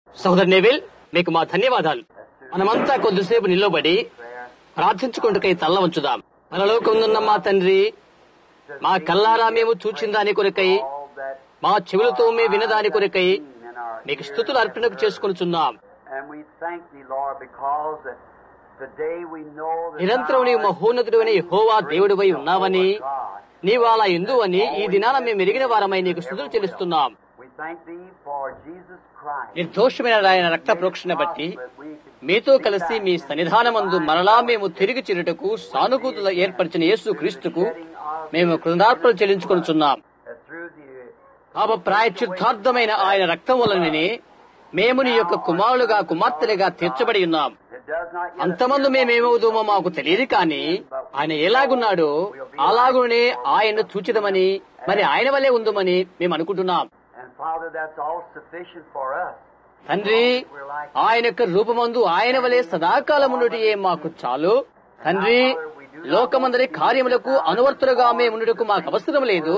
సహోదరు నెవిల్, మీకు మా ధన్యవాదాలు. మనమంతా కొద్దిసేపు నిలబడి ప్రార్థించుకుంటుకై తల్ల ఉంచుదాం. పరలోకమున్న మా తండ్రి, మా కల్లారా మేము చూచిన దాని కొరకై, మా చెవులతో మేము వినదాని కొరకై మీకు స్తుతులు అర్పణకు చేసుకొనుచున్నాం. నిరంతరం నీవు మహోన్నతుడైన యెహోవా దేవుడివై ఉన్నావని, నీవు అలా ఎందు అని ఈ దినాన మేము ఎరిగిన వారమై నీకు స్తుతులు చెల్లిస్తున్నాం. నిర్దోషమైన ఆయన రక్త ప్రోక్షణ బట్టి మీతో కలిసి మీ సన్నిధానమందు మరలా మేము తిరిగి చేరుటకు సానుభూతులు ఏర్పరిచిన యేసు క్రీస్తుకు మేము కృతజ్ఞతార్పణ చెల్లించుకొనుచున్నాం. పాప ప్రాయశ్చిత్తార్థమైన ఆయన రక్తం వలననే మేము నీ యొక్క కుమారులుగా కుమార్తెలుగా తీర్చబడి ఉన్నాం. అంతమంది మేమేమవుతామో మాకు తెలియదు, కానీ ఆయన ఎలాగున్నాడో అలాగునే ఆయన చూచిదమని, మరి ఆయన వల్లే ఉందమని మేము అనుకుంటున్నాం. తండ్రి, ఆయన యొక్క రూపమందు ఆయన వలె సదాకాలముండుటయే మాకు చాలు. తండ్రి, లోకమందరి కార్యములకు అనువర్తులుగా మేముండుటకు మాకు అవసరం లేదు,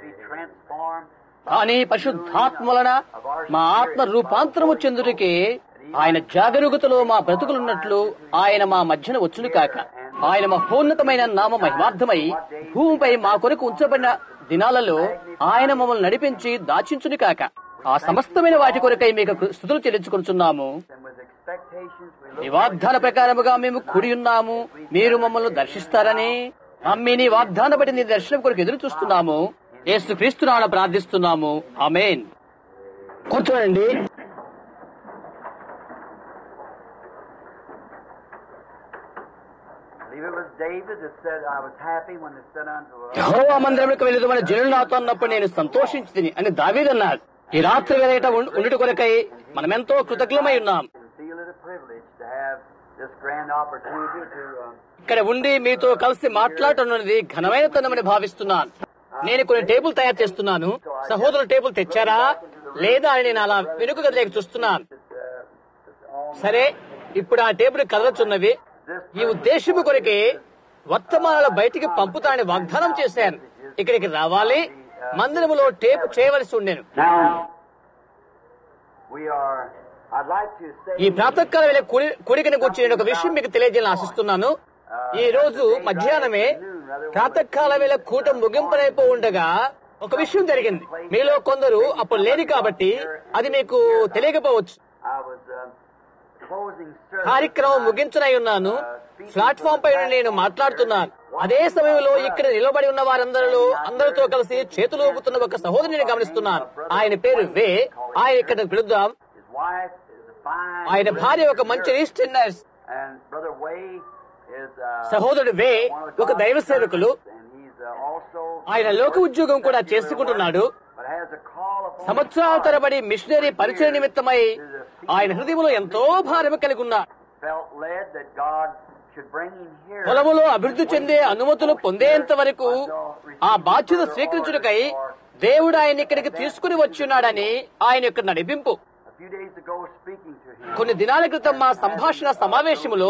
కానీ పరిశుద్ధాత్మ వలన మా ఆత్మ రూపాంతరము చెందుటకే ఆయన జాగరూకతలో మా బ్రతుకులున్నట్లు ఆయన మా మధ్యన వచ్చును కాక. ఆయన మహోన్నతమైన నామ మహిమార్థమై భూమిపై మా కొరకు ఉంచబడిన దినాలలో ఆయన మమ్మల్ని నడిపించి దాచించును కాక. ఆ సమస్తమైన వాటి కొరకై మీకు స్తుతులు చెల్లించుకుంటున్నాము. ఈ వాగ్దాన ప్రకారముగా మేము కూడి ఉన్నాము. మీరు మమ్మల్ని దర్శిస్తారని నమ్మి నీ వాగ్దాన బట్టి నీ దర్శనం కొరకు ఎదురు చూస్తున్నాము. యేసు క్రీస్తు నామమున ప్రార్థిస్తున్నాము. ఆమేన్. కూర్చోండి. యెహోవా మందిరమునకు వెళుదామని జనులు నాతో అన్నప్పుడు నేను సంతోషించితిని అని దావీదు అన్నాడు. ఈ రాత్రి వేళ ఉండుట కొరకై మనమెంతో కృతజ్ఞమై ఉన్నాం. ఇక్కడ ఉండి మీతో కలిసి మాట్లాడటం ఘనమైన తనమని భావిస్తున్నాను. నేను కొన్ని టేబుల్ తయారు చేస్తున్నాను. సహోదరులు టేబుల్ తెచ్చారా లేదా అని నేను అలా వెనుక గదిలోకి చూస్తున్నాను. సరే, ఇప్పుడు ఆ టేబుల్ కదలుచున్నవి. ఈ ఉద్దేశము కొరకే వర్తమానాలు బయటికి పంపుతానని వాగ్దానం చేశాను. ఇక్కడికి రావాలి, మందిరములో టేపు చేయవలసి ఉండేను. ఈ ప్రాతకాల వేళ కూడికని గురించి నేను ఒక విషయం మీకు తెలియజేయాలని ఆశిస్తున్నాను. ఈ రోజు మధ్యాహ్నమే ప్రాతకాల వేళ కూటం ముగింపునైపో ఉండగా ఒక విషయం జరిగింది. మీలో కొందరు అప్పుడు లేని కాబట్టి అది మీకు తెలియకపోవచ్చు. కార్యక్రమం ముగించనై ఉన్నాను. ప్లాట్ఫామ్ పైన నేను మాట్లాడుతున్నాను. అదే సమయంలో ఇక్కడ నిలబడి ఉన్న అందరితో కలిసి చేతులు ఊపుతున్న ఒక సహోదరుని గమనిస్తున్నాను. ఆయన పేరు వే. ఆయన ఇక్కడ పిలుద్దాం. ఆయన భార్య ఒక మంచి రిజిస్టర్డ్ నర్స్. సహోదరుడు వే ఒక దైవ సేవకులు. ఆయన లోక ఉద్యోగం కూడా చేసుకుంటున్నాడు. సంవత్సరాల తరబడి మిషనరీ పరిచయ నిమిత్తమై ఆయన హృదయంలో ఎంతో భారము కలిగి ఉన్నారు. పొలములో అభివృద్ధి చెందే అనుమతులు పొందేంత వరకు ఆ బాధ్యత స్వీకరించుటకై దేవుడు ఆయన ఇక్కడికి తీసుకుని వచ్చున్నాడని ఆయన యొక్క నడిపింపు. కొన్ని దినాల క్రితం మా సంభాషణ సమావేశములో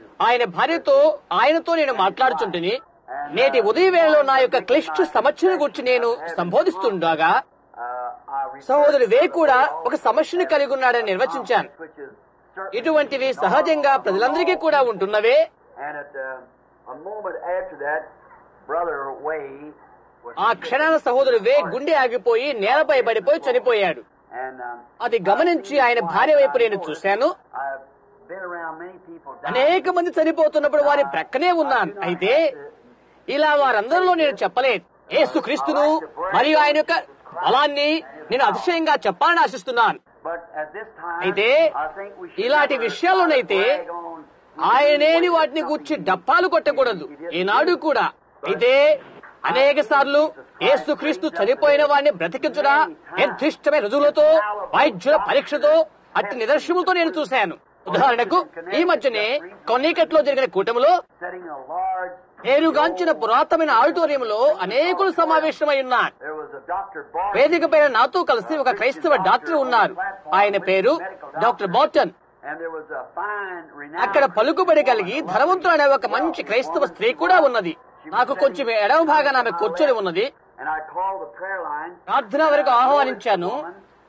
ఆయనతో నేను మాట్లాడుచుంటిని. నేటి ఉదయ వేళలో నా యొక్క క్లిష్ట సమస్యను గురించి నేను సంబోధిస్తుండగా సహోదరు వే కూడా ఒక సమస్యను కలిగి ఉన్నాడని నిర్వచించాను. ఇటువంటివి సహజంగా ప్రజలందరికీ కూడా ఉంటున్నవే. ఆ క్షణాన సహోదరు వే గుండె ఆగిపోయి నేలపై పడిపోయి చనిపోయాడు. అది గమనించి ఆయన భార్య వైపు నేను చూశాను. అనేక మంది చనిపోతున్నప్పుడు వారి ప్రక్కనే ఉన్నాను. అయితే ఇలా వారందరిలో నేను చెప్పలేదు. యేసుక్రీస్తును మరియు ఆయన యొక్క బలాన్ని నేను అతిశయంగా చెప్పాలని ఆశిస్తున్నాను. అయితే ఇలాంటి విషయాల్లోనైతే ఆయనేని వాటిని గూర్చి డప్పాలు కొట్టకూడదు ఈనాడు కూడా. అయితే అనేక సార్లు యేసుక్రీస్తు చనిపోయిన వాడిని బ్రతికించడా నిర్దిష్టమైన రుజువులతో, వైద్యుల పరీక్షతో, అట్టి నిదర్శనలతో నేను చూశాను. ఉదాహరణకు ఈ మధ్యనే కొన్నికట్లో జరిగిన కూటమిలో పేరుగాంచిన పురాతనమైన ఆడిటోరియంలో అనేకులు సమావేశమై ఉన్నారు. వేదిక పైన నాతో కలిసి ఒక క్రైస్తవ డాక్టర్ ఉన్నారు. ఆయన పేరు డాక్టర్ బాటన్. అక్కడ పలుకుబడి కలిగి ధనవంతులైన ఒక మంచి క్రైస్తవ స్త్రీ కూడా ఉన్నది. నాకు కొంచెం ఎడమ భాగాన ఆమె కూర్చొని ఉన్నది. ప్రార్థన వరకు ఆహ్వానించాను,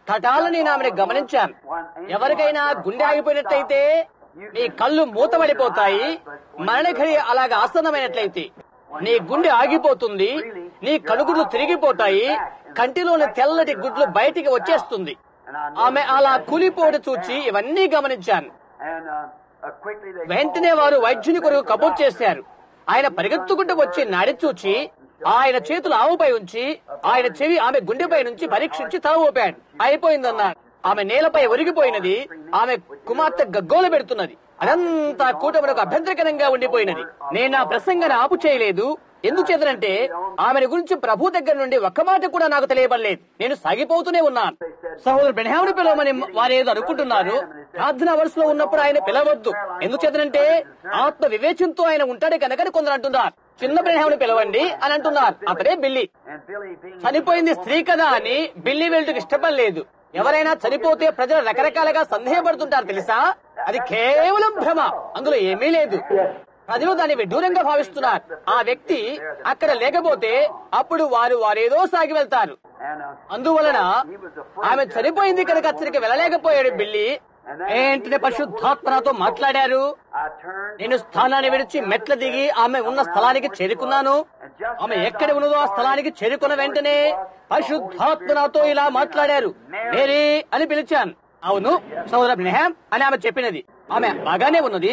తటాల నేను ఆమెను గమనించాను. ఎవరికైనా గుండె ఆగిపోయినట్లయితే నీ కళ్ళు మూతబడిపోతాయి. మరణఘడి అలాగ ఆసన్నమైనట్లయితే నీ గుండె ఆగిపోతుంది, నీ కనుగుడ్లు తిరిగిపోతాయి, కంటిలోని తెల్లటి గుడ్లు బయటికి వచ్చేస్తుంది. ఆమె అలా కూలిపోవడం చూచి ఇవన్నీ గమనించాను. వెంటనే వారు వైద్యుని కొరకు కబుర్ చేశారు. ఆయన పరిగెత్తుకుంటూ వచ్చి నాడి చూచి ఆయన చేతులు ఆవుపై ఉంచి ఆయన చెవి ఆమె గుండెపై నుంచి పరీక్షించి తల ఊపాడు. అయిపోయిందన్నారు. ఆమె నేలపై ఒరిగిపోయినది. ఆమె కుమార్తె గగ్గోలు పెడుతున్నది. అదంతా కూటమికి అభ్యంతరకరంగా ఉండిపోయినది. నేను ఆ ప్రసంగాన్ని ఆపు చేయలేదు. ఎందుచేతనంటే ఆమెను గురించి ప్రభు దగ్గర నుండి ఒక్క మాట కూడా నాకు తెలియబడలేదు. నేను సాగిపోతూనే ఉన్నాను. సహోదరు బ్రహ్మాను పిలవమని వారేదో అనుకుంటున్నారు. ప్రార్థన వరుసలో ఉన్నప్పుడు ఆయన పిలవద్దు. ఎందుచేతనంటే ఆత్మ వివేచంతో ఆయన ఉంటాడు కనుక కొందరు అంటున్నారు, చిన్న బ్రహ్మాను పిలవండి అని అంటున్నారు. అతడే బిల్లి. చనిపోయింది స్త్రీ కదా అని బిల్లి వెళ్ళటకు ఇష్టపడలేదు. ఎవరైనా చనిపోతే ప్రజలు రకరకాలుగా సందేహపడుతుంటారు తెలుసా? అది కేవలం భ్రమ, అందులో ఏమీ లేదు. ప్రజలు దాన్ని విడ్డూరంగా భావిస్తున్నారు. ఆ వ్యక్తి అక్కడ లేకపోతే అప్పుడు వారేదో సాగి వెళ్తారు. అందువలన ఆమె చనిపోయింది కనుక అచ్చరికి వెళ్ళలేకపోయాడు బిల్లి. ఏంటనే పరిశుద్ధాత్మతో మాట్లాడారు. నేను స్థానాన్ని విడిచి మెట్ల దిగి ఆమె ఉన్న స్థలానికి చేరుకున్నాను. ఆమె ఎక్కడ ఉన్నదో ఆ స్థలానికి చేరుకున్న వెంటనే పరిశుద్ధాత్మతో ఇలా మాట్లాడారు. మేరీ అని పిలిచాను. అవును సోదర బ్రహ్మాం అని ఆమె చెప్పినది. ఆమె బాగానే ఉన్నది.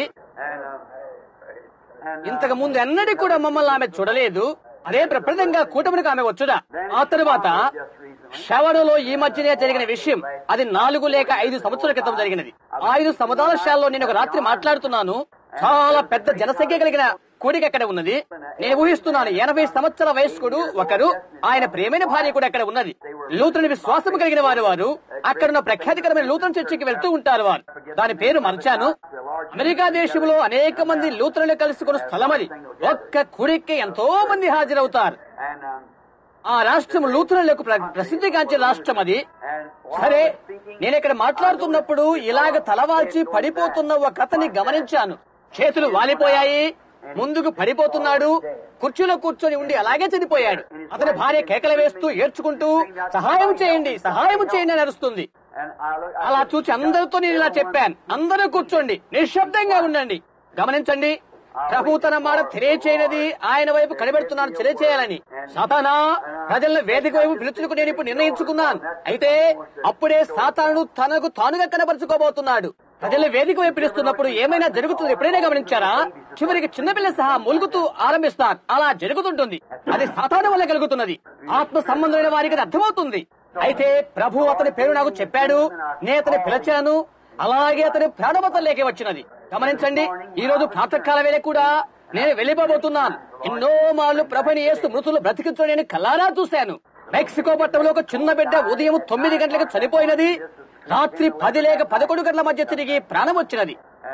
ఇంతకు ముందు ఎన్నడూ కూడా మమ్మల్ని ఆమె చూడలేదు. అదే ప్రప్రదంగా కూటమికి ఆమె వచ్చుడా. ఆ తరువాత షవడలో ఈ మధ్యనే జరిగిన విషయం, అది 4 లేక 5 సంవత్సరాల క్రితం జరిగినది. 5 సముదాయాల్లో నేను ఒక రాత్రి మాట్లాడుతున్నాను. చాలా పెద్ద జనసంఖ్య కలిగిన కూడిక అక్కడ ఉన్నది. నేను ఊహిస్తున్నాను 80 సంవత్సరాల వయస్కుడు ఒకరు, ఆయన ప్రియమైన భార్య కూడా అక్కడ ఉన్నది. లూథరన్ విశ్వాసం కలిగిన వారు అక్కడున్న ప్రఖ్యాతికరమైన లూథరన్ చర్చికి వెళ్తూ ఉంటారు. వారు దాని పేరు మర్చాను. అమెరికా దేశంలో అనేక మంది లూథరన్లు కలుసుకున్న స్థలం అది. ఒక్క కూడికి ఎంతో మంది హాజరవుతారు. ఆ రాష్ట్రం లూథరన్లకు ప్రసిద్ధిగాంచిన రాష్ట్రం అది. సరే, నేను ఇక్కడ మాట్లాడుతున్నప్పుడు ఇలాగ తలవాల్చి పడిపోతున్న ఒక అతన్ని గమనించాను. చేతులు వాలిపోయాయి, ముందుకు పడిపోతున్నాడు. కుర్చీలో కూర్చొని ఉండి అలాగే చనిపోయాడు. అతని భార్య కేకలు వేస్తూ ఏడ్చుకుంటూ సహాయం చేయండి అని అరుస్తుంది. అలా చూచి అందరితో నేను ఇలా చెప్పాను, అందరూ కూర్చోండి, నిశ్శబ్దంగా ఉండండి, గమనించండి. ప్రభు తన మాట తెలియచేయనది ఆయన వైపు కనిపెడుతున్నాను తెలియచేయాలని. సాతానా, ప్రజలను వేదిక వైపు పిలుచుకు నేను ఇప్పుడు నిర్ణయించుకున్నాను. అయితే అప్పుడే సాతానుడు తనకు తానుగా కనబరుచుకోబోతున్నాడు. ప్రజలు వేదిక వైపు పిలుస్తున్నప్పుడు ఏమైనా జరుగుతుంది ఎప్పుడైనా గమనించారా? చివరికి చిన్నపిల్ల సహా మూలుగుతూ ఆరంభిస్తారు. అలా జరుగుతుంటుంది. అది సాతాను వల్ల కలుగుతున్నది. ఆత్మ సంబంధమైన వారికి అది అర్థమవుతుంది. అయితే ప్రభు అతని పేరు నాకు చెప్పాడు. నేను అతని పిలిచాను. అలాగే అతని ప్రాణవతలేకే వచ్చినది. గమనించండి, ఈ రోజు ప్రాతకాల వేళ కూడా నేను వెళ్ళిపోబోతున్నాను. ఎన్నో మార్లు ప్రభుని యేసు మృతులు బ్రతికించడం నేను కల్లారా చూశాను. మెక్సికో పట్టణంలో ఒక చిన్న బిడ్డ ఉదయం 9 గంటలకు చనిపోయినది. రాత్రి 10 లేక 11 గంటల మధ్య తిరిగి ప్రాణం వచ్చినది.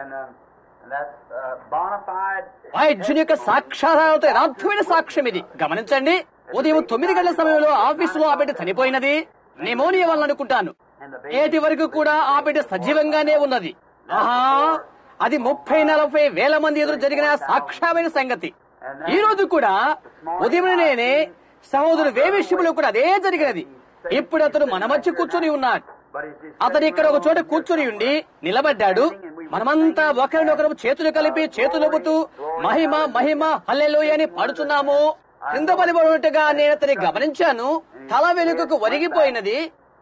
వైద్యుని యొక్క సాక్ష్యాలతో యథార్థమైన సాక్ష్యం ఇది. గమనించండి, ఉదయం 9 గంటల సమయంలో ఆఫీసులో ఆ బిడ్డ చనిపోయినది. నిమోనియా వల్ల అనుకుంటాను. నేటి వరకు కూడా ఆ బిడ్డ సజీవంగానే ఉన్నది. ఆహా, అది 30-40 వేల మంది ఎదురు జరిగిన సాక్ష్యమైన సంగతి. ఈ రోజు కూడా ఉదయం నేనే సహోదరు వే విషయంలో కూడా అదే జరిగినది. ఇప్పుడు అతను మన మధ్య కూర్చొని ఉన్నాడు. అతను ఇక్కడ ఒక చోట కూర్చొని ఉండి నిలబడ్డాడు. మనమంతా ఒకరినొకరు చేతులు కలిపి చేతులుపుతూ మహిమ మహిమ హల్లెలూయా అని పాడుతున్నాము. కింద పడిపోయినట్టుగా నేను అతని గమనించాను. తల వెనుకకు ఒరిగిపోయినది.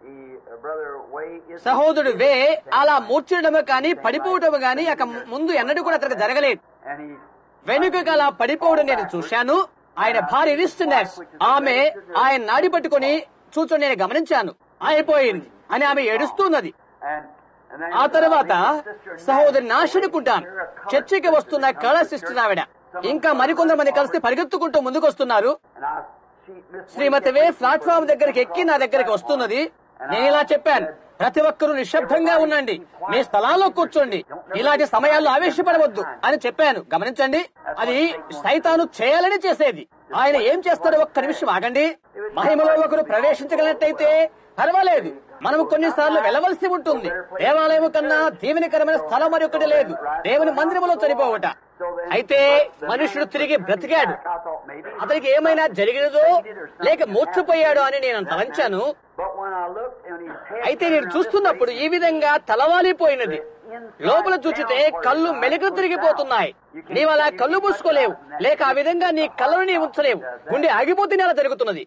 సహోదరుడు వే అలా మూర్చడము కానీ పడిపోవడము కానీ అక ముందు ఎన్నడూ కూడా అతనికి జరగలేదు. వెనుకకు అలా పడిపోవడం నేను చూశాను. ఆయన భార్య రిస్టనర్స్, ఆమె ఆయన నాడి పట్టుకుని చూచని నేను గమనించాను. అయిపోయింది అని ఆమె ఏడుస్తున్నది. ఆ తర్వాత సహోదరి నాశనుకుంటాను చర్చికి వస్తున్న కళ సిస్టర్ ఆవిడ ఇంకా మరికొంతమంది కలిసి పరిగెత్తుకుంటూ ముందుకు వస్తున్నారు. శ్రీమతి వే ప్లాట్ఫామ్ దగ్గరికి ఎక్కి నా దగ్గరికి వస్తున్నది. నేను ఇలా చెప్పాను, ప్రతి ఒక్కరూ నిశ్శబ్దంగా ఉండండి, మీ స్థలాల్లో కూర్చోండి, ఇలాంటి సమయాల్లో ఆవేశపడవద్దు అని చెప్పాను. గమనించండి, అది సైతాను చేయాలని చేసేది. ఆయన ఏం చేస్తాడో ఒక్క నిమిషం ఆగండి. మహిమలో ఒకరు ప్రవేశించగలిగినట్టయితే పర్వాలేదు, మనము కొన్నిసార్లు వెళ్ళవలసి ఉంటుంది. దేవాలయం కన్నా దీవెనకరమైన స్థలం మరి ఒకటి లేదు, దేవుని మందిరంలో చనిపోవట. అయితే మనుషుడు తిరిగి బ్రతికాడు. అతనికి ఏమైనా జరిగినదో లేక మూర్ఛపోయాడో అని నేను తలంచాను. అయితే నేను చూస్తున్నప్పుడు ఈ విధంగా తలవాలిపోయినది. లోపల చూచితే కళ్ళు మెలికలు తిరిగిపోతున్నాయి. నీవు అలా కళ్ళు మూసుకోలేవు, లేక ఆ విధంగా నీ కళ్ళను నీ ఉంచలేవు. గుండె ఆగిపోతేనే అలా జరుగుతున్నది.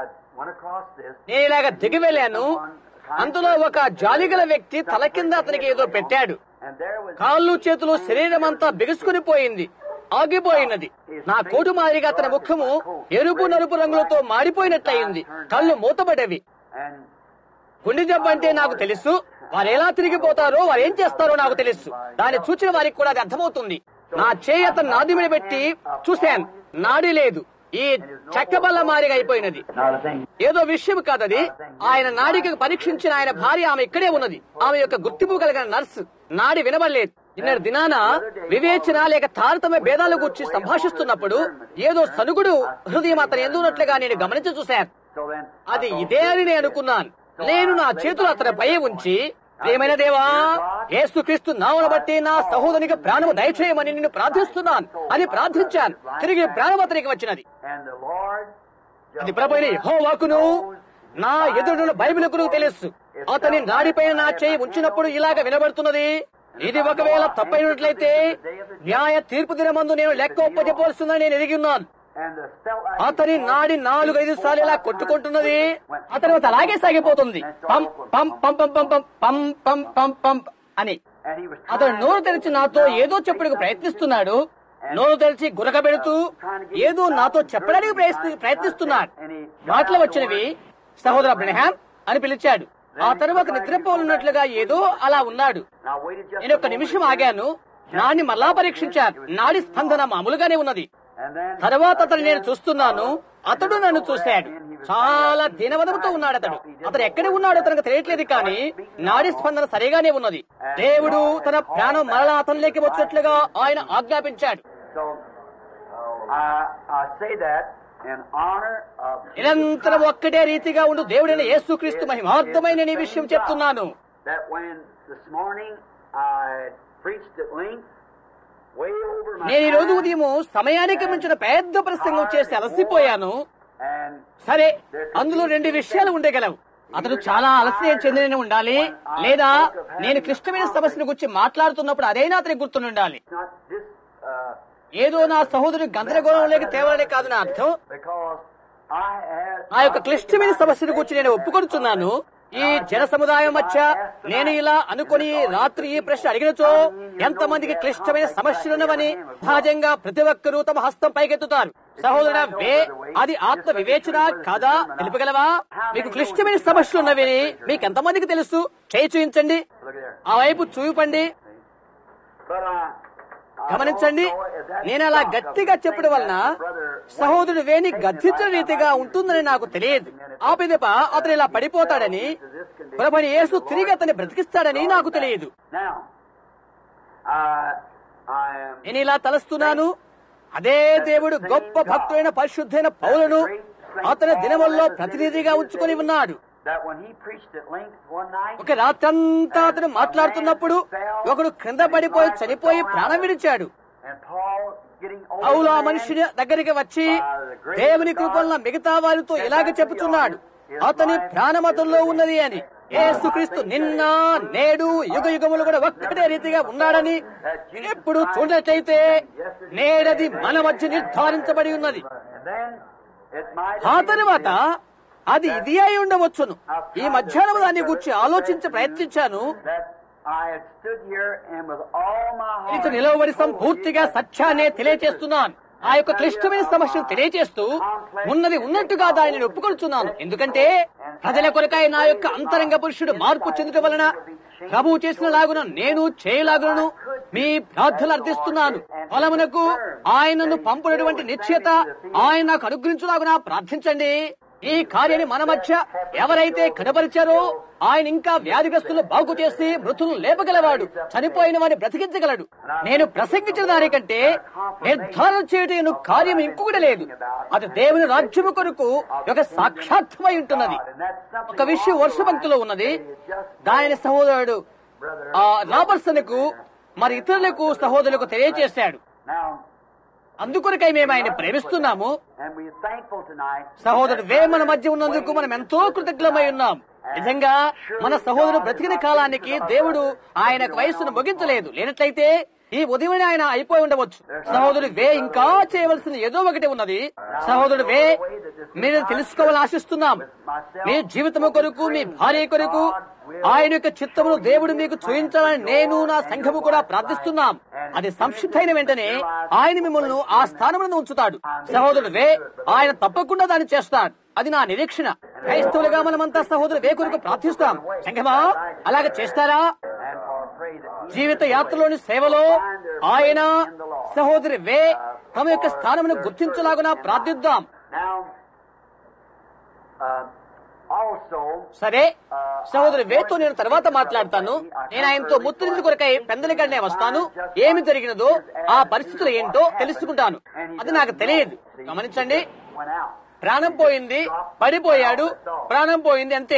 నేను ఇలాగ దిగి వెళ్ళాను. అందులో ఒక జాలిగల వ్యక్తి తల కింద అతనికి ఏదో పెట్టాడు. కాళ్ళు చేతులు శరీరం అంతా బిగుసుకుని పోయింది, ఆగిపోయినది. నా కోటు మాదిరిగా అతని ముఖము ఎరుపు నలుపు రంగులతో మారిపోయినట్లయింది. కళ్ళు మూతపడేవి. గుండె జబ్బు అంటే నాకు తెలుసు. వారు ఎలా తిరిగిపోతారో, వారు ఏం చేస్తారో నాకు తెలుసు. దాన్ని చూసిన వారికి కూడా అది అర్థమవుతుంది. నా చేయి అతను నాది మీద పెట్టి చూశాను, నాడి లేదు. ఈ చెక్కబల్ల మారిగా అయిపోయినది. ఏదో విషయం కాదది. ఆయన నాడికి పరీక్షించిన ఆయన భార్య ఆమె ఇక్కడే ఉన్నది. ఆమె యొక్క గుర్తింపు కలిగిన నర్సు. నాడి వినబడలేదు. నిన్న దినాన వివేచన లేక తారతమ్య భేదాల గురించి సంభాషిస్తున్నప్పుడు ఏదో సనుగుడు హృదయం అతను ఎందున్నట్లుగా నేను గమనించి చూశాను. అది ఇదే అని నేను అనుకున్నాను. నేను నా చేతులు అతనిపై ఉంచి, ప్రియమైన దేవా, యేసుక్రీస్తు నామమును బట్టి నా సహోదరునికి ప్రాణము దయచేయమని నిన్ను ప్రార్థిస్తున్నాను అని ప్రార్థించాను. తిరిగి ప్రాణం అతనికి వచ్చినది. అది ప్రభువైన యెహోవాకును నా ఎదురున్న బైబిలుకు తెలుసు. అతని నాడిపైన నా చేయి ఉంచినప్పుడు ఇలాగ వినబడుతున్నది. ఇది ఒకవేళ తప్పైనట్లయితే న్యాయ తీర్పు దినమందు నేను లెక్క ఒప్పజెప్పవలసిందని నేను ఎరిగి ఉన్నాను. అతని నాడి 4-5 సార్లు ఇలా కొట్టుకుంటున్నది. అతని అలాగే సాగిపోతుంది. పం పం పం పం పం పం పం పం పం అని. అతను నోరు తెరిచి నాతో ఏదో చెప్పడానికి ప్రయత్నిస్తున్నాడు. నోరు తెరిచి గురకబెడుతూ ఏదో నాతో చెప్పడానికి ప్రయత్నిస్తున్నాడు. మాటలు వచ్చినవి, సహోదర బ్రహ్మాం అని పిలిచాడు. ఆ తరువాత నిద్రపోనున్నట్లుగా ఏదో అలా ఉన్నాడు. నేను ఒక నిమిషం ఆగాను. నాడిని మళ్ళా పరీక్షించాను. నాడి స్పందన మామూలుగానే ఉన్నది. తర్వాత అతను నేను చూస్తున్నాను. అతడు నన్ను చూశాడు. చాలా దీనవదముతో ఉన్నాడు. అతడు ఎక్కడ ఉన్నాడో తనకు తెలియట్లేదు, కానీ నాడి స్పందన సరిగానే ఉన్నది. దేవుడు తన ప్రాణం మరలా అతనిలోకి వచ్చినట్లుగా ఆయన ఆజ్ఞాపించాడు. నిరంతరం ఒక్కటే రీతిగా ఉండు దేవుడైన యేసుక్రీస్తు మహిమార్థమైన ఈ విషయం చెప్తున్నాను. నేను ఈ రోజు ఉదయం సమయానికి మించిన పెద్ద ప్రసంగం చేసి అలసిపోయాను. సరే, అందులో 2 విషయాలు ఉండగలవు. అతను చాలా అలసట చెందిన ఉండాలి, లేదా నేను క్లిష్టమైన సమస్యల గురించి మాట్లాడుతున్నప్పుడు అదైనా అతనికి గుర్తుని ఉండాలి. ఏదో నా సహోదరు గందరగోళంలోకి తేవాలనే కాదు నా అర్థం. ఆ యొక్క క్లిష్టమైన సమస్యల గురించి నేను ఒప్పుకొనుచున్నాను. ఈ జన సముదాయం మధ్య నేను ఇలా అనుకుని రాత్రి ఈ ప్రశ్న అడిగినచో ఎంతమందికి క్లిష్టమైన సమస్యలున్నవని సహజంగా ప్రతి ఒక్కరూ తమ హస్తం పైకెత్తుతారు. సహోదర అది ఆత్మ వివేచన కాదా తెలుపగలవా? మీకు క్లిష్టమైన సమస్యలున్నవి మీకెంతమందికి తెలుసు? చేయి చూపించండి, ఆ వైపు చూపండి. గమనించండి, నేను అలా గట్టిగా చెప్పడం వలన సహోదరుడు వేణి గద్దించిన రీతిగా ఉంటుందని నాకు తెలియదు. ఆ పిదప అతను ఇలా పడిపోతాడని, ప్రభువైన యేసు తిరిగి అతన్ని బ్రతికిస్తాడని నాకు తెలియదు. నేను ఇలా తలస్తున్నాను. అదే దేవుడు గొప్ప భక్తుడైన పరిశుద్ధైన పౌలును అతని దినముల్లో ప్రతినిధిగా ఉంచుకొని ఉన్నాడు. ఒక రాత్రంతా అతను మాట్లాడుతున్నప్పుడు ఒకడు క్రింద పడిపోయి చనిపోయి ప్రాణం విడిచాడు. పౌలు ఆ మనిషిని దగ్గరికి వచ్చి దేవుని కృపన్న మిగతా వారితో ఇలాగ చెప్పుచున్నాడు, అతని ప్రాణమతంలో ఉన్నది అని. యేసుక్రీస్తు నిన్న నేడు యుగ యుగములు కూడా ఒక్కటే రీతిగా ఉన్నాడని ఎప్పుడు చూడటైతే నేడది మన మధ్య నిర్ధారించబడి ఉన్నది. ఆ తరువాత అది ఇది అయి ఉండవచ్చును. ఈ మధ్యాహ్నం దాన్ని గురించి ఆలోచించి ప్రయత్నించాను. నిలవబడి సంపూర్తిగా సత్యాన్ని తెలియచేస్తున్నాను. ఆ యొక్క క్లిష్టమైన సమస్యను తెలియచేస్తూ ఉన్నది ఉన్నట్టుగా దానిని ఒప్పుకొలుచున్నాను. ఎందుకంటే ప్రజల కొరకాయ నా యొక్క అంతరంగ పురుషుడు మార్పు చెందడం వలన ప్రభువు చేసిన లాగున నేను చేయలాగునను మీ ప్రార్థనలు అర్థిస్తున్నాను. ఫలమునకు ఆయనను పంపునటువంటి నిశ్చయత ఆయన నాకు అనుగ్రహించులాగున ప్రార్థించండి. ఈ కార్యాన్ని మన మధ్య ఎవరైతే కనబరిచారో ఆయన ఇంకా వ్యాధిగ్రస్తులు బాగు చేసి మృతులను లేపగలవాడు, చనిపోయిన వారిని బ్రతికించగలడు. నేను ప్రసంగించిన దానికంటే నిర్ధారణ చేయటం కార్యం ఇంకొకటి లేదు. అది దేవుని రాజ్యము కొరకు ఒక సాక్షాత్మై ఉంటున్నది. ఒక విషయం వర్షభక్తిలో ఉన్నది. దాని సహోదరుడు రాబర్సన్ కు మరి ఇతరులకు సహోదరులకు తెలియజేశాడు. అందుకొరకై మేము ఆయన ప్రేమిస్తున్నాము. సహోదరుడు వే మన మధ్య ఉన్నందుకు మనం ఎంతో కృతజ్ఞమై ఉన్నాం. నిజంగా మన సహోదరుడు బ్రతికిన కాలానికి దేవుడు ఆయనకు వయస్సును ముగించలేదు. లేనట్లయితే ఈ ఉదయం ఆయన అయిపోయి ఉండవచ్చు. సహోదరుడు వే ఇంకా చేయవలసిన ఏదో ఒకటి ఉన్నది. సహోదరుడు వే, మీరు తెలుసుకోవాలని ఆశిస్తున్నాం. మీ జీవితము కొరకు, మీ భార్య కొరకు ఆయన యొక్క చిత్తమును దేవుడు మీకు చూయించాలని నేను, నా సంఘము కూడా ప్రార్థిస్తున్నాం. అది సంసిద్ధైన వెంటనే ఆయన మిమ్మల్ని ఆ స్థానంలో ఉంచుతాడు. సహోదరుడు వే, ఆయన తప్పకుండా దాన్ని చేస్తాడు. అది నా నిరీక్షణ. క్రైస్తవులుగా మనమంతా సహోదరుడు వే కొరకు ప్రార్థిస్తాం. సంఘమా అలాగే చేస్తారా? జీవిత యాత్రలోని సేవలో ఆయన సహోదరి వే తమ యొక్క స్థానమును గుర్తించలాగునా ప్రార్థిద్దాం. సరే, సహోదరి వేతో నేను తర్వాత మాట్లాడతాను. నేను ఆయనతో ముత్తరించు కొరకై పెందలికడనే వస్తాను. ఏమి జరిగినదో, ఆ పరిస్థితులు ఏంటో తెలుసుకుంటాను. అది నాకు తెలియదు. గమనించండి, ప్రాణం పోయింది, పడిపోయాడు, ప్రాణం పోయింది, అంతే.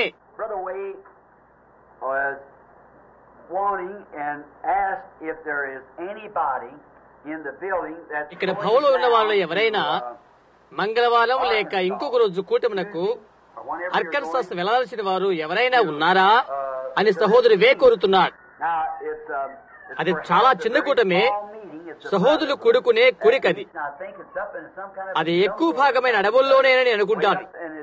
ఇక్కడ భవనంలో ఉన్న వాళ్ళు ఎవరైనా మంగళవారం లేక ఇంకొక రోజు కూటమునకు అర్కన్సాస్ వెళ్లాల్సిన వారు ఎవరైనా ఉన్నారా అని సహోదరు వే కోరుతున్నాడు. అది చాలా చిన్న కూటమే. సహోదరులు కూడుకునే కూడికది. అది ఎక్కువ భాగమైన అడవుల్లోనేనని అనుకుంటాను.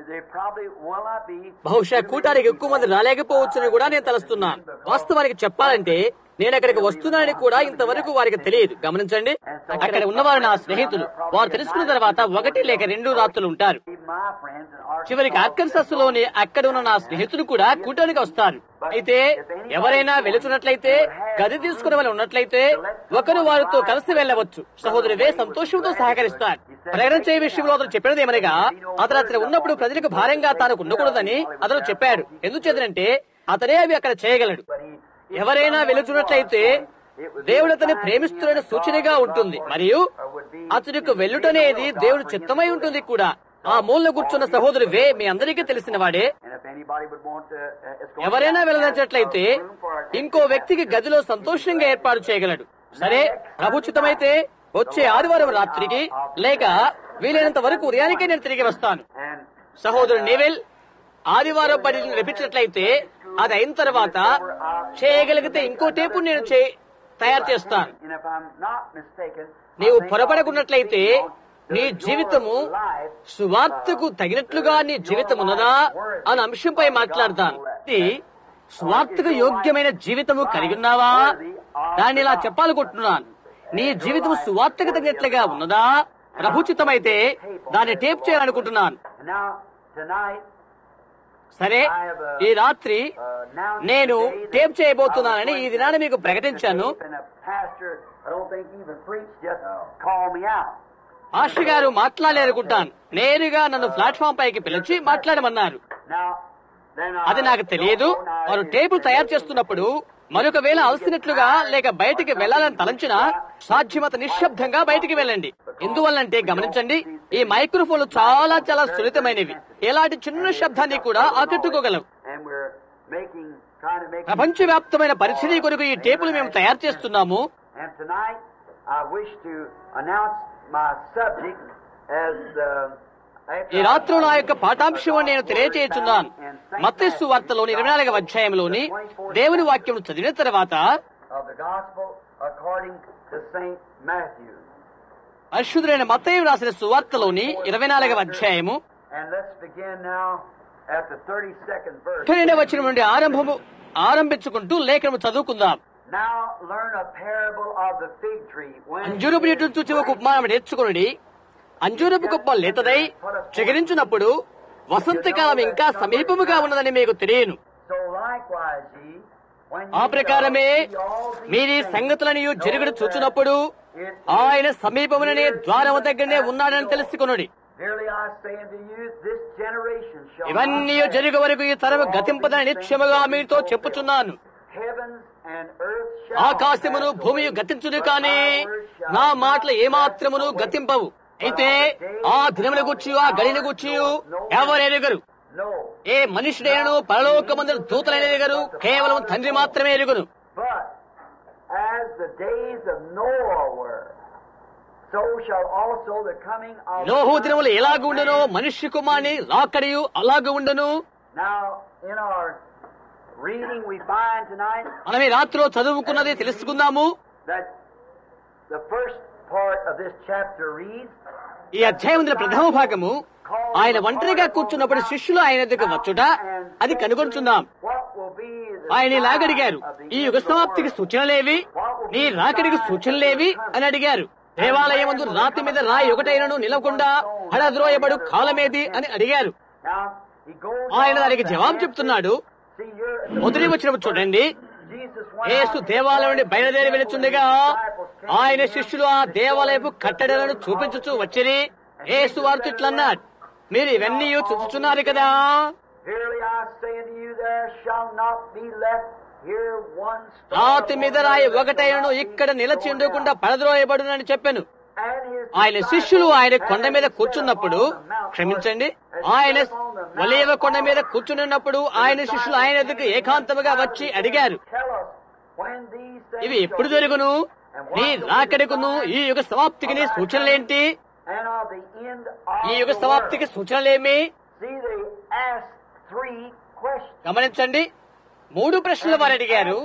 బహుశా కూటానికి ఎక్కువ మంది రాలేకపోవచ్చని కూడా నేను తలుస్తున్నాను. వాస్తవానికి చెప్పాలంటే నేను అక్కడికి వస్తున్నానని కూడా ఇంతవరకు వారికి తెలియదు. గమనించండి, అక్కడ ఉన్నవారు నా స్నేహితులు. వారు తెలుసుకున్న తర్వాత 1 లేక 2 రాత్రులు ఉంటారు. చివరికి ఆర్కన్సాస్ లోని అక్కడ ఉన్న నా స్నేహితులు కూడా కూటానికి వస్తారు. అయితే ఎవరైనా వెళుతున్నట్లయితే, గది తీసుకునే వాళ్ళు ఉన్నట్లయితే ఒకరు వారితో కలిసి వెళ్లవచ్చు. సహోదరి వే సంతోషంతో సహకరిస్తారు. ప్రయాణం చేయ విషయంలో అతను చెప్పినది ఏమనగా, అతను అక్కడ ఉన్నప్పుడు ప్రజలకు భారంగా తాను ఉండకూడదని అతను చెప్పాడు. ఎందుచేతంటే అతనే అవి అక్కడ చేయగలడు. ఎవరైనా వెళుతున్నట్లయితే దేవుడు అతన్ని ప్రేమిస్తున్న సూచనగా ఉంటుంది. మరియు అతనికి వెళ్ళుటనేది దేవుడు చిత్తమై ఉంటుంది కూడా. ఆ మూల కూర్చున్న సహోదరు వే మీ అందరికీ తెలిసిన వాడే. ఎవరైనా వెళ్ళనట్లయితే ఇంకో వ్యక్తికి గదిలో సంతోషంగా ఏర్పాటు చేయగలడు. సరే, ప్రభుచితమైతే వచ్చే ఆదివారం రాత్రికి లేక వీలైనంత వరకు ఉదయానికే నేను తిరిగి వస్తాను. సహోదరు నీవెల్ ఆదివారం బడిని రెపించినట్లయితే అది అయిన తర్వాత చేయగలిగితే ఇంకో టేపు నేను తయారు చేస్తాను. నీవు పొరపడకున్నట్లయితే నీ జీవితము సువార్తకు తగినట్లుగా నీ జీవితం ఉన్నదా అనే అంశంపై మాట్లాడతాను. స్వార్థకు యోగ్యమైన జీవితము కలిగి ఉన్నావా? దాన్ని ఇలా చెప్పాలనుకుంటున్నాను. నీ జీవితం సువార్తకు తగినట్లుగా ఉన్నదా? ప్రభుచితమైతే దాన్ని టేప్ చేయాలనుకుంటున్నాను. సరే, ఈ రాత్రి నేను టేప్ చేయబోతున్నానని ఈ దినాన్ని మీకు ప్రకటించాను. పాస్టర్ గారు మాట్లాడాలనుకుంటాను. నేరుగా నన్ను ప్లాట్ఫామ్ పైకి పిలిచి మాట్లాడమన్నారు. అది నాకు తెలియదు. వారు టేపులు తయారు చేస్తున్నప్పుడు మరొక వేళ అలసినట్లుగా లేక బయటికి వెళ్లాలని తలంచినా సాధ్యమత నిశ్శబ్దంగా బయటికి వెళ్ళండి. ఎందువల్లంటే గమనించండి, ఈ మైక్రోఫోన్లు చాలా చాలా సున్నితమైనవి. ఎలాంటి చిన్న శబ్దాన్ని కూడా ఆకట్టుకోగలవు. ప్రపంచవ్యాప్తమైన పరిస్థితి కొరకు ఈ టేపులు మేము తయారు చేస్తున్నాము. ఈ రాత్రి నా యొక్క పాఠాంశం నేను తెలియజేస్తున్నాను. మత్తయి సువార్తలోని 24వ అధ్యాయంలోని దేవుని వాక్యం చదివిన తర్వాత పరిశుద్ధుడైన మత్తయి రాసిన సువార్తలోని 24వ అధ్యాయము 12వ వచనం నుండి ఆరంభించుకుంటూ లేఖనము చదువుకుందాం. అంజూరపు చెట్టును చూచి ఒక ఉపమానం నేర్చుకుని, అంజూరపు కుప్ప లేతదై చిగురించినప్పుడు వసంతకాలం ఇంకా సమీపముగా ఉన్నదని మీకు తెలియను. ఆ ప్రకారమే మీరీ సంగతులను జరుగుడు చూచినప్పుడు ఆయన సమీపముననే ద్వారము దగ్గరనే ఉన్నాడని తెలుసుకొనుడి. ఇవన్నీ జరుగు వరకు ఈ తరము గతింపదని నిశ్చయముగా మీతో చెప్పుచున్నాను. ఆకాశమును భూమియు గతించును కానీ నా మాటలు ఏమాత్రమును గతింపవు. అయితే ఆ దినముల గుర్చి ఆ గడిని గుర్చి ఎవరెరుగరు. ఏ మనుషుడైనను పరలోకమందు దూతలైన ఎరుగరు, కేవలం తండ్రి మాత్రమే ఎరుగరు. so shall also the coming of నోహు దినములు ఎలాగ ఉండను, మనుష్య కుమారుని రాకడయు అలాగ ఉండను. Now, in our reading we find tonight మనం ఈ రాత్రిలో చదువుకున్నది తెలుసుకుందాము. that the first part of this chapter reads, ఈ అధ్యాయం ప్రథమ భాగము ఆయన ఒంటరిగా కూర్చున్నప్పుడు శిష్యులు ఆయన దగ్గర వచ్చుట అది కనుగొంటున్నాం. what will be the ఆయన ఇలాగడిగారు, ఈ యుగ సమాప్తికి సూచనలేవి, నీ రాకడికి సూచనలేవి అని అడిగారు. దేవాలయమందు రాతి మీద రాయి ఒకటైనను నిలవకుండా హడద్రోయబడు కాలమేది అని అడిగారు. Now, he goes ఆయన on దానికి to జవాబు answer. చెప్తున్నాడు. See, you're మొదటి వచ్చినప్పుడు చూడండి, Jesus went యేసు out దేవాలయం నుండి బయలుదేరి వెళుతుండగా ఆయన శిష్యులు ఆ దేవాలయపు కట్టడలను చూపించుచూ వచ్చిరి. యేసు వారితో ఇట్లన్నాడు, మీరు ఇవన్నీ చూచుచున్నారు కదా, Verily I say unto you, there shall not be left here one stone రాతి మీద రాయి upon the ఒకటైనను other ఇక్కడ shall నిలచి go ఉండకుండా down. పడద్రోయబడునని చెప్పాను. And his ఆయన శిష్యులు ఆయన disciples కొండ మీద having కూర్చున్నప్పుడు, sat upon the mount, క్షమించండి, as ఆయన sat upon the mount ఒలీవ కొండ మీద of కూర్చుని ఉన్నప్పుడు ఆయన శిష్యులు ఆయన ఎదుగు ఏకాంతముగా వచ్చి అడిగారు, Tell us when these things ఇవి ఎప్పుడు shall be, జరుగును, and what నీ shall be the రాకడకును sign ఈ యుగ సమాప్తికి సూచనలేంటి, and of the end of ఈ యుగ the సమాప్తికి world. సూచనలేమి? See, they asked 3 questions. గమనించండి, 3 ప్రశ్నలు వారు అడిగారు.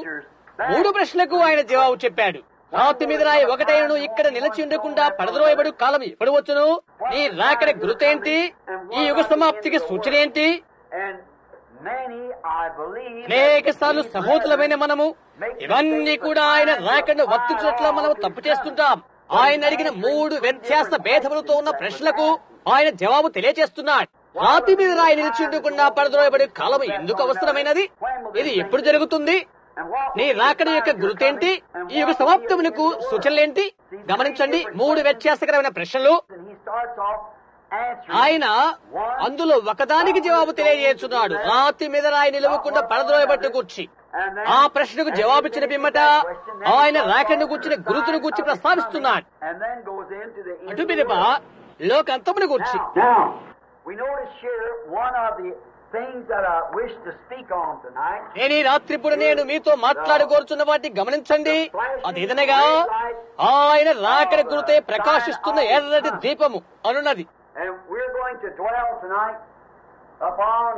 3 ప్రశ్నలకు ఆయన జవాబు చెప్పాడు. రాతి మీద రాయి ఒకటైనను ఇక్కడ నిలిచి ఉండకుండా పడద్రోయబడు కాలం ఎప్పుడు వచ్చును, నీ రాకడ గుర్తేంటి, ఈ యుగ సమాప్తికి సూచన ఏంటి? And many, I believe, అనేక సార్లు సహోదరులమైన మనము ఇవన్నీ కూడా ఆయన రాకడను వర్తించినట్లు మనము తప్పు చేస్తుంటాం. ఆయన అడిగిన 3 వ్యత్యాస భేదములతో ఉన్న ప్రశ్నలకు ఆయన జవాబు తెలియజేస్తున్నాడు. రాతి మీద రాయి నిలిచి ఉండకుండా పడద్రోయబడే కాలం ఎందుకు అవసరమైనది, ఇది ఎప్పుడు జరుగుతుంది, and what నీ రాకడ యొక్క గుర్తేంటి, ఈ యుగ సమాప్తమునకు సూచనలేంటి? గమనించండి, 3 వ్యత్యాసకరమైన ప్రశ్నలు. and he starts off answering ఆయన అందులో ఒకదానికి జవాబు తెలియజేస్తున్నాడు, రాతి మీద రాయి నిలవకుండా పడద్రోయబట్టు కూర్చి. and then, ఆ ప్రశ్నకు జవాబిచ్చిన పిమ్మట ఆయన రాకడను కూర్చిన గురుతును కూర్చి ప్రస్తావిస్తున్నాడు. and then goes into the end అటు of the పిదప world. లోకంతమును కూర్చి. Now, we notice here one of the things that I wish to speak on tonight. నేను ఈ రాత్రిపూట నేను మీతో మాట్లాడుకోరుచున్న వాటిని గమనించండి. అదేదనగా ఆయన రాకడ గురుతే ప్రకాశిస్తున్న ఎర్రటి దీపము అనున్నది. And we're going to dwell tonight upon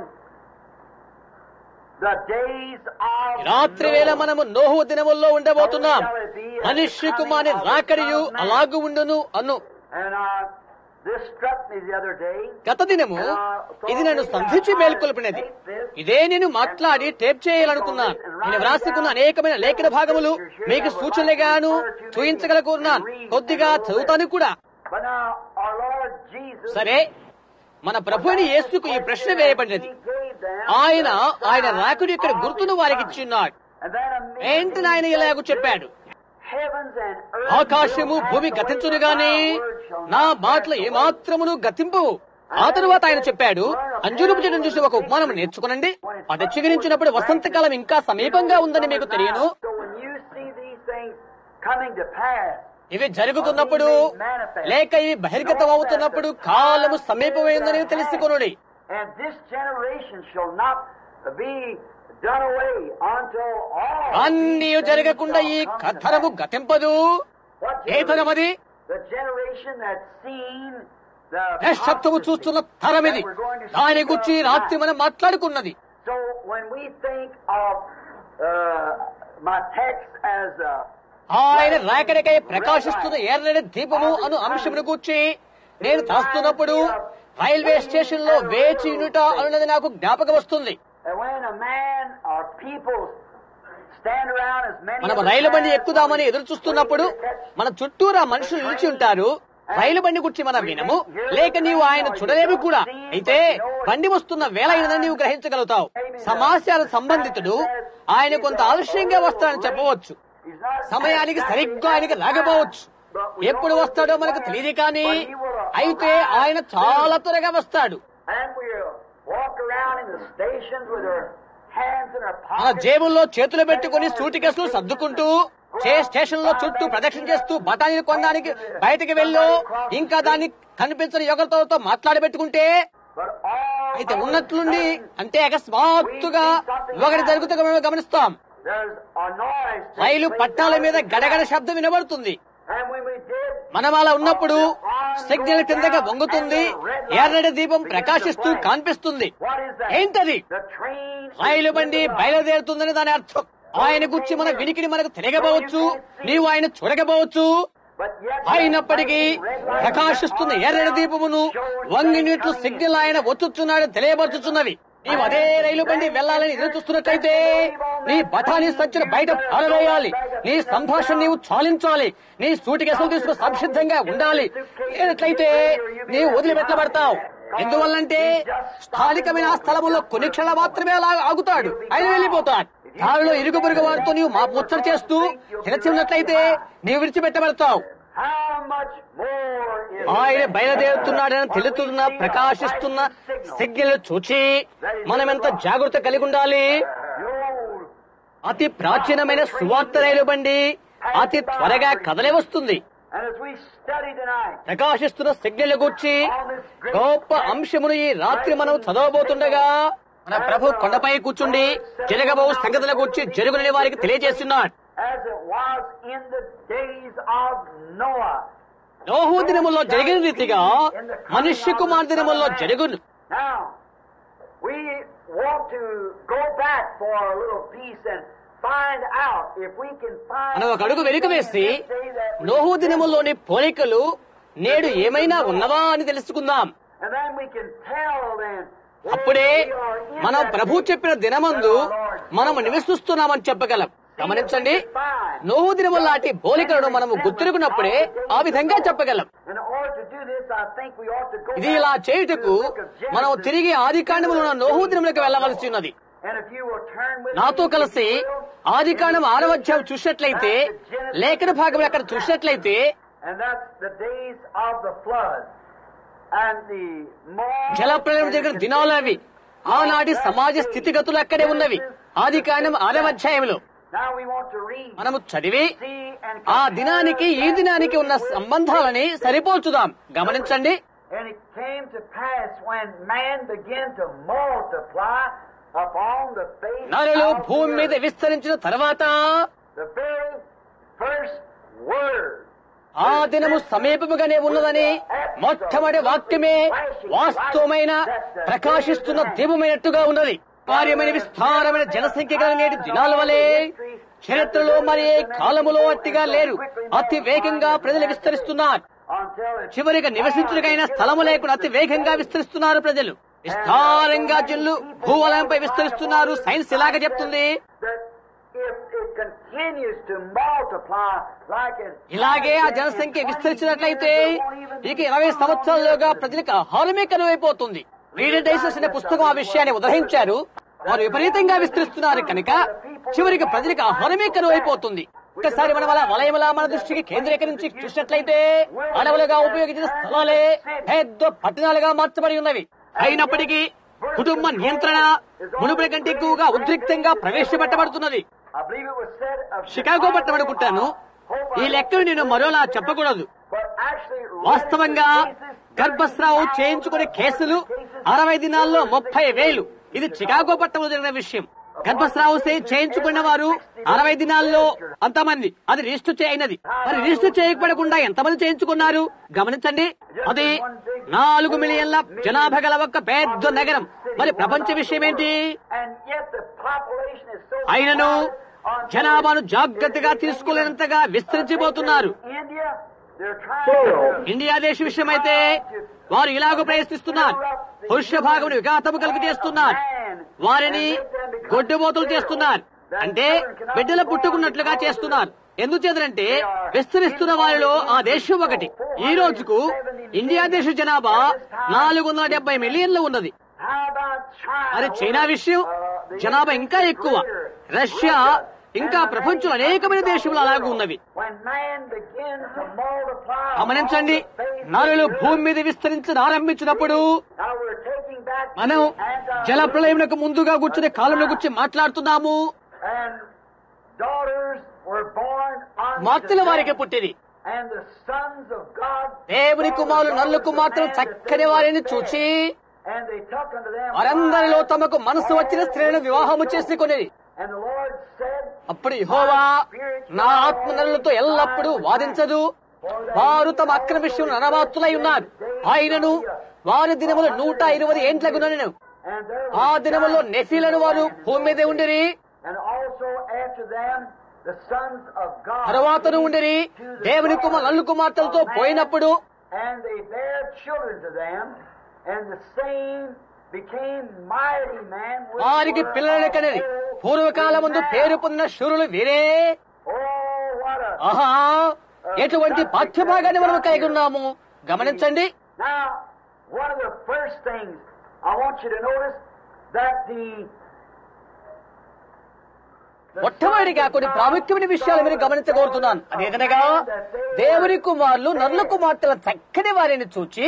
the days of రాత్రి వేళ Noah. మనము నోహు దినముల్లో ఉండబోతున్నాం. మనుష్య కుమారుని రాకడియు అలాగు ఉండును అను. And this struck me the other day. గత దినము ఇది నన్ను సంధించి మేల్కొల్పినది. ఇదే నేను మాట్లాడి టేప్ చేయాలనుకున్నాను. నేను వ్రాసుకున్న అనేకమైన లేఖన భాగములు మీకు సూచనలుగాను చూయించగలుగుతున్నాను. కొద్దిగా చదువుతాను కూడా. But now our Lord Jesus, సరే, మన ప్రభుని యేసుకు ఈ ప్రశ్న వేయబడినది. He gave them ఆయన రాకుడి యొక్క గుర్తును వారికి ఇచ్చిన్నాడు. and then ఏంటని ఆయన ఇలాగ చెప్పాడు, heavens and earth ఆకాశము భూమి గతించును గాని నా మాటలు ఏమాత్రమును గతింపవు. ఆ తరువాత ఆయన చెప్పాడు, అంజూరపు చెట్టును చూసి ఒక ఉపమానం నేర్చుకునండి. అది చిగురించినప్పుడు వసంతకాలం ఇంకా సమీపంగా ఉందని మీకు తెలియను. So when you see these things coming to pass, ఇవి జరుగుతున్నప్పుడు లేక ఈ బహిర్గతం అవుతున్నప్పుడు కాలము సమీపమైందని తెలుసుకొనుడి. and this generation shall not be done away until all అన్నీ జరగకుండా ఈ కథరము గతింపదు. what A తరమది? the generation that's seen the నక్షత్రము చూస్తున్న తరమిది. దాని గురించి రాత్రి మనం మాట్లాడుకున్నది. So when we think of my text as ఆయన రాకడికై ప్రకాశిస్తున్న ఎర్రని దీపము అను అంశమును కూర్చి నేను రాస్తున్నప్పుడు రైల్వే స్టేషన్ లో వేచి యునుట అన్నది నాకు జ్ఞాపకం వస్తుంది. when a man or people stand around as many మనం రైలు బండి ఎక్కుదామని ఎదురు చూస్తున్నప్పుడు మన చుట్టూరా మనుషులు నిలిచి ఉంటారు. రైలు బండి గురించి మనం వినము, లేక నీవు ఆయన చూడలేవు కూడా. అయితే బండి వస్తున్న వేళ అయినదని నీవు గ్రహించగలుగుతావు. సమాచార సంబంధితుడు ఆయన కొంత ఆలస్యంగా వస్తాడని చెప్పవచ్చు. సమయానికి సరిగ్గా ఆయనకి రాకపోవచ్చు. ఎప్పుడు వస్తాడో మనకు తెలియదు, కానీ అయితే ఆయన చాలా త్వరగా వస్తాడు. and we walk around in the stations with our hands in our మన pockets. జేబుల్లో చేతులు పెట్టుకుని సూట్ కేసులు సర్దుకుంటూ స్టేషన్ లో చుట్టూ ప్రదక్షిణ చేస్తూ బఠానీలు కొనడానికి బయటకు వెళ్ళో ఇంకా దాన్ని కనిపించని ఒకరితో మాట్లాడబెట్టుకుంటే But all అయితే ఉన్నట్లుండి అంటే అకస్మాత్తుగా ఒకటి జరుగుతూ మనం గమనిస్తాం. there's a noise. రైలు పట్టాల మీద గడగడ శబ్దం వినబడుతుంది. And when we did మనం అలా ఉన్నప్పుడు సిగ్నల్ కిందగా వంగుతుంది, ఎర్రటి దీపం ప్రకాశిస్తూ కనిపిస్తుంది. ఏంటది? రైలు బండి బయలుదేరుతుందని దాని అర్థం. ఆయన గురించి మన వినికిడి మనకు తెలియకపోవచ్చు, నీవు ఆయన చూడకపోవచ్చు. అయినప్పటికీ ప్రకాశిస్తున్న ఎర్రటి దీపమును వంగి నీట్లు సిగ్నల్ ఆయన వచ్చుచున్నాడు తెలియపరుచుచున్నవి. నీవు అదే రైలు బండి వెళ్లాలని ఎదురు చూస్తున్నట్లయితే నీ బఠానీ సంచులు బయట పారవేయాలి, నీ సంభాషణ నీవు చాలించాలి, నీ సూటికేసులు తీసుకు సంసిద్ధంగా ఉండాలి. లేనట్లయితే నీవు వదిలిపెట్టబడతావు. ఎందువల్లంటే స్థానికమైన ఆ స్థలములో కొన్ని క్షణాలు మాత్రమే అలా ఆగుతాడు, ఆయన వెళ్ళిపోతాడు. దారిలో ఇరుగు పొరుగు వారితో నీవు మా ముచ్చట చేస్తూ తెరచి ఉన్నట్లయితే నీవు విడిచిపెట్టబడతావు. ఆయన బయలుదేరుతున్నాడని తెలుతున్న ప్రకాశిస్తున్న సిగ్నల్ చూచి మనమెంత జాగ్రత్త కలిగి ఉండాలి. అతి ప్రాచీనమైన సువార్త రైలు బండి అతి త్వరగా కదలే వస్తుంది. ప్రకాశిస్తున్న సిగ్నల్ గూర్చి గొప్ప అంశమును ఈ రాత్రి మనం చదవబోతుండగా మన ప్రభు కొండపై కూర్చుండి జరగబో సంగతుల గూర్చి జరుగునని వారికి తెలియజేస్తున్నాడు. నోహు దినముల్లో జరిగిన రీతిగా మనుష్య కుమార్ దినముల్లో జరుగును. మనం ఒక అడుగు వెనుక వేసి నోహు దినముల్లోని పోలికలు నేడు ఏమైనా ఉన్నవా అని తెలుసుకుందాం. అప్పుడే మనం ప్రభు చెప్పిన దినమందు మనము నివసిస్తున్నామని చెప్పగలం. గమనించండి, నోహు దినముల లాంటి పోలికలను మనము గుర్తుకున్నప్పుడే ఆ విధంగా చెప్పగలం. ఇది ఇలా చేయుటకు మనం తిరిగి ఆదికాండములో ఉన్న నోహు దినములకు వెళ్లవలసి ఉన్నది. నాతో కలిసి ఆదికాండం 6వ అధ్యాయం చూసినట్లయితే, లేఖన భాగం అక్కడ చూసినట్లయితే జలప్రలయం జరిగిన దినాలు అవి. ఆనాటి సమాజ స్థితిగతులు అక్కడే ఉన్నవి. ఆదికాండం 6వ అధ్యాయంలో మనము చదివి ఆ దినానికి ఈ దినానికి ఉన్న సంబంధాలని సరిపోల్చుదాం. గమనించండి, నరులు భూమి మీద విస్తరించిన తర్వాత ఆ దినము సమీపముగానే ఉన్నదని మొట్టమొదటి వాక్యమే వాస్తవమైన ప్రకాశిస్తున్న దీపమైనట్టుగా ఉన్నది. కార్యమైన విస్తారమైన జనసంఖ్య గల నేటి దినాల వలె చరిత్రలో మరి కాలములో అట్టిగా లేరు. అతి వేగంగా ప్రజలు విస్తరిస్తున్నారు. చివరిగా నివసించుడికైనా స్థలము లేకుండా అతి వేగంగా విస్తరిస్తున్నారు ప్రజలు. విస్తారంగా జనులు భూవలయంపై విస్తరిస్తున్నారు. సైన్స్ ఇలాగ చెప్తుంది. ఇలాగే ఆ జనసంఖ్య విస్తరించినట్లయితే ఇక 20 సంవత్సరాల్లోగా ప్రజలకు ఆహారమే కనువైపోతుంది. రీడర్ డైసెస్ అనే పుస్తకం ఆ విషయాన్ని ఉదహరించారు. వారు విపరీతంగా విస్తరిస్తున్నారు కనుక చివరికి ప్రజలకు ఆహారమే కనువైపోతుంది. ఒక్కసారి మనం అలా వలయములా మన దృష్టికి కేంద్రీకరించి చూసినట్లయితే అడవులుగా ఉపయోగించిన స్థలాలే పెద్ద పట్టణాలుగా మార్చబడి ఉన్నవి. అయినప్పటికీ కుటుంబ నియంత్రణ మునుపటి కంటే ఎక్కువగా ఉద్రిక్తంగా ప్రవేశపెట్టబడుతున్నది. షికాగో పట్టణం అనుకుంటాను. ఈ లెక్కను నేను మరోలా చెప్పకూడదు. వాస్తవంగా గర్భస్రావం చేయించుకునే కేసులు 60 దినాల్లో 30,000. ఇది చికాగో పట్టణంలో జరిగిన విషయం. గర్భస్రావం చేయించుకున్న వారు 60 దినాల్లో అంతమంది. అది రిజిస్టర్ అయినది. మరి రిజిస్టర్ చేయకపోకుండా ఎంతమంది చేయించుకున్నారు గమనించండి. అది 4 మిలియన్ల జనాభా గల ఒక పెద్ద నగరం. మరి ప్రపంచ విషయం ఏంటి? అయినను జనాభాను జాగ్రత్తగా తీసుకోలేనంతగా విస్తరించిపోతున్నారు. ఇండియా దేశ విషయం అయితే వారు ఇలాగ ప్రయత్నిస్తున్నారు. పురుష భాగమును విఘాతము కలిగి చేస్తున్నారు. వారిని గొడ్డుబోతులు చేస్తున్నారు. అంటే బిడ్డలు పుట్టుకున్నట్లుగా చేస్తున్నారు. ఎందుచేతంటే విస్తరిస్తున్న వారిలో ఆ దేశం ఒకటి. ఈ రోజుకు ఇండియా దేశ జనాభా 470 మిలియన్లు ఉన్నది. అది చైనా విషయం జనాభా ఇంకా ఎక్కువ. రష్యా ఇంకా ప్రపంచంలో అనేకమైన దేశములు అలాగే ఉన్నవి. గమనించండి, నరులు భూమి మీద విస్తరించడం ఆరంభించినప్పుడు మనం జల ప్రళయమునకు ముందుగా కూర్చునే కాలంలో గురించి మాట్లాడుతున్నాము. మార్తెల వారికి పుట్టింది. దేవుని కుమారులు నరులకు మాత్రం చక్కని వారిని చూచి వారందరిలో తమకు మనసు వచ్చిన స్త్రీలను వివాహము చేసుకునేది. అప్పుడు యెహోవా నా ఆత్మ నరులతో ఎల్లప్పుడూ వాదించదు, వారు తమ అక్రమ విషయం అనమాత్రులై ఉన్నారు. ఆయనను వారి దినములు 120 ఏండ్లగునను. ఆ దినములో నెఫీలను వారు భూమి మీదే ఉండిరి. తరువాతను ఉండిరి దేవుని నల్లు కుమార్తెలతో పోయినప్పుడు వారికి పిల్లలు కనేది. పూర్వకాలం ముందు పేరు పొందిన శూరులు వీరే. ఆహా, ఎటువంటి పాఠ్యభాగాన్ని మనం కలిగి ఉన్నాము గమనించండి. మొట్టమొదటిగా కొన్ని ప్రాముఖ్యమైన విషయాలు మీరు గమనించగోరుతున్నాను. అదేదనగా దేవుని కుమారులు నరుల కుమార్తెల చక్కని వారిని చూచి,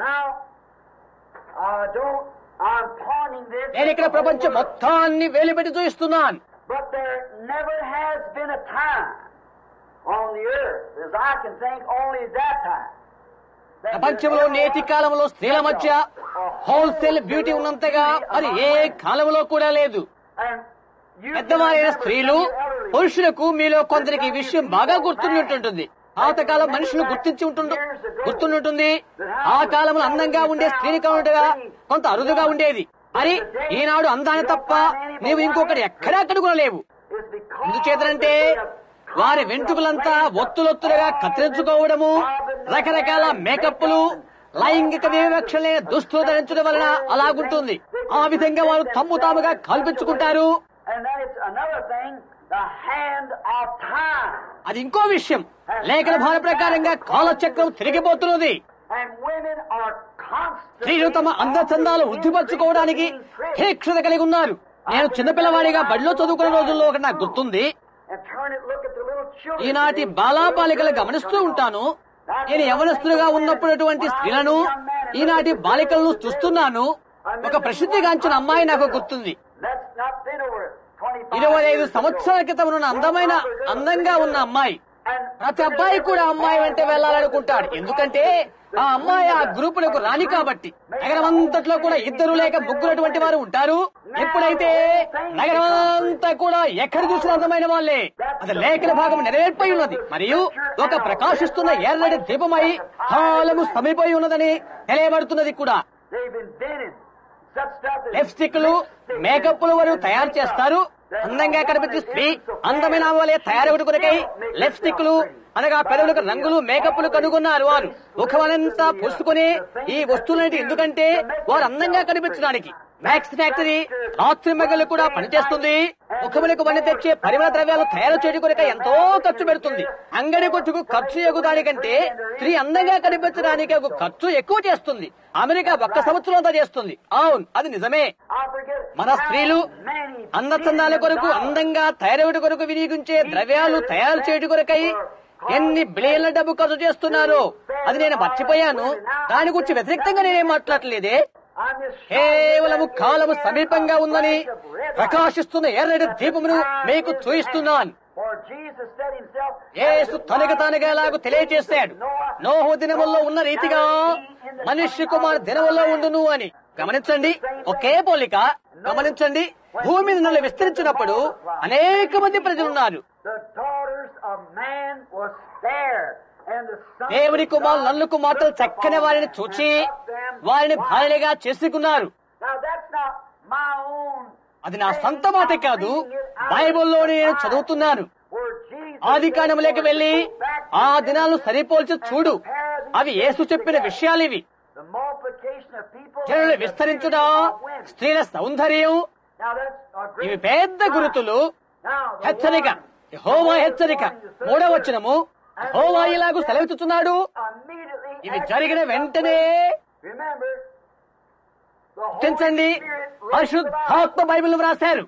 నేను ఇక్కడ ప్రపంచం మొత్తాన్ని వేలుపెట్టి చూపిస్తున్నాను. ప్రపంచంలో నేటి కాలంలో స్త్రీల మధ్య హోల్సేల్ బ్యూటీ ఉన్నంతగా మరి ఏ కాలంలో కూడా లేదు. పెద్దవారైన స్త్రీలు పురుషులకు మీలో కొందరికి ఈ విషయం బాగా గుర్తుంటుంది. పాతకాలం మనుషులు గుర్తుంటుంది. ఆ కాలంలో అందంగా ఉండే స్త్రీని కానుండగా కొంత అరుదుగా ఉండేది. మరి ఈనాడు అందాన్ని తప్ప నీవు ఇంకొకటి ఎక్కడా కనుగొనలేవు. ఎందుచేతంటే వారి వెంట్రుకలంతా ఒత్తులొత్తులుగా కత్తిరించుకోవడము, రకరకాల మేకప్లు, లైంగిక వివక్ష లేని దుస్తులు ధరించడం వలన అలాగుంటుంది. ఆ విధంగా వారు తమ్ము తాముగా కల్పించుకుంటారు. అది ఇంకో విషయం. లేఖన భార ప్రకారంగా కాలచక్రం తిరిగిపోతున్నది. స్త్రీలు తమ అందచందాలు వృద్ధిపరచుకోవడానికి తీక్షణ కలిగి ఉన్నారు. నేను చిన్నపిల్లవాడిగా బడిలో చదువుకున్న రోజుల్లో ఒకటి నాకు గుర్తుంది. ఈనాటి బాలాబాలికలు గమనిస్తూ ఉంటాను. నేను యవనస్తులుగా ఉన్నప్పుడు స్త్రీలను, ఈనాటి బాలికలను చూస్తున్నాను. ఒక ప్రసిద్ధిగాంచిన అమ్మాయి నాకు గుర్తుంది. 25 సంవత్సరాల క్రితం ఉన్న అందంగా ఉన్న అమ్మాయి. ప్రతి అబ్బాయి కూడా అమ్మాయి వెంట వెళ్లాలనుకుంటాడు. ఎందుకంటే ఆ అమ్మాయి ఆ గ్రూపులకు రాని కాబట్టి. నగరం అంతట్లో కూడా 2 లేక 3 అటువంటి వారు ఉంటారు. ఎప్పుడైతే నగరం అంతా కూడా ఎక్కడ చూసిన అందమైన వాళ్ళే. అది లేఖన భాగం నెరవేర్పై ఉన్నది. మరియు ఒక ప్రకాశిస్తున్న ఎర్రటి దీపమై కాలము సమీపై ఉన్నదని తెలియబడుతున్నది కూడా. లిప్స్టిక్లు, మేకప్లు వారు తయారు చేస్తారు. అందంగా కనిపించే స్త్రీ అందమైన వాళ్ళే తయారవడం కొరకై లిప్స్టిక్లు అనగా పెదవులకు రంగులు, మేకప్లు కనుగొన్నారు. వారు ముఖమనంతా పూసుకుని ఈ వస్తువులన్నిటి ఎందుకంటే వారు అందంగా కనిపించడానికి. మ్యాక్స్ ఫ్యాక్టరీ రాత్రి మగలు కూడా పనిచేస్తుంది. ముఖములకు వన్ని తెచ్చే పరిమళ ద్రవ్యాలు తయారు చేయడం కొరక ఎంతో ఖర్చు పెడుతుంది. అంగడి కొట్టుకు ఖర్చు ఎగుదానికంటే స్త్రీ అందంగా కనిపించడానికి ఒక ఖర్చు ఎక్కువ చేస్తుంది. అమెరికా 1 సంవత్సరం అంతా చేస్తుంది. అవును, అది నిజమే. మన స్త్రీలు అందచందాల కొరకు, అందంగా తయారవడం కొరకు వినియోగించే ద్రవ్యాలు తయారు చేయడం కొరకై ఎన్ని బిలియన్ల డబ్బు ఖర్చు చేస్తున్నారో అది నేను మర్చిపోయాను. దాని గురించి వ్యతిరేక్తంగా నేనేం మాట్లాడలేదే. కేవలము కాలము సమీపంగా ఉందని ప్రకాశిస్తున్న ఎర్రటి దీపమును మీకు చూయిస్తున్నాను. యేసు తనకు తానుగా ఎలాగో తెలియజేశాడు. నోహు దినముల్లో ఉన్న రీతిగా మనుష్య కుమారు దినముల్లో ఉండును అని. గమనించండి, ఒకే పోలిక. గమనించండి, భూమి నుండి విస్తరించినప్పుడు అనేక మంది ప్రజలున్నారు. దేవుని కుమారు నల్లు కుమార్తెలు చక్కని వారిని చూచి వారిని భార్యగా చేసుకున్నారు. అది నా సొంత మాట కాదు, బైబిల్లో నేను చదువుతున్నాను. ఆదికాండములోకి వెళ్లి ఆ దినాలను సరిపోల్చి చూడు. అవి యేసు చెప్పిన విషయాలు ఇవి. జనులు విస్తరించుట, స్త్రీల సౌందర్యం, ఇవి పెద్ద గురుతులు. హెచ్చరిక, యెహోవా హెచ్చరిక. 3వ వచనము, యెహోవా ఇలాగూ సెలవిస్తున్నాడు. ఇవి జరిగిన వెంటనే గుర్తించండి, పరిశుద్ధాత్మ బైబిల్ వ్రాశారు.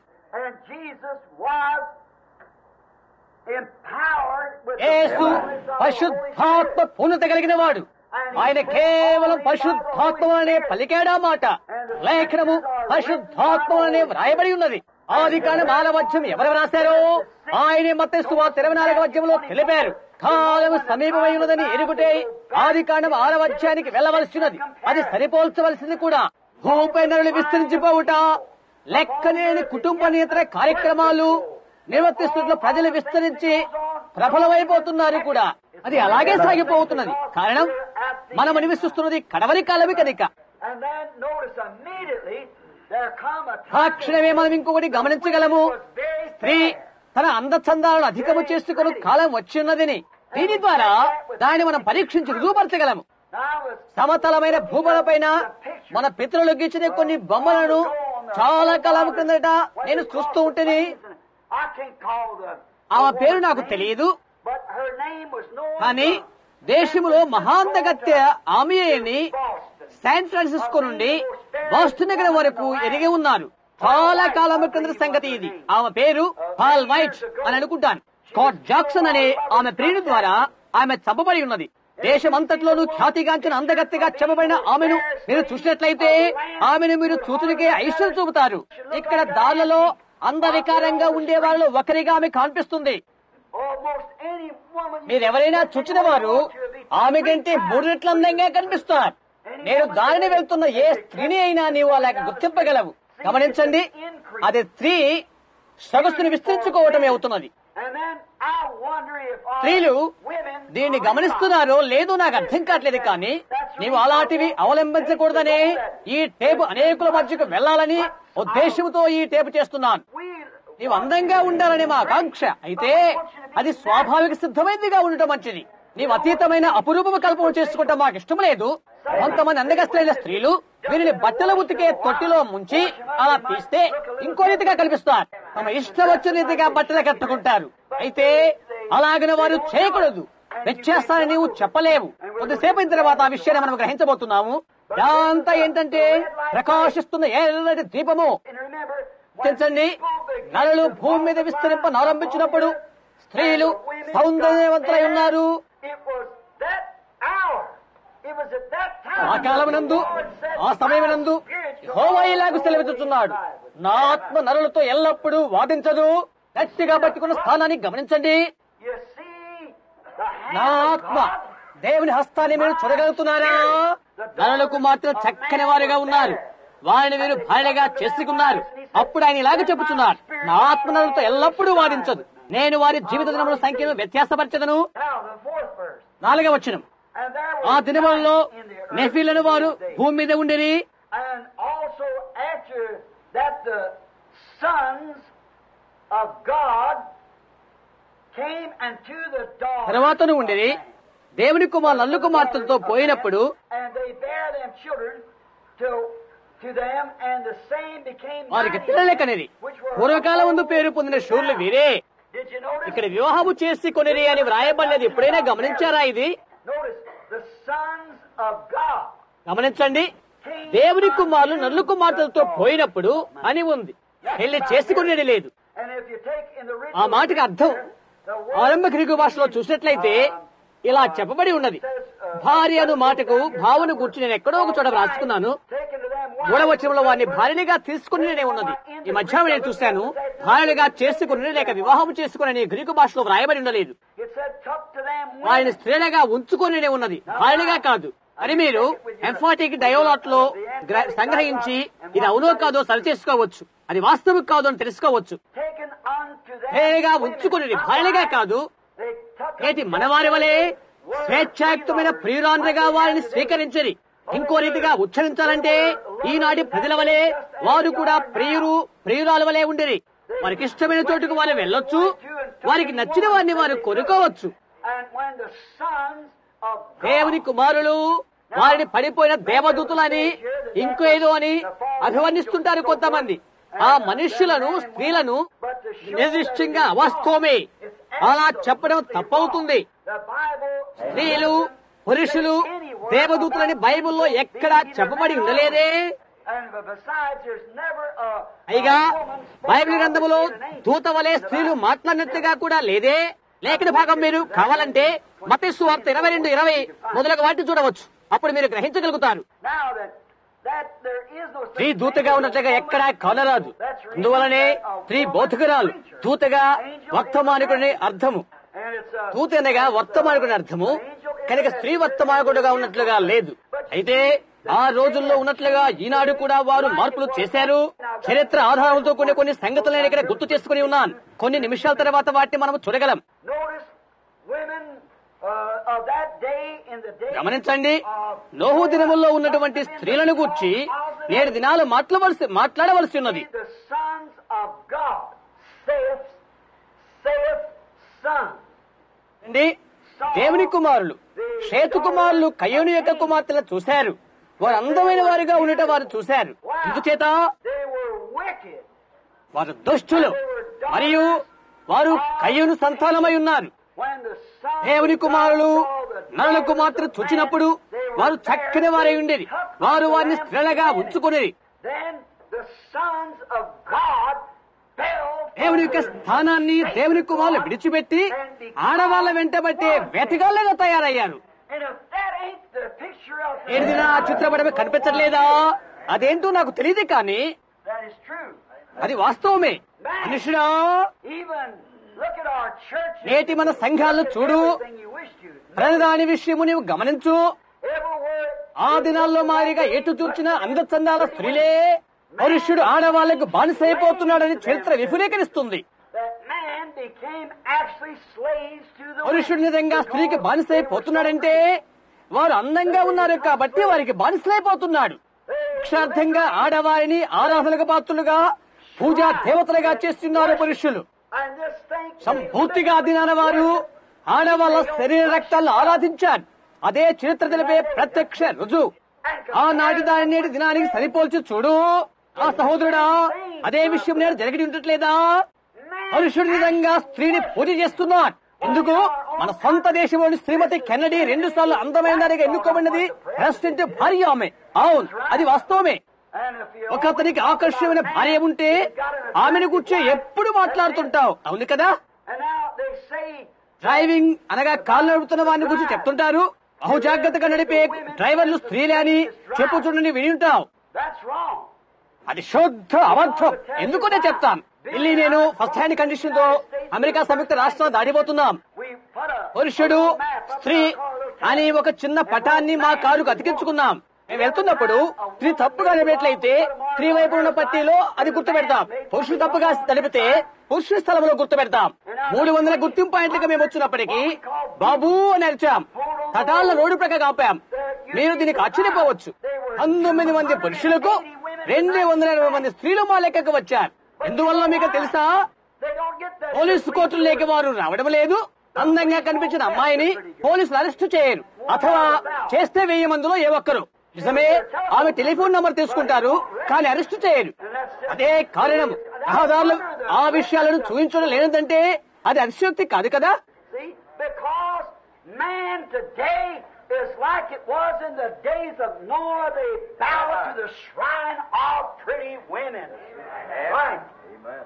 యేసు పరిశుద్ధాత్మ పూర్ణత కలిగిన వాడు. ఆయన కేవలం పరిశుద్ధాత్మ అనే పలికాడా మాట. లేఖనము పరిశుద్ధాత్మ అనే వ్రాయబడి ఉన్నది. ఆదికాండం 6వ అధ్యాయం ఎవరు వ్రాశారో ఆయనే మత్తయి సువార్త 24వ అధ్యాయంలో తెలిపారు. కాలము సమీపమై ఉన్నదని ఎరుగుటే ఆదికాండం 6వ అధ్యాయానికి వెళ్లవలసినది. అది సరిపోల్చవలసింది కూడా. భూమిపై నరులు విస్తరించిపోవుట, లెక్కలేని కుటుంబ నియంత్రణ కార్యక్రమాలు నిర్వర్తిస్తున్న ప్రజలు విస్తరించి ప్రబలమైపోతున్నారు కూడా. అది అలాగే సాగిపోతున్నది. కారణం మనం నివసిస్తున్నది కడవరి కాలమే కనుక. And then notice immediately there come a ఆ time క్షణమే మనం ఇంకొకటి గమనించగలము. was very స్త్రీ తన అందచందాలను అధికము చేసుకుని కాలం వచ్చిన్నదని. దీని ద్వారా దాన్ని మనం పరీక్షించి రుజువుపరచగలము. now was సమతలమైన భూములపైన మన పితరులు గీచిన కొన్ని బొమ్మలను చాలా కాలం క్రిందట నేను చూస్తూ ఉంటేనే I can't call the ఆమె పేరు నాకు తెలియదు. but her name was known కానీ దేశంలో మహాంతగత్య ఆమె అని Boston. శాన్ ఫ్రాన్సిస్కో నుండి బోస్టన్ నగరం వరకు ఎరిగి ఉన్నారు. చాలా కాలం క్రిందటి సంగతి ఇది. ఆమె పేరు పాల్ వైట్ అని అనుకుంటాను. స్కాట్ జాక్సన్ అనే ఆమె ప్రియుని ద్వారా ఆమె చంపబడి ఉన్నది. దేశమంతట్లోనూ ఖ్యాతిగాంచిన అందగత్తిగా చెప్పబడిన ఆమెను మీరు చూసినట్లయితే ఆమెను మీరు చూచునికే ఐశ్వర్యం చూపుతారు. ఇక్కడ దారులలో అందవికారంగా ఉండే వాళ్ళు ఒకరిగా ఆమె కనిపిస్తుంది. Almost any woman మీరెవరైనా చూచిన వారు ఆమె కంటే 3 రెట్ల అందంగా కనిపిస్తారు. నేను దారిని వెళ్తున్న ఏ స్త్రీని అయినా నీవు అలాగ గుర్తింపగలవు. గమనించండి, అది స్త్రీ సొగసుని విస్తరించుకోవటమే అవుతున్నది. and then I wonder if our స్త్రీలు women దీన్ని గమనిస్తున్నారో లేదో నాకు అర్థం కావట్లేదు. కానీ నీవు అలాంటివి అవలంబించకూడదనే ఈ టేపు అనేకుల మధ్యకు వెళ్లాలని ఉద్దేశంతో ఈ టేపు చేస్తున్నాను. we నీవు అందంగా ఉండాలని మా ఆకాంక్ష అయితే అది స్వాభావిక సిద్ధమైనదిగా ఉండటం మంచిది. నీవు అతీతమైన అపురూపము కల్పన చేసుకుంటాం మాకు ఇష్టం లేదు. కొంతమంది అందగస్తులైన స్త్రీలు వీరిని బట్టల ఉతికే తొట్టిలో ముంచి అలా తీస్తే ఇంకో రీతిగా కల్పిస్తారు. తమ ఇష్టం వచ్చిన రీతిగా బట్టలు కట్టుకుంటారు. అయితే అలాగిన వారు చేయకూడదు. వ్యత్యాసాన్ని నీవు చెప్పలేవు. కొద్దిసేపు అయిన తర్వాత ఆ విషయాన్ని మనం గ్రహించబోతున్నాము. దాంతా ఏంటంటే ప్రకాశిస్తున్న ఎర్రటి దీపము. and remember గుర్తించండి, నరులు భూమి మీద విస్తరింపనారంభించినప్పుడు స్త్రీలు సౌందర్యవంతులై ఉన్నారు. it was that hour, it was at that time ఆ కాలమునందు ఆ సమయమునందు యెహోవా ఇలాగు సెలవిస్తున్నాడు, నా ఆత్మ నరులతో ఎల్లప్పుడూ వాదించదు. గట్టిగా పట్టుకున్న స్థానాన్ని గమనించండి. you see the నా hand of ఆత్మ God. దేవుని హస్తాన్ని మీరు చూడగలుగుతున్నారా? నరులకు మాత్రం చక్కని వారిగా ఉన్నారు. వారిని వీరు భార్యగా చేసుకున్నారు. అప్పుడు ఆయన ఇలాగ చెప్పుచున్నారు, నా ఆత్మ నరులతో ఎల్లప్పుడూ వాదించదు. నేను వారి జీవిత దినముల సంఖ్యను వ్యత్యాసపరచదను. Now the fourth verse. 4వ వచనం, And there ఆ was దినములలో night in the earth నెఫీలను వారు in those days. భూమి మీద ఉండిరి. And also after that the sons of God came unto the daughters తర్వాతను of ఉండిరి. man. దేవుని కుమారులు అల్లు కుమార్తెలతో పోయినప్పుడు And they bare them children to them, and the same became వారికి 90 పిల్లలే కనిరి. which were పూర్వకాలం ముందు పేరు పొందిన శూరులు వీరే. Did you notice? ఇక్కడ వివాహము చేసి కొనిరి అని వ్రాయబడినది ఎప్పుడైనా గమనించారా? ఇది Notice the sons of God. గమనించండి, దేవుని కుమారులు నల్లు కుమార్తెలతో పోయినప్పుడు అని ఉంది. పెళ్లి చేసుకునేది లేదు. And if you take in the ఆ మాటకి అర్థం the ఆరంభ గ్రీకు భాషలో చూసినట్లయితే ఇలా చెప్పబడి ఉన్నది. భార్య అను మాటకు భావను గురించి నేను ఎక్కడో ఒక చోట రాసుకున్నాను. taken to them 3వ వచనంలో వారిని భార్యగా తీసుకునే ఉన్నది. ఈ మధ్య నేను చూశాను, భార్యగా చేసుకుని లేక వివాహం చేసుకుని గ్రీకు భాషలో వ్రాయబడి ఉండలేదు. it said took to them వారిని స్త్రీలుగా ఉంచుకునే ఉన్నది, భార్యగా కాదు. అని మీరు ఎంఫాటిక్ డయోలాట్ లో సంగ్రహించి ఇది అవునో కాదో సరిచేసుకోవచ్చు. అది వాస్తవం కాదు అని తెలుసుకోవచ్చు. taken unto them భార్యగా ఉంచుకుని భార్యగా కాదు. they took నేటి మనవారి వలె స్వేచ్ఛాయుక్తమైన ప్రియురాండ్రగా వారిని స్వీకరించరి. ఇంకో రీతిగా ఉచ్చరించాలంటే ఈనాటి ప్రజల వలె వారు కూడా ప్రియురాల వలె ఉండిరి. వారికి ఇష్టమైన చోటుకు వారు వెళ్ళొచ్చు. వారికి నచ్చిన వారిని వారు కొనుక్కోవచ్చు. and when the sons of God దేవుని కుమారులు వారిని పడిపోయిన దేవదూతులని ఇంకో ఏదో అని అభివర్ణిస్తుంటారు కొంతమంది. ఆ మనుష్యులను స్త్రీలను but the నిర్దిష్టంగా అవాస్తవమే అలా చెప్పడం తప్పవుతుంది. the Bible స్త్రీలు పురుషులు దేవదూతులని బైబిల్లో ఎక్కడా చెప్పబడి ఉండలేదే. and besides there's never a పైగా woman బైబిల్ గ్రంథములో దూత వలె స్త్రీలు మాట్లాడినట్లుగా కూడా లేదే. లేఖన భాగం మీరు కావాలంటే మత్తయి సువార్త 22:20 మొదలగు వాటిని చూడవచ్చు. అప్పుడు మీరు గ్రహించగలుగుతారు. now that there is no స్త్రీ దూతగా ఉన్నట్లుగా ఎక్కడా కానరాదు. అందువలనే స్త్రీ బోధకురాలు, దూతగా వర్తమానికుడని అర్థము. and it's దూత అనగా వర్తమానికుడి అర్థము. కనుక స్త్రీ వర్తమానికుడుగా ఉన్నట్లుగా లేదు. అయితే ఆ రోజుల్లో ఉన్నట్లుగా ఈనాడు కూడా వారు మార్పులు చేశారు. చరిత్ర ఆధారంతో కొన్ని సంగతులు నేను ఇక్కడ గుర్తు చేసుకుని ఉన్నాను. కొన్ని నిమిషాల తర్వాత వాటిని మనం చూడగలం. notice women of that day in the day గమనించండి, నోహు దినముల్లో ఉన్నటువంటి స్త్రీలను గూర్చి నేడు దినాలు మాట్లాడవలసి ఉన్నది. the sons of God, saith son. అండి, దేవుని కుమారులు, షేతు కుమారులు కయ్యోను యొక్క కుమార్తెలను చూశారు. వారు అందమైన వారుగా ఉండటం వారు చూశారు. ఎందుచేత They were wicked. వారు దుష్టులు మరియు వారు కయ్యోను సంతానమై ఉన్నారు. When the sons దేవుని of కుమారులు God saw the నరుల daughters కుమార్తెను of చూచినప్పుడు man, they were వారు చక్కని వారై ఉండేది. వారు వారిని స్త్రీలుగా ఉంచుకునేది. Then the sons of God fell దేవుని యొక్క స్థానాన్ని దేవుని కుమారులు విడిచిపెట్టి ఆడవాళ్ళ వెంటబట్టే వేటగాళ్ళగా తయారయ్యారు. And if that ain't the picture of ఏది నా చిత్రపటమే కనిపించట్లేదా? అదేంటో నాకు తెలియదు, కానీ that is true. అది వాస్తవమే. మనుషుడా, Even look at our church. నేటి మన సంఘాలను చూడు. Everything you wish to. ప్రధాని విషయము నీవు గమనించు. Everywhere ఆ దినాల్లో మారిగా ఎటు చూచిన అందచందాల స్త్రీలే పురుషుడు ఆడవాళ్లకు బానిసైపోతున్నాడని చరిత్ర విపులీకరిస్తుంది. that man became actually slaves to the పురుషుడు నిజంగా స్త్రీకి బానిసైపోతున్నాడంటే వారు అందంగా ఉన్నారు కాబట్టి వారికి బానిసైపోతున్నాడు. అక్షార్థంగా ఆడవారిని ఆరాధనకు పాత్రులుగా పూజా దేవతలుగా చేస్తున్నారు పురుషులు. And this thing సంపూర్తిగా దినాన వారు ఆడవాళ్ళ శరీర రక్తాలను ఆరాధించారు. అదే చరిత్ర తెలిపే ప్రత్యక్ష రుజువు. ఆనాటి దాని నేటి దినానికి సరిపోల్చి చూడు. ఆ సహోదరుడా, అదే విషయం నేడు జరిగి ఉండట్లేదా? పురుషుడు నిజంగా స్త్రీని పూజ చేస్తున్నాడు. ఎందుకు? మన సొంత దేశంలోని శ్రీమతి కెన్నడీ 2 సార్లు అందమైన దానిగా ఎన్నుకోబడినది ప్రెసిడెంట్ భార్య ఆమె. అవును, అది వాస్తవమే. and if you ఒక అతనికి ఆకర్షణీయమైన భార్య ఉంటే ఆమెను కూర్చో ఎప్పుడు మాట్లాడుతుంటావు, అవును కదా? and now they say driving అనగా కాళ్ళు నడుపుతున్న వారిని గురించి చెప్తుంటారు. బహు జాగ్రత్తగా నడిపే డ్రైవర్లు స్త్రీలే అని చెప్పుచుండని విని ఉంటావు. that's wrong. అది శుద్ధ అబద్ధం. ఎందుకనే చెప్తాను. వెళ్ళి నేను ఫస్ట్ హ్యాండ్ కండిషన్ తో అమెరికా సంయుక్త రాష్ట్రాలు దాడిపోతున్నాం. We put a పురుషుడు స్త్రీ అని ఒక చిన్న పటాన్ని మా కారుకు అతికించుకున్నాం. మేము వెళ్తున్నప్పుడు స్త్రీ తప్పుగా నడిపినట్లయితే స్త్రీ వైపు ఉన్న పట్టీలో అది గుర్తు పెడతాం. పురుషుడు తప్పుగా నడిపితే పురుషుడి స్థలంలో గుర్తు పెడతాం. 300 గుర్తింపు పాయింట్లుగా మేము వచ్చినప్పటికీ బాబూ అని అరిచాం. తటాలను రోడ్డు ప్రక్కగా ఆపాం. మీరు దీనికి ఆశ్చర్యపోవచ్చు. 19 మంది పురుషులకు 280 మంది స్త్రీలు మా లెక్కకు వచ్చారు. ఎందువల్ల మీకు తెలుసా? they don't get that. Police కోర్టుల్లోకి వారు రావడం లేదు. అందంగా కనిపించిన అమ్మాయిని పోలీసులు అరెస్టు చేయరు, అథవా చేస్తే 1000 మందిలో ఏ ఒక్కరు. నిజమే, ఆమె టెలిఫోన్ నంబర్ తీసుకుంటారు, కానీ అరెస్టు చేయరు. అదే కారణం. రహదారులు ఆ విషయాలను చూపించడం లేదంటే అది అతిశయోక్తి కాదు కదా? See, because man today is like it was in the days of Noah. They bow to the shrine of pretty women. Right. Amen.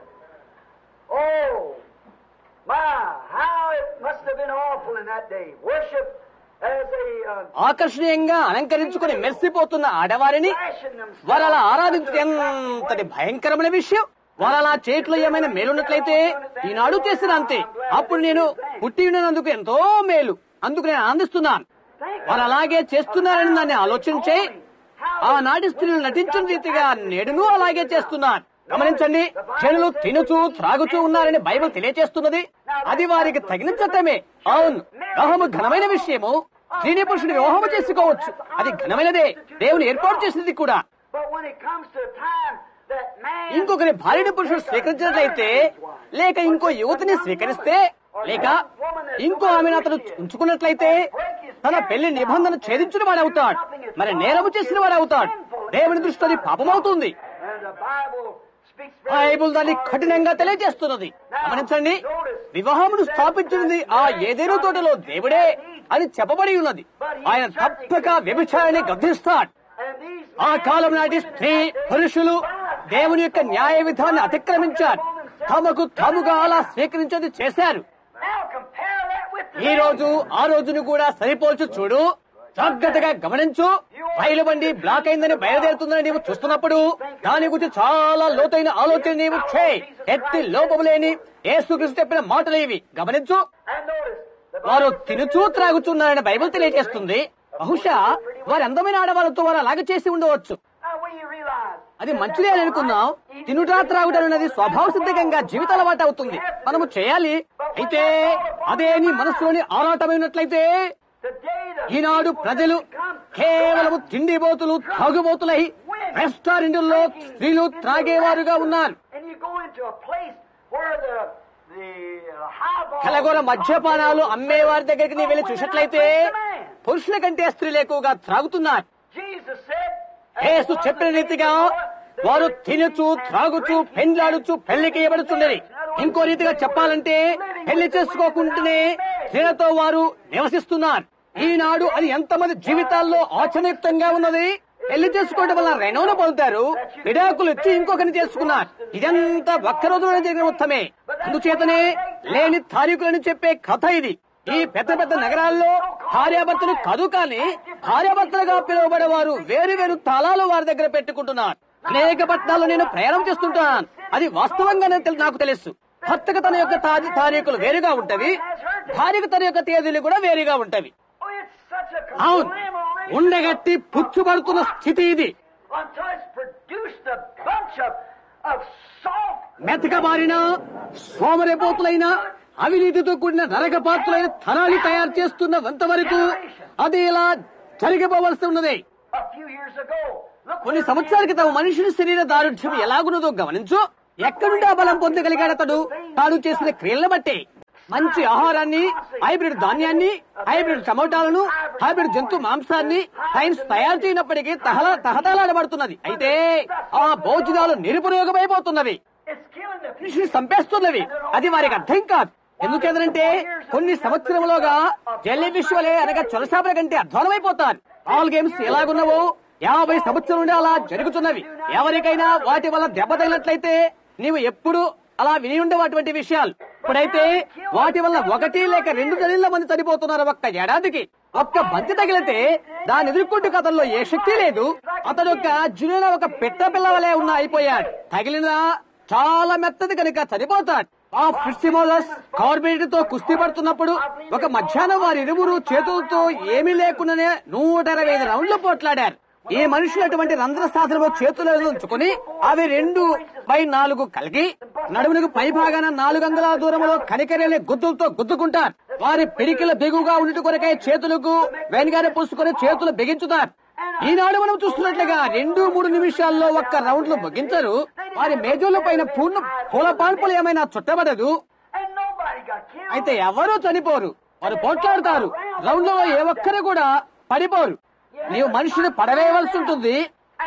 Oh, my, how it must have been awful in that day. Worship as a ఆకర్షణీయంగా అలంకరించుకుని మెరిసిపోతున్న ఆడవారిని వారు అలా ఆరాధించడం ఎంతటి భయంకరమైన విషయం. వారు అలా చేయట్లో ఏమైనా మేలున్నట్లయితే ఈనాడు చేసిన అంతే. అప్పుడు నేను పుట్టి ఉన్నందుకు ఎంతో మేలు, అందుకు నేను ఆనందిస్తున్నాను. వారు అలాగే చేస్తున్నారని దాన్ని ఆలోచించే ఆనాటి స్త్రీలు నటించిన రీతిగా నేడును అలాగే చేస్తున్నారు. గమనించండి, చెడులు తినుచూ త్రాగుచూ ఉన్నారని బైబిల్ తెలియజేస్తున్నది. అది వారికి తగిన చట్టమే. అవును, వివాహము ఘనమైన విషయము. స్త్రీని పురుషుని వివాహము చేసుకోవచ్చు, అది ఘనమైనదే. దేవుని ఏర్పాటు చేసినది కూడా. but when it comes to time that man ఇంకొకరి భార్యని పురుషుడు స్వీకరించినట్లయితే, లేక ఇంకో యువతిని స్వీకరిస్తే, లేక ఇంకో ఆమెను అతను ఉంచుకున్నట్లయితే తన పెళ్లి నిబంధన ఛేదించిన వాడవుతాడు. మరి నేరము చేసిన వాడవుతాడు. దేవుని దృష్టిలో అది పాపమవుతుంది. and the Bible speaks very Bible దాన్ని కఠినంగా తెలియజేస్తున్నది. గమనించండి, వివాహమును స్థాపించినది ఆ ఏదేను తోటలో దేవుడే అని చెప్పబడి ఉన్నది. ఆయన తప్పక వ్యభిచారాన్ని గద్దిస్తాడు. and these ఆ కాలం నాటి స్త్రీ పురుషులు దేవుని యొక్క న్యాయ విధాన్ని అతిక్రమించారు. తమకు తాముగా అలా స్వీకరించేది చేశారు. now compare that with ఈ రోజు ఆ రోజును కూడా సరిపోల్చి చూడు. జాగ్రత్తగా గమనించు. రైలు బండి బ్లాక్ అయిందని బయలుదేరుతుందని నీవు చూస్తున్నప్పుడు దాని గురించి చాలా లోతైన ఆలోచన నీవు చేయి. ఎట్టి లోపము లేని యేసుక్రీస్తు చెప్పిన మాటలు ఇవి. గమనించు. and notice the వారు తినుచూ త్రాగుతున్నారని బైబిల్ తెలియజేస్తుంది. బహుశా వారి అందమైన ఆడవాళ్ళతో వారు అలాగే చేసి ఉండవచ్చు. now when you realize అది మంచిదే అని అనుకుందాం. తినుటా త్రాగుట అనేది స్వభావ సిద్ధంగా జీవిత అలవాటు అవుతుంది. మనము చేయాలి. అయితే అదే నీ మనస్సులోని ఆరాటమైనట్లయితే ఈనాడు ప్రజలు కేవలం తిండిబోతులు తాగుబోతులై రెస్టారెంట్లలో స్త్రీలు త్రాగేవారుగా ఉన్నారు. కలగొర మద్యపానాలు అమ్మేవారి దగ్గరికి నీ వెళ్లి చూసినట్లయితే పురుషుల కంటే స్త్రీలు ఎక్కువగా త్రాగుతున్నారు. యేసు చెప్పిన రీతిగా వారు తినచ్చు, త్రాగుచు, పెండ్లాడుచు, పెళ్లికి ఇవ్వబడుతున్నది. ఇంకో రీతిగా చెప్పాలంటే పెళ్లి చేసుకోకుండానే స్త్రీలతో వారు నివసిస్తున్నారు. ఈనాడు అది ఎంతమంది జీవితాల్లో ఆచరణయుక్తంగా ఉన్నది. పెళ్లి చేసుకోవడం వల్ల రెనోను పొందుతారు, విడాకులు ఇచ్చి ఇంకొకరిని చేసుకున్నారు. ఇదంతా ఒక్క రోజులోనే జరిగిన మొత్తమే. అందుచేతనే లేని తారీఖులని చెప్పే కథ ఇది. ఈ పెద్ద పెద్ద నగరాల్లో భార్యాభర్తలు కాదు, కానీ భార్యాభర్తలుగా పిలువబడే వారు వేరు వేరు తాళాలు వారి దగ్గర పెట్టుకుంటున్నారు. అనేక పట్టణాల్లో నేను ప్రయాణం చేస్తుంటాను. అది వాస్తవంగానే నాకు తెలుసు. భర్తకు తన యొక్క తారీఖులు వేరుగా ఉంటవి, భార్యకు తన యొక్క తేదీలు కూడా వేరుగా ఉంటవి. అవును, ఉండగట్టి పుచ్చుపడుతున్న స్థితి ఇది. మెతకబారిన సోమరేపోతులైన అవినీతితో కూడిన నరకపాత్రులైన తరాన్ని తయారు చేస్తున్నంత వరకు అది ఇలా జరిగిపోవలసి ఉన్నది. కొన్ని సంవత్సరాల క్రితం మనుషుని శరీర దారుఢ్యం ఎలాగున్నదో గమనించు. ఎక్కడుండి ఆ బలం పొందగలిగాడు అతడు? తాను చేసిన క్రియలను బట్టి. మంచి ఆహారాన్ని, హైబ్రిడ్ ధాన్యాన్ని, హైబ్రిడ్ టమోటాలను, హైబ్రిడ్ జంతు మాంసాన్ని సైన్స్ తయారు చేయనప్పటికీ తహతలాడబడుతున్నది. అయితే ఆ భోజనాలు నిరుపయోగమైపోతున్నవి, మనిషిని చంపేస్తున్నవి. అది వారికి అర్థం కాదు. ఎందుకంటే కొన్ని సంవత్సరంలోగా జెల్లీ ఫిష్ వలె అనగా చొలసాపల కంటే అధ్వానమైపోతారు. ఆల్ గేమ్స్ ఎలాగున్నావో 50 సంవత్సరం నుండి అలా జరుగుతున్నవి. ఎవరికైనా వాటి వల్ల దెబ్బ తగిలినట్లయితే నీవు ఎప్పుడు అలా విని ఉండేటువంటి విషయాలు. ఇప్పుడైతే వాటి వల్ల 1 లేక 2 జల్లీల మంది చనిపోతున్నారు ఒక్క ఏడాదికి. ఒక్క బంతి తగిలితే దాని ఎదుర్కొంటూ కథల్లో ఏ శక్తి లేదు. అతడు ఒక జునియర్ ఒక పెట్ట పిల్ల వలె అయిపోయాడు. తగిలిన చాలా మెత్తది కనుక చనిపోతాడు. ఆ ఫిట్సిమోలస్ కార్బోనేట్ తో కుస్తీ పడుతున్నప్పుడు ఒక మధ్యాహ్నం వారి ఇరువురు చేతులతో ఏమీ లేకుండానే 125 రౌండ్లు పోట్లాడారు. ఈ మనుషులు అటువంటి రంధ్ర సాధనలో చేతులను ఉంచుకుని అవి 2/4 కలిగి నడుమునకు పై భాగాన 4 అంగుళాల దూరంలో కనికరేలే గుద్దులతో గుద్దుకుంటారు. వారి పిడికిల బిగుగా ఉండటం కొరకై చేతులకు వెనుగానే పూసుకుని చేతులు బిగించుతారు. ఈనాడు మనం చూస్తున్నట్లుగా 2-3 నిమిషాల్లో ఒక్క రౌండ్లు ముగించరు. వారి మేజోల పైన పూల పాన్పులు ఏమైనా చుట్టబడదు. అయితే ఎవరూ చనిపోరు. వారు పోట్లాడతారు. రౌండ్ లో ఏ ఒక్కరు కూడా పడిపోరు. నీవు మనిషిని పడవేయవలసి ఉంటుంది.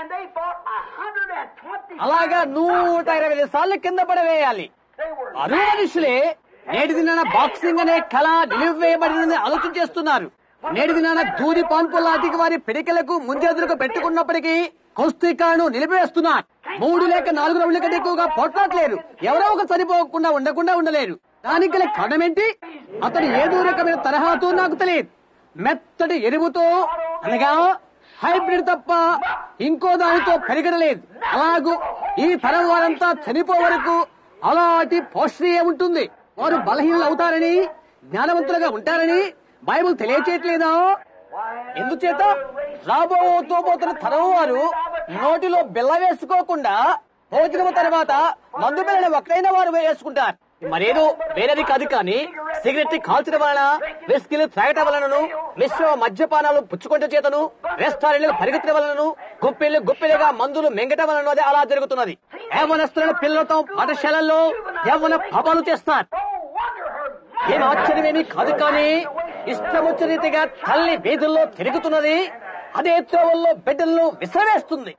అలాగా 120 సార్లు కింద పడవేయాలి. అరువు మనుషులే నేటి దినాన బాక్సింగ్ అనే కళ నిలిపివేయబడిందని ఆలోచన చేస్తున్నారు. నేటి దినాన దూది పాన్పు లాంటి వారి పిడికలకు ముంజెదురుకు పెట్టుకున్నప్పటికీ కుస్తీకాను నిలిపివేస్తున్నారు. 3 లేక 4 రౌండ్ల కంటే ఎక్కువగా పోట్లాడలేరు. ఎవరో ఒక చనిపోకుండా ఉండలేరు. దానికి గల కారణం ఏంటి? అతడు ఏదో రకమైన తరహాతో నాకు తెలియదు. మెత్తటి ఎరువుతో అనగా హైబ్రిడ్ తప్ప ఇంకో దానితో పెరగడలేదు. అలాగూ ఈ తరం వారంతా చనిపో వరకు అలాంటి పోషణీయ ఉంటుంది. వారు బలహీనలు అవుతారని, జ్ఞానవంతులుగా ఉంటారని బైబిల్ తెలియచేయట్లేదా? ఎందుచేత రాబోతున్న తరం వారు నోటిలో బిల్ల వేసుకోకుండా భోజనం తర్వాత మందు బిల్లని ఒక్కడైనా వారు వేసుకుంటారు. మరేదో వేరేది కాదు, కానీ సిగరెట్ కాల్చడం వలన, విస్కీలు త్రాగటం వలనను, మిశ్రమ మద్యపానాలు పుచ్చుకుంట చేతను, రెస్టారెంట్లు పరిగెత్తడం వలనను, గుప్పెలుగా మందులు మింగటం వలన అది అలా జరుగుతున్నది. యవ్వనస్తులను పిల్లలతో పాఠశాలల్లో యవ్వన పాపాలు చేస్తారు. ఏం ఆశ్చర్యమేమి కాదు, కానీ ఇష్టమొచ్చ రీతిగా తల్లి వీధుల్లో తిరుగుతున్నది. అదే త్రోవల్లో బిడ్డలను విసిరేస్తుంది.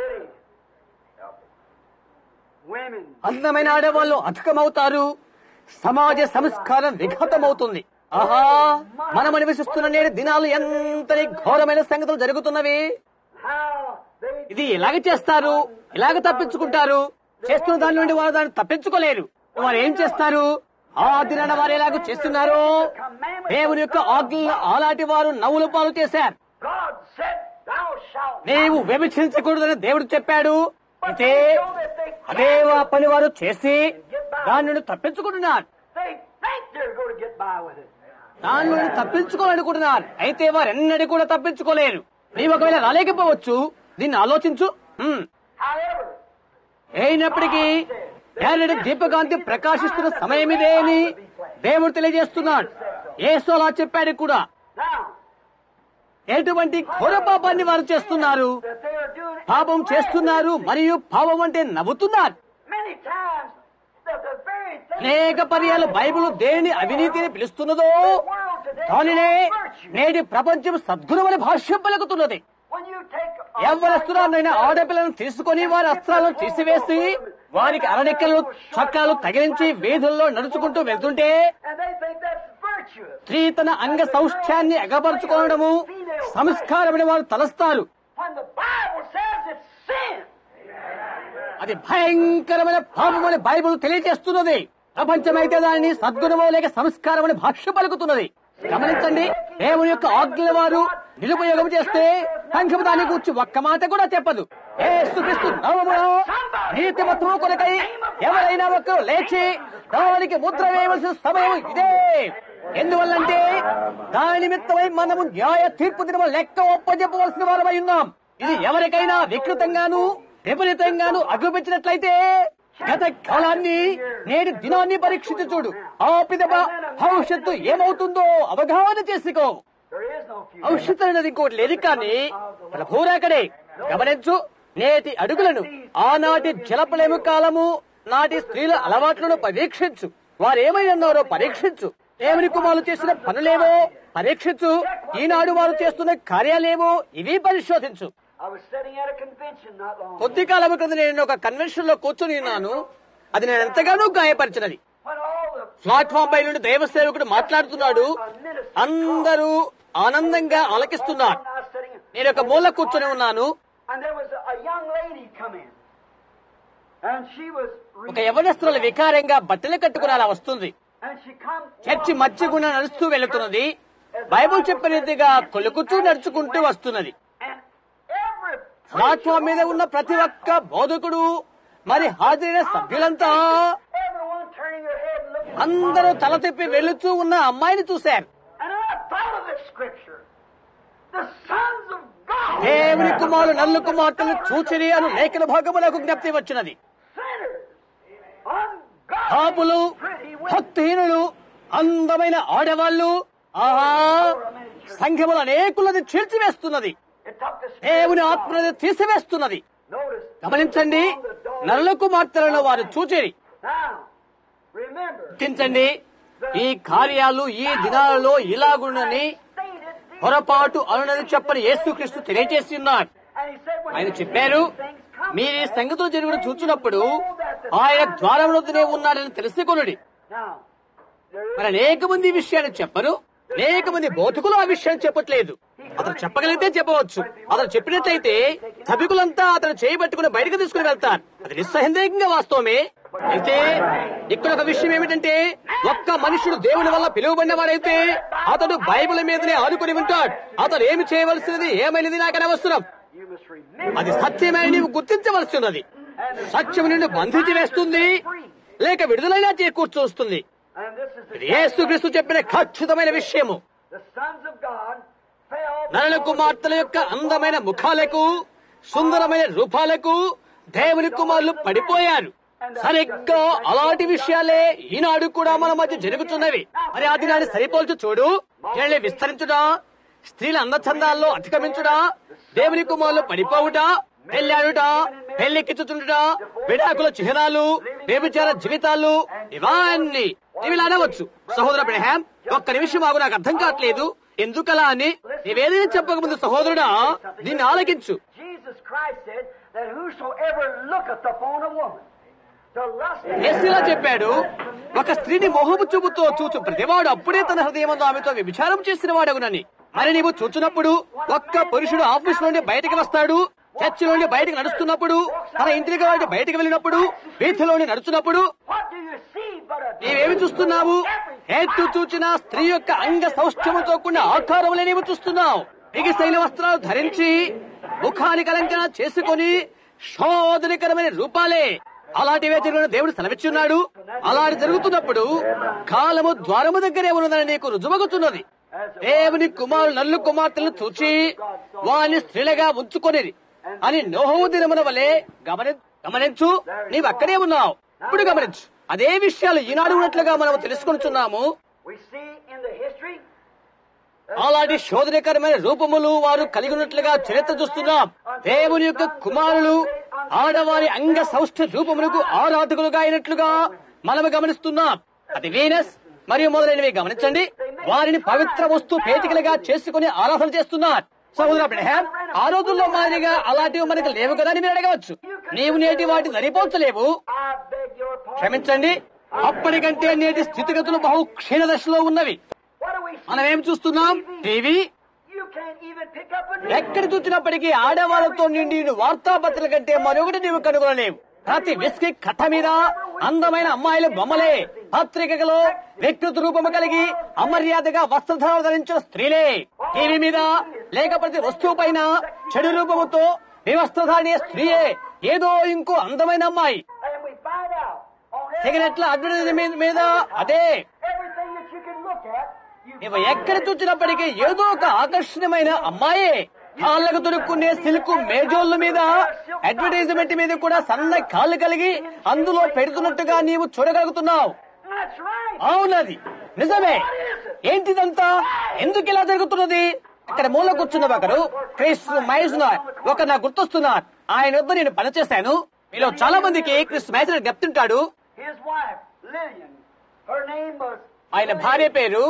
అందమైన ఆడవాళ్ళు అధికమవుతారు. సమాజ సంస్కారం విఘాతమవుతుంది. ఆహా, మనం నివసిస్తున్న నేటి దినాలు ఎంతటి ఘోరమైన సంగతులు జరుగుతున్నవి. ఇది ఎలాగ చేస్తారు, ఎలాగ తప్పించుకుంటారు? చేస్తున్న దాని నుండి వారు దాన్ని తప్పించుకోలేరు. వారు ఏం చేస్తారు? ఆ దినాన వారు ఎలాగ చేస్తున్నారు? దేవుని యొక్క ఆజ్ఞలను అలాంటి వారు నవ్వుల పాలు చేశారు. నీవు వ్యభిచరించకూడదని దేవుడు చెప్పాడు. అయితే అదే పని వారు చేసి దాని నుండి తప్పించుకుంటున్నారు. దాని నుండి తప్పించుకోవాలనుకుంటున్నారు. అయితే వారు ఎన్నడూ కూడా తప్పించుకోలేరు. నీవు ఒకవేళ రాలేకపోవచ్చు. దీన్ని ఆలోచించు. అయినప్పటికీ ఎన్నడూ దీపకాంతి ప్రకాశిస్తున్న సమయం ఇదే అని దేవుడు తెలియజేస్తున్నాడు. యేసు అలా చెప్పాడు కూడా. Now, ఎటువంటి ఘోర పాపాన్ని వారు చేస్తున్నారు, that they are doing పాపం చేస్తున్నారు మరియు పాపం అంటే నవ్వుతున్నారు. many times that the very thing అనేక పర్యాలు బైబిల్ దేని అవినీతిని పిలుస్తున్నదో world today దానినే is virtue. నేటి ప్రపంచం సద్గుణమని భాష్యం పలుకుతున్నది. When you take ఎవరస్తురాలైన ఆడపిల్లను తీసుకుని వారి అస్త్రాలను తీసివేసి వారికి అరనిక్కలు చక్రాలు తగిలించి వీధుల్లో నడుచుకుంటూ వెళ్తుంటే and they think that's virtuous. స్త్రీ తన అంగ సౌష్ఠ్యాన్ని ఎగపరచుకోవడము సంస్కారమని వారు తలస్తారు. When the Bible says it's sin. అది భయంకరమైన పాపమని బైబిల్ తెలియజేస్తున్నది. ప్రపంచమైతే దానిని సద్గుణమో లేక సంస్కారమని భాష్య పలుకుతున్నది. గమనించండి, దేవుని యొక్క ఆజ్ఞల వారు నిరుపయోగం చేస్తే సంఘం దాని గురించి ఒక్క మాట కూడా చెప్పదు. యేసుక్రీస్తు నామములో నీతిమత్వము కొరకై ఎవరైనా ఒక్కరు లేచి దానికి ముద్ర వేయవలసిన సమయం ఇదే. ఎందువల్లంటే దాని నిమిత్తమై మనము న్యాయ తీర్పు దినము లెక్క ఒప్పజెప్పవలసిన వారమై ఉన్నాం. ఇది ఎవరికైనా వికృతంగాను విపరీతంగాను అగుపించినట్లయితే గత కాలాన్ని నేటి దినాన్ని పరీక్షించి చూడు. ఆ పిదప భవిష్యత్తు ఏమవుతుందో అవగాహన చేసుకో. There is no future. భవిష్యత్తు అనేది ఇంకోటి లేదు కానీ ప్రభురాకడే. గమనించు, నేటి అడుగులను ఆనాటి జలప్రలయము కాలము నాటి స్త్రీల అలవాట్లను పరీక్షించు. వారేమై ఉన్నారో పరీక్షించు. దేవుని కుమారులు చేసిన పనులేవో పరీక్షించు. ఈనాడు వారు చేస్తున్న కార్యాలేవో ఇవి పరిశోధించు. I was sitting at a convention not long ago. కొద్ది కాలం క్రితం నేను ఒక కన్వెన్షన్ లో కూర్చొని ఉన్నాను. అది నేను ఎంతగానో గాయపరిచినది. When all the ప్లాట్ఫామ్ పై నుండి దైవ సేవకుడు మాట్లాడుతున్నాడు. అందరూ ఆనందంగా ఆలకిస్తున్నారు. I was sitting నేను ఒక మూల కూర్చొని ఉన్నాను. and there was a young lady come in. And she was ఒక యవనస్తురాలు వికారంగా బట్టలు కట్టుకుని అలా వస్తుంది. and she come చర్చి మధ్య గుండా నడుస్తూ వెళుతున్నది. బైబుల్ చెప్పిన రీతిగా కొలుకుతూ నడుచుకుంటూ వస్తున్నది. and every ప్లాట్ఫామ్ మీద ఉన్న ప్రతి ఒక్క బోధకుడు మరి హాజరైన సభ్యులంతా everyone turning their head and looking. అందరూ తల తిప్పి వెళుతూ ఉన్న అమ్మాయిని చూశారు. And I thought of this scripture. The sons of God. దేవుని కుమారులు నల్లు కుమార్తెలు చూచిరి అను లేఖన భాగములకు జ్ఞప్తి వచ్చినది. Sinners. Ungodly. పాపులు, Pretty women. భక్తిహీనులు, అందమైన ఆడవాళ్లు, ఆహా సంఘములు అనేకులది చీల్చివేస్తున్నది. It took the spirit దేవుని of God. ఆత్మను తీసివేస్తున్నది. Notice. గమనించండి, నల్ల కుమార్తెలను వారు చూచిరి. Now, remember. గుర్తించండి, ఈ కార్యాలు ఈ దినాలలో ఇలాగుండని Stated these పొరపాటు అనునని చెప్పని యేసుక్రీస్తు తెలియజేసి ఉన్నాడు. and he said when ఆయన you చెప్పారు, see these things come, మీరు ఈ సంగతులు జరుగుడు చూచినప్పుడు ఆయన ద్వారమునొద్దనే ఉన్నాడని తెలుసుకొనుడి. now, there is మరి అనేక మంది ఈ విషయాన్ని చెప్పరు. అనేక మంది బోధకులు ఆ విషయాన్ని చెప్పట్లేదు. అతను చెప్పగలిగితే చెప్పవచ్చు. అతను చెప్పినట్లయితే సభికులంతా అతను చేయబట్టుకుని బయటకు తీసుకుని వెళ్తారు. అది నిస్సందేహంగా వాస్తవమే. అయితే ఇక్కడ ఒక విషయం ఏమిటంటే, ఒక్క మనుషుడు దేవుని వల్ల పిలువబడిన వాడైతే అతడు బైబిల్ మీదనే ఆనుకుని ఉంటాడు. అతను ఏమి చేయవలసినది ఏమైనది నాకు అనవసరం. you must remember. అది సత్యమని నీవు గుర్తించవలసి ఉన్నది. సత్యం నిన్ను బంధించి వేస్తుంది లేక విడుదలైనా చేకూర్చొస్తుంది. And this is ఇది యేసుక్రీస్తు చెప్పిన ఖచ్చితమైన విషయము. the sons of God fell. నరల కుమార్తెల యొక్క అందమైన ముఖాలకు సుందరమైన రూపాలకు దేవుని కుమారులు పడిపోయారు. సరిగ్గా అలాంటి విషయాలే ఈనాడు కూడా మన మధ్య జరుగుతున్నవి. మరి ఆ దినాన్ని సరిపోల్చు చూడు. వీళ్ళని విస్తరించుడా, స్త్రీల అందచందాల్లో అధిగమించుడా, దేవుని కుమారులు పడిపోవుట, పెళ్ళాడుట, పెళ్లికిచ్చుచుండుట, విడాకుల చిహ్నాలు, వ్యభిచార జీవితాలు, ఇవన్నీ ఇవి అనవచ్చు. సహోదర అబ్రహాం, ఒక్క నిమిషం ఆగు, నాకు అర్థం కావట్లేదు ఎందుకలా అని. నీవేదైనా చెప్పకముందు సహోదరుడా దీన్ని ఆలకించు. Jesus Christ said that whosoever looketh upon a woman to lust యేసులా చెప్పాడు, ఒక స్త్రీని మోహపు చూపుతో చూచు ప్రతివాడు అప్పుడే తన హృదయమందు ఆమెతో వ్యభిచారం చేసిన వాడగునని. మరి నీవు చూచున్నప్పుడు ఒక్క పురుషుడు ఆఫీస్ నుండి బయటకు వస్తాడు, చర్చి నుండి బయటకు నడుస్తున్నప్పుడు, తన ఇంటికి వాడి బయటకు వెళ్ళినప్పుడు, వీధిలోని నడుచున్నప్పుడు what do you see but a నీవేమి చూస్తున్నావు? ఎటు చూచినా స్త్రీ యొక్క అంగ సౌష్ఠ్యముతో కూడిన ఆకారములే నీవు చూస్తున్నావు. బిగిసైన వస్త్రాలు ధరించి ముఖానికి అలంకరణ చేసుకుని శోధనకరమైన రూపాలే. అలాంటివే జరిగిన దేవుడు సెలవిచ్చున్నాడు. అలాంటి జరుగుతున్నప్పుడు కాలము ద్వారము దగ్గరే ఉన్నదని నీకు రుజువగుతున్నది. దేవుని కుమారులు నల్లు కుమార్తెలను చూచి వారిని స్త్రీలుగా ఉంచుకొనిది అని నోహు దినమున వలె గమనించు. నీవు అక్కడే ఉన్నావు. ఇప్పుడు గమనించు, అదే విషయాలు ఈనాడు ఉన్నట్లుగా మనం తెలుసుకొనిచున్నాము. We see in the history అలాంటి శోధనకరమైన రూపములు వారు కలిగి ఉన్నట్లుగా చరిత్ర చూస్తున్నాం. దేవుని యొక్క కుమారులు ఆడవారి అంగ సౌష్ఠ రూపములకు ఆరాధకులుగా అయినట్లుగా మనము గమనిస్తున్నాం. అది వీనస్ మరియు మొదలైనవి గమనించండి. వారిని పవిత్ర వస్తు పేటికలుగా చేసుకుని ఆరాధన చేస్తున్నారు. సహోదర అబ్రహాం, ఆ రోజుల్లో మాదిరిగా అలాంటివి మనకు లేవు కదా అని మీరు అడగవచ్చు. నీవు నేటి వాటిని సరిపోల్చలేవు. I beg your pardon. క్షమించండి, అప్పటికంటే నేటి స్థితిగతులు బహు క్షీణ దశలో ఉన్నవి. What do we see? మనం ఏం చూస్తున్నాం? TV. You can't even pick up a ఎక్కడ చూసినప్పటికీ ఆడవాళ్ళతో నిండి వార్తాపత్రికల కంటే మరొకటి నీవు కనుగొనలేవు. ప్రతి విస్కీ కథ మీద అందమైన అమ్మాయిల బొమ్మలే, పత్రికలో వ్యక్తిత్వ రూపము కలిగి అమర్యాదగా వస్త్రధారణ ధరించిన స్త్రీలే, టీవీ మీద లేక ప్రతి వస్తువు పైన చెడు రూపముతో వివస్త్రధారణీయ స్త్రీయే, ఏదో ఇంకో అందమైన అమ్మాయి. and we find out on సిగరెట్ల అడ్వర్టైజ్మెంట్ మీద అదే. everything that you can look at, you నువ్వు ఎక్కడ చూసినప్పటికీ ఏదో ఒక ఆకర్షణీయమైన అమ్మాయే. కాళ్ళకు దొరుకునే సిల్క్ మేజోళ్ళ మీద అడ్వర్టైజ్మెంట్ మీద కూడా సన్న కాళ్ళు కలిగి అందులో పెడుతున్నట్టుగా నీవు చూడగలుగుతున్నావు. That's right. అవునది నిజమే. ఏంటిదంతా? ఎందుకు ఇలా జరుగుతున్నది? ఇక్కడ మూల కూర్చున్న ఒకరు క్రిస్ మైజ్నర్ ఒక నాకు గుర్తొస్తున్నారు. ఆయన వద్ద నేను పనిచేశాను. మీలో చాలా మందికి క్రిస్ మైజ్నర్ చెప్తుంటాడు. His wife, Lillian, her name was, ఆయన భార్య పేరు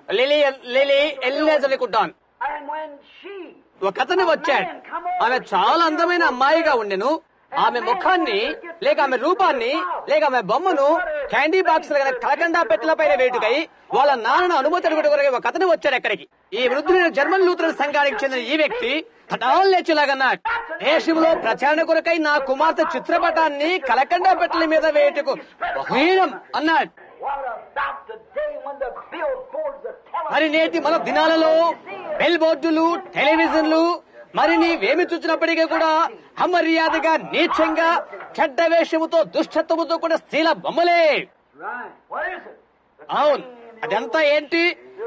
లిలీ ఎల్లేజ్ అనుకుంటాను. and when she, ఒక అతను వచ్చాడు. ఆమె చాలా అందమైన అమ్మాయిగా ఉండెను. ఆమె ముఖాన్ని లేక ఆమె రూపాన్ని లేక ఆమె బొమ్మను క్యాండీ బాక్స్ కలకండా పెట్టెల పైన వేటుకై వాళ్ళ నాన్నను అనుమతి అడుగుటకు ఒక అతను వచ్చాడు అక్కడికి. ఈ వృద్ధులైన జర్మన్ లూథరన్ సంఘానికి చెందిన ఈ వ్యక్తి హఠాల్ లేచిలాగన్నాడు, దేశంలో ప్రచారణ కొరకై నా కుమార్తె చిత్రపటాన్ని కలకండా పెట్టెల మీద వేటుకు బహుహీనం అన్నాడు. what about the day when the billboards, the మరి నేటి మన దినాలలో బెల్ బోర్డులు, టెలివిజన్లు మరి నీవేమి చూసినప్పటికీ కూడా అమర్యాదగా, నీచంగా, చెడ్డ వేషముతో, దుష్టత్వముతో కూడా స్త్రీల బొమ్మలే. Right. What is it? అవును, అదంతా ఏంటి?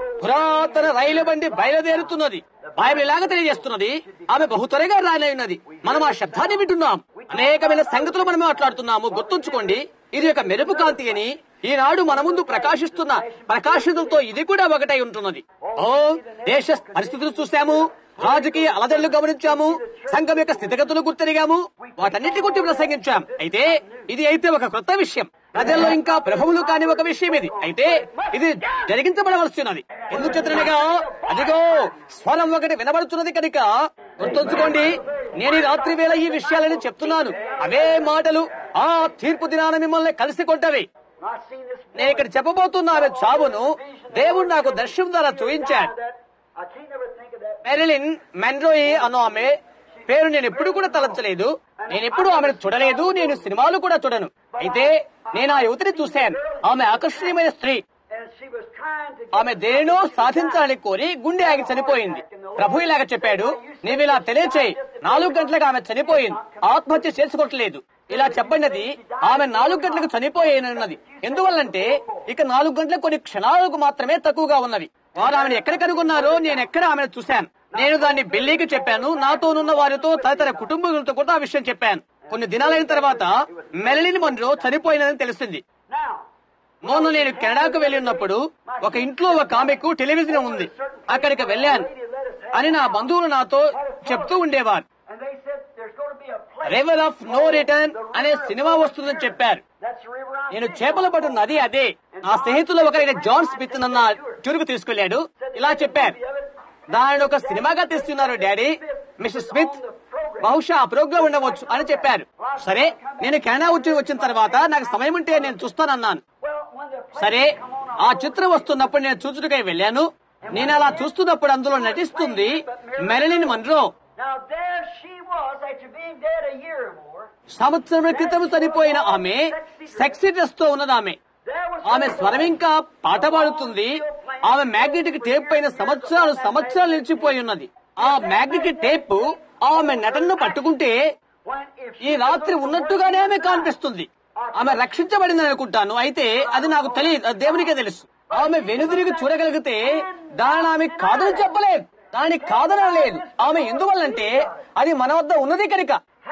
పురాతన రైలు బండి బయలుదేరుతున్నది. బైబిల్ ఇలాగా తెలియజేస్తున్నది. ఆమె బహు త్వరగా రానయ్యున్నది. మనం ఆ శబ్దాన్ని వింటున్నాం. అనేకమైన సంగతులు మనం మాట్లాడుతున్నాము. గుర్తుంచుకోండి, ఇది ఒక మెరుపు కాంతి అని. ఈనాడు మన ముందు ప్రకాశిస్తున్న ప్రకాశితులతో ఇది కూడా ఒకటై ఉంటున్నది. ఓ, దేశ పరిస్థితులు చూశాము, రాజకీయ అలజడులు గమనించాము, సంఘం యొక్క స్థితిగతులు గుర్తెరిగాము, వాటన్నిటి గురించి ప్రసంగించాం. అయితే ఇది అయితే ఒక కొత్త విషయం, ప్రజల్లో ఇంకా ప్రభువులు కాని ఒక విషయం ఇది. అయితే ఇది జరిగించబడవలసి ఉన్నది. ఎందుకు చెప్తున్నగా అదిగో స్వరం ఒకటి వినబడుతున్నది కనుక గుర్తుంచుకోండి. నేను ఈ రాత్రి వేళ ఈ విషయాలని చెప్తున్నాను. అవే మాటలు ఆ తీర్పు దినాన మిమ్మల్ని కలిసి కొంటవి. I've seen this. నేను ఇక్కడ చెప్పబోతున్న ఆమె చావును దేవుడు నాకు దర్శనం ద్వారా చూపించాడు. I can't never think of that. మెరిలిన్ మెన్రోయి అన్న ఆమె పేరు నేను ఎప్పుడు కూడా తలంచలేదు. నేను ఎప్పుడు ఆమెను చూడలేదు. నేను సినిమాలు కూడా చూడను. అయితే నేను ఆ యువతిని చూశాను. ఆమె ఆకర్షణీయమైన స్త్రీ. And she was trying to ఆమె దేనినో సాధించాలని కోరి గుండె ఆగి చనిపోయింది. ప్రభు ఇలాగ చెప్పాడు, నీవిలా తెలియచేయి. 4 గంటలకు ఆమె చనిపోయింది. ఆత్మహత్య చేసుకోవట్లేదు. ఇలా చెప్పండి, ఆమె 4 గంటలకు చనిపోయేనన్నది. ఎందువల్లంటే ఇక 4 గంటలకు కొన్ని క్షణాలకు మాత్రమే తక్కువగా ఉన్నవి. వారు ఆమెను ఎక్కడ కనుగొన్నారో నేను ఎక్కడ ఆమెను చూశాను. నేను దాన్ని బిల్లీకి చెప్పాను. నాతోనున్న వారితో తదితర కుటుంబీకులతో కూడా ఆ విషయం చెప్పాను. కొన్ని దినాలైన తర్వాత మెరిలిన్ మన్రో చనిపోయినదని తెలిసింది. now. మొన్న నేను కెనడాకు వెళ్లి ఉన్నప్పుడు ఒక ఇంట్లో ఒక ఆమెకు టెలివిజన్ ఉంది. అక్కడికి వెళ్ళాను అని నా బంధువులు నాతో చెప్తూ ఉండేవారు. And they said there's going to be a place. River of no return అనే సినిమా వస్తుందని చెప్పారు. That's the river I'm నేను చేపలు పట్టు నది అదే. నా స్నేహితులు ఒకరైన జాన్ స్మిత్ నన్న చురుకు తీసుకెళ్లాడు. ఇలా చెప్పారు, దానిని ఒక సినిమాగా తీస్తున్నారు డాడీ. మిస్టర్ స్మిత్ బహుశా ఆ ప్రోగ్రాం ఉండవచ్చు అని చెప్పారు. సరే, నేను కెనడా వచ్చిన తర్వాత నాకు సమయం ఉంటే నేను చూస్తానన్నాను. Well, when the సరే, ఆ చిత్రం వస్తున్నప్పుడు నేను చూచుటకై వెళ్ళాను. నేను అలా చూస్తున్నప్పుడు అందులో నటిస్తుంది Marilyn Monroe. now there she was after being dead a year or more. సంవత్సరం క్రితం చనిపోయిన ఆమె సెక్సీ డ్రెస్ తో ఉన్నది. There was ఆమె స్వరం ఇంకా పాట పాడుతుంది. ఆమె మ్యాగ్నెటిక్ టేప్ పైన సంవత్సరాలు నిలిచిపోయి ఉన్నది. ఆ మ్యాగ్నెటిక్ టేప్ ఆమె నటనను పట్టుకుంటే when if ఈ రాత్రి ఉన్నట్టుగానే ఆమె కనిపిస్తుంది. ఆమె రక్షించబడిందని అనుకుంటాను. అయితే అది నాకు తెలియదు, అది దేవునికే తెలుసు. ఆమె వెనుదిరిగి చూడగలిగితే దాని ఆమె కాదని చెప్పలేదు, దాని కాదనలేదు. ఆమె ఎందువల్లంటే అది మన వద్ద ఉన్నది కనుక.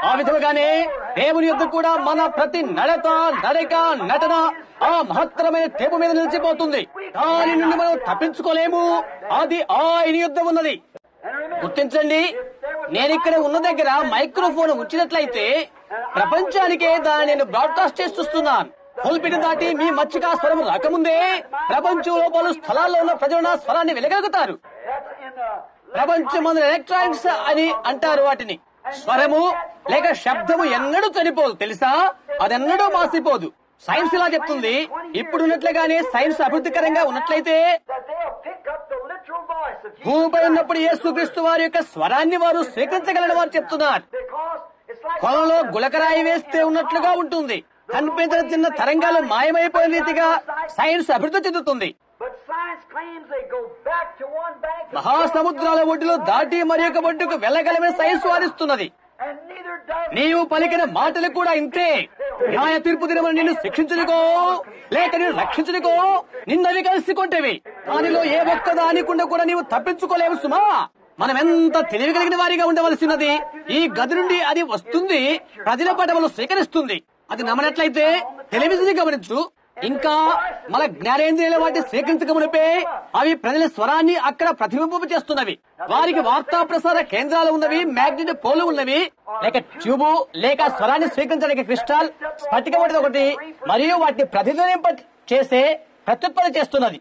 ఆ విధముగానే దేవుని యొద్ద కూడా మన ప్రతి నడక నటన ఆ మహత్తరమైన టేపు మీద నిలిచిపోతుంది. దాని నుండి మనం తప్పించుకోలేము. అది ఆయన యొద్ద ఉన్నది. గుర్తించండి, నేనిక్కడ ఉన్న దగ్గర మైక్రోఫోన్ ఉంచినట్లయితే ప్రపంచానికే దాన్ని నేను బ్రాడ్కాస్ట్ చేసి చూస్తున్నాను. పుల్పిటి దాటి మీ మచ్చిక స్వరం రాకముందే ప్రపంచంలో పలు స్థలాల్లో ఉన్న ప్రజలు నా స్వరాన్ని వినగలుగుతారు. ప్రపంచమందు ఎలక్ట్రానిక్స్ అని అంటారు వాటిని. స్వరము లేక శబ్దము ఎన్నడూ చనిపోదు తెలుసా, అదెన్నడూ మాసిపోదు. సైన్స్ ఇలా చెప్తుంది. ఇప్పుడున్నట్లుగానే సైన్స్ అభివృద్ధికరంగా ఉన్నట్లయితే భూమిపై ఉన్నప్పుడు యేసుక్రీస్తు వారి యొక్క స్వరాన్ని వారు స్వీకరించగలని వారు చెప్తున్నారు. కొలంలో గులకరాయి వేస్తే ఉన్నట్లుగా ఉంటుంది. కనిపించిన చిన్న తరంగాలు మాయమైపోయిన రీతిగా సైన్స్ అభివృద్ధి చెందుతుంది. మహాసముద్రాల ఒడ్డులో దాటి మరి ఒక ఒడ్డుకు వెళ్ళగలమని సైన్స్ వాదిస్తున్నది. నీవు పలికిన మాటలు కూడా ఇంతే. న్యాయ తీర్పు దినమని నిన్ను శిక్షించుకో లేక నిన్ను రక్షించుకో నిన్నవి కలిసికొంటేవి. దానిలో ఏ ఒక్క దానికుండా కూడా నీవు తప్పించుకోలేవు సుమా. మనం ఎంత తెలివి కలిగిన వారిగా ఉండవలసినది. ఈ గది నుండి అది వస్తుంది, ప్రజల పటములు స్వీకరిస్తుంది. అది నమ్మనట్లయితే టెలివిజన్ గమనించు. ఇంకా మన జ్ఞానేంద్రియాల వాటి స్వీకరించకమునిపే అవి ప్రజల స్వరాన్ని అక్కడ ప్రతిబింబింప చేస్తున్నవి. వారికి వార్తా ప్రసార కేంద్రాలు ఉన్నవి, మ్యాగ్నెటిక్ పోలు ఉన్నవి, లేక ట్యూబు లేక స్వరాన్ని స్వీకరించడానికి క్రిస్టల్ స్ఫటికం వంటిది ఒకటి, మరియు వాటిని ప్రతిధ్వనింప చేసే ప్రత్యుత్పత్తి చేస్తున్నది.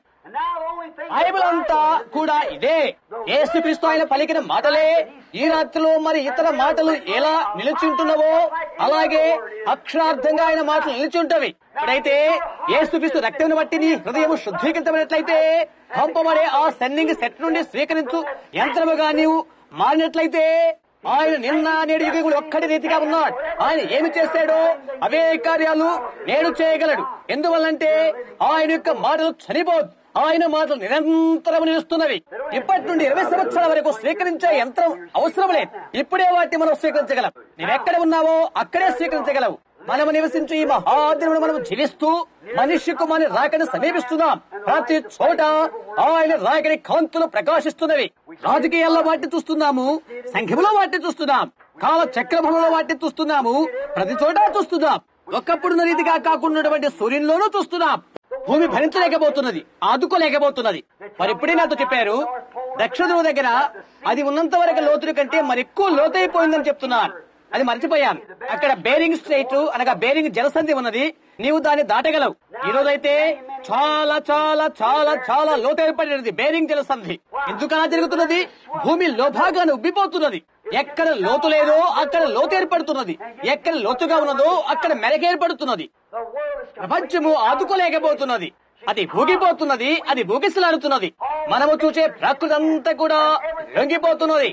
బైబిల్ అంతా కూడా ఇదే. యేసుక్రీస్తు ఆయన పలికిన మాటలే ఈ రాత్రిలో మరి ఇతర మాటలు ఎలా నిలిచింటున్నవో అలాగే అక్షరార్థంగా ఆయన మాటలు నిలిచింటవి. ఇప్పుడైతే యేసుక్రీస్తు రక్తం బట్టి నీ హృదయం శుద్ధీకరించబడినట్లయితే పంపబడే ఆ సెండింగ్ సెట్ నుండి స్వీకరించు యంత్రముగా నీవు మారినట్లయితే ఆయన నిన్న నేడు యుగములు ఒక్కటి రీతిగా ఉన్నాడు. ఆయన ఏమి చేశాడో అవే కార్యాలు నేడు చేయగలడు. ఎందువల్లంటే ఆయన యొక్క మాటలు చనిపోదు. ఆయన మాటలు నిరంతరం నిలుస్తున్నవి. ఇప్పటి నుండి 20 సంవత్సరాల వరకు స్వీకరించే యంత్రం అవసరం లేదు. ఇప్పుడే వాటిని మనం స్వీకరించగలం. నీవెక్కడ ఉన్నావో అక్కడే స్వీకరించగలవు. మనము నివసించే ఈ మహాదినమును మనం జీవిస్తూ మనిషి కుమారుని రాకని సమీపిస్తున్నాం. ప్రతి చోట ఆయన రాకని కాంతులు ప్రకాశిస్తున్నవి. రాజకీయాల్లో వాటిని చూస్తున్నాము, సంఘంలో వాటిని చూస్తున్నాం, కాల చక్రభంలో వాటిని చూస్తున్నాము, ప్రతి చోట చూస్తున్నాం. ఒకప్పుడున్న రీతిగా కాకుండా సూర్యునిలోనూ చూస్తున్నాం. భూమి భరించలేకపోతున్నది, ఆదుకోలేకపోతున్నది. మరి ఇప్పుడే నాతో చెప్పారు, దక్షిణ ధ్రువ దగ్గర అది ఉన్నంత వరకు లోతుల కంటే మరెక్కువ లోతైపోయిందని చెప్తున్నారు. అది మర్చిపోయాను. అక్కడ బేరింగ్ స్ట్రైట్ అనగా బేరింగ్ జలసంధి ఉన్నది. నీవు దాన్ని దాటగలవు. ఈ రోజైతే చాలా చాలా చాలా చాలా లోతు ఏర్పడినది బేరింగ్ జలసంధి. ఎందుకలా జరుగుతున్నది? భూమి లోభాగాన్ని ఉబ్బిపోతున్నది. ఎక్కడ లోతు లేదో అక్కడ లోతు ఏర్పడుతున్నది. ఎక్కడ లోతుగా ఉన్నదో అక్కడ మెరక ఏర్పడుతున్నది. ప్రపంచము ఆదుకోలేకపోతున్నది. అది ఊగిపోతున్నది, అది ఊగిసలాడుతున్నది. మనము చూసే ప్రకృతి అంతా కూడా లొంగిపోతున్నది.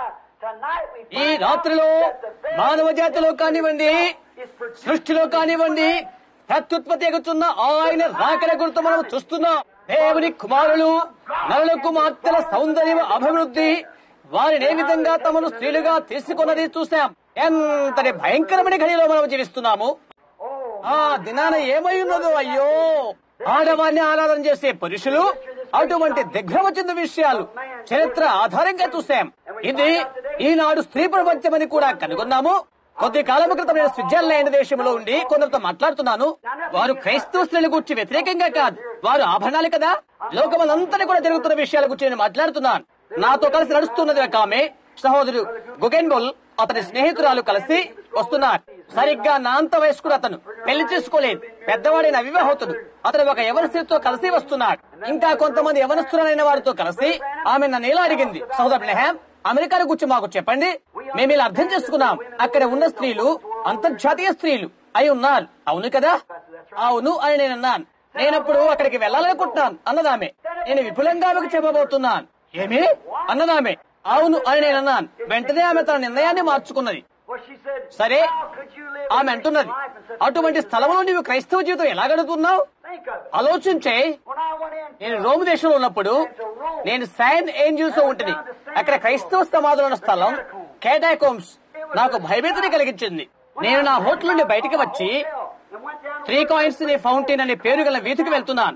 ఈ రాత్రిలో మానవ జాతిలో కానివ్వండి, సృష్టిలో కానివ్వండి, ప్రత్యుత్పత్తి ఎగుతున్న ఆయన రాకడ గుర్తు మనం చూస్తున్నాం. దేవుని కుమారులు నరుల కుమార్తెల సౌందర్యం అభివృద్ధి, వారిని ఏ విధంగా తమను స్త్రీలుగా తీసుకున్నది చూశాం. ఎంతటి భయంకరమైన ఘడిలో మనం జీవిస్తున్నాము. ఆ దినాన ఏమై ఉన్నదో అయ్యో. ఆడవారిని ఆరాధన చేసే పురుషులు, అటువంటి దిగ్భ్రమ చెందిన విషయాలు చరిత్ర ఆధారంగా చూశాం. ఇది ఈనాడు స్త్రీ ప్రపంచమని కూడా కనుగొన్నాము. కొద్ది కాలం క్రితం నేను స్విట్జర్లాండ్ దేశంలో ఉండి కొందరితో మాట్లాడుతున్నాను. వారు క్రైస్తవ స్త్రీల గురించి వ్యతిరేకంగా కాదు, వారు ఆభరణాలు కదా. లోకమంతా కూడా జరుగుతున్న విషయాల గురించి నేను మాట్లాడుతున్నాను. నాతో కలిసి నడుస్తున్నది ఒక ఆమె సహోదరు గుగెన్బుల్, అతని స్నేహితురాలు కలిసి వస్తున్నారు. సరిగ్గా నా అంత వయస్కుడు అతను, పెళ్లి చేసుకోలేదు, పెద్దవాడైన అవివాహితుడు. అతను ఒక యవనస్తుడితో కలిసి వస్తున్నాడు. ఇంకా కొంతమంది యవనస్తులైన వారితో కలిసి ఆమె నన్ను ఇలా అడిగింది, సహోదరు బ్రహ్యాం, అమెరికాను గురించి మాకు చెప్పండి. మేము ఇలా అర్థం చేసుకున్నాం, అక్కడ ఉన్న స్త్రీలు అంతర్జాతీయ స్త్రీలు అయి ఉన్నారు. అవును కదా? అవును అని నేను అన్నాను. నేనప్పుడు అక్కడికి వెళ్ళాలనుకుంటున్నాను అన్నదామె. నేను విపులంగా ఆమెకు చెప్పబోతున్నాను. ఏమి అన్నదామె? అవును అని నేను అన్నాను. వెంటనే ఆమె తన నిర్ణయాన్ని మార్చుకున్నది. సరే, ఆమె అంటున్నది, అటువంటి స్థలంలో నీవు క్రైస్తవ జీవితం ఎలా గడుపుతున్నావు? ఆలోచించే. నేను రోమ్ దేశంలో ఉన్నప్పుడు నేను శాన్ ఏంజిల్స్ ఉంటుంది. అక్కడ క్రైస్తవ సమాధులు ఉన్న స్థలం కేటాకోమ్స్ నాకు భయభీతిని కలిగించింది. నేను నా హోటల్ నుండి బయటికి వచ్చి 3 కాయిన్స్ ఫౌంటైన్ అనే పేరు గల వీధికి వెళ్తున్నాను.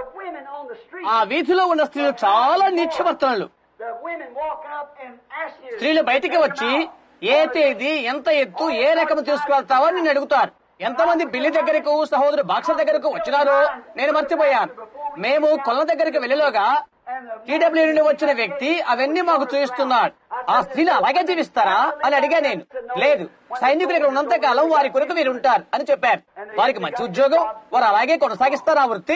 ఆ వీధిలో ఉన్న స్త్రీలు చాలా నీచవర్తనలు. స్త్రీలు బయటికి వచ్చి ఏ తేదీ, ఎంత ఎత్తు, ఏ రకం తీసుకువెళ్తావో నిన్ను అడుగుతారు. ఎంతమంది బిల్లి దగ్గరకు, సహోదరు బాక్సర్ దగ్గరకు వచ్చినారో నేను మర్చిపోయాను. మేము కొల్ల దగ్గరికి వెళ్ళలోగా టీడబ్ల్యూ నుండి వచ్చిన వ్యక్తి అవన్నీ మాకు చూపిస్తున్నాడు. ఆ స్త్రీలు అలాగే జీవిస్తారా అని అడిగా నేను. లేదు, సైనికులు ఇక్కడ ఉన్నంత కాలం వారి కొరకు మీరు ఉంటారు అని చెప్పారు. వారికి మంచి ఉద్యోగం, వారు అలాగే కొనసాగిస్తారు ఆ వృత్తి.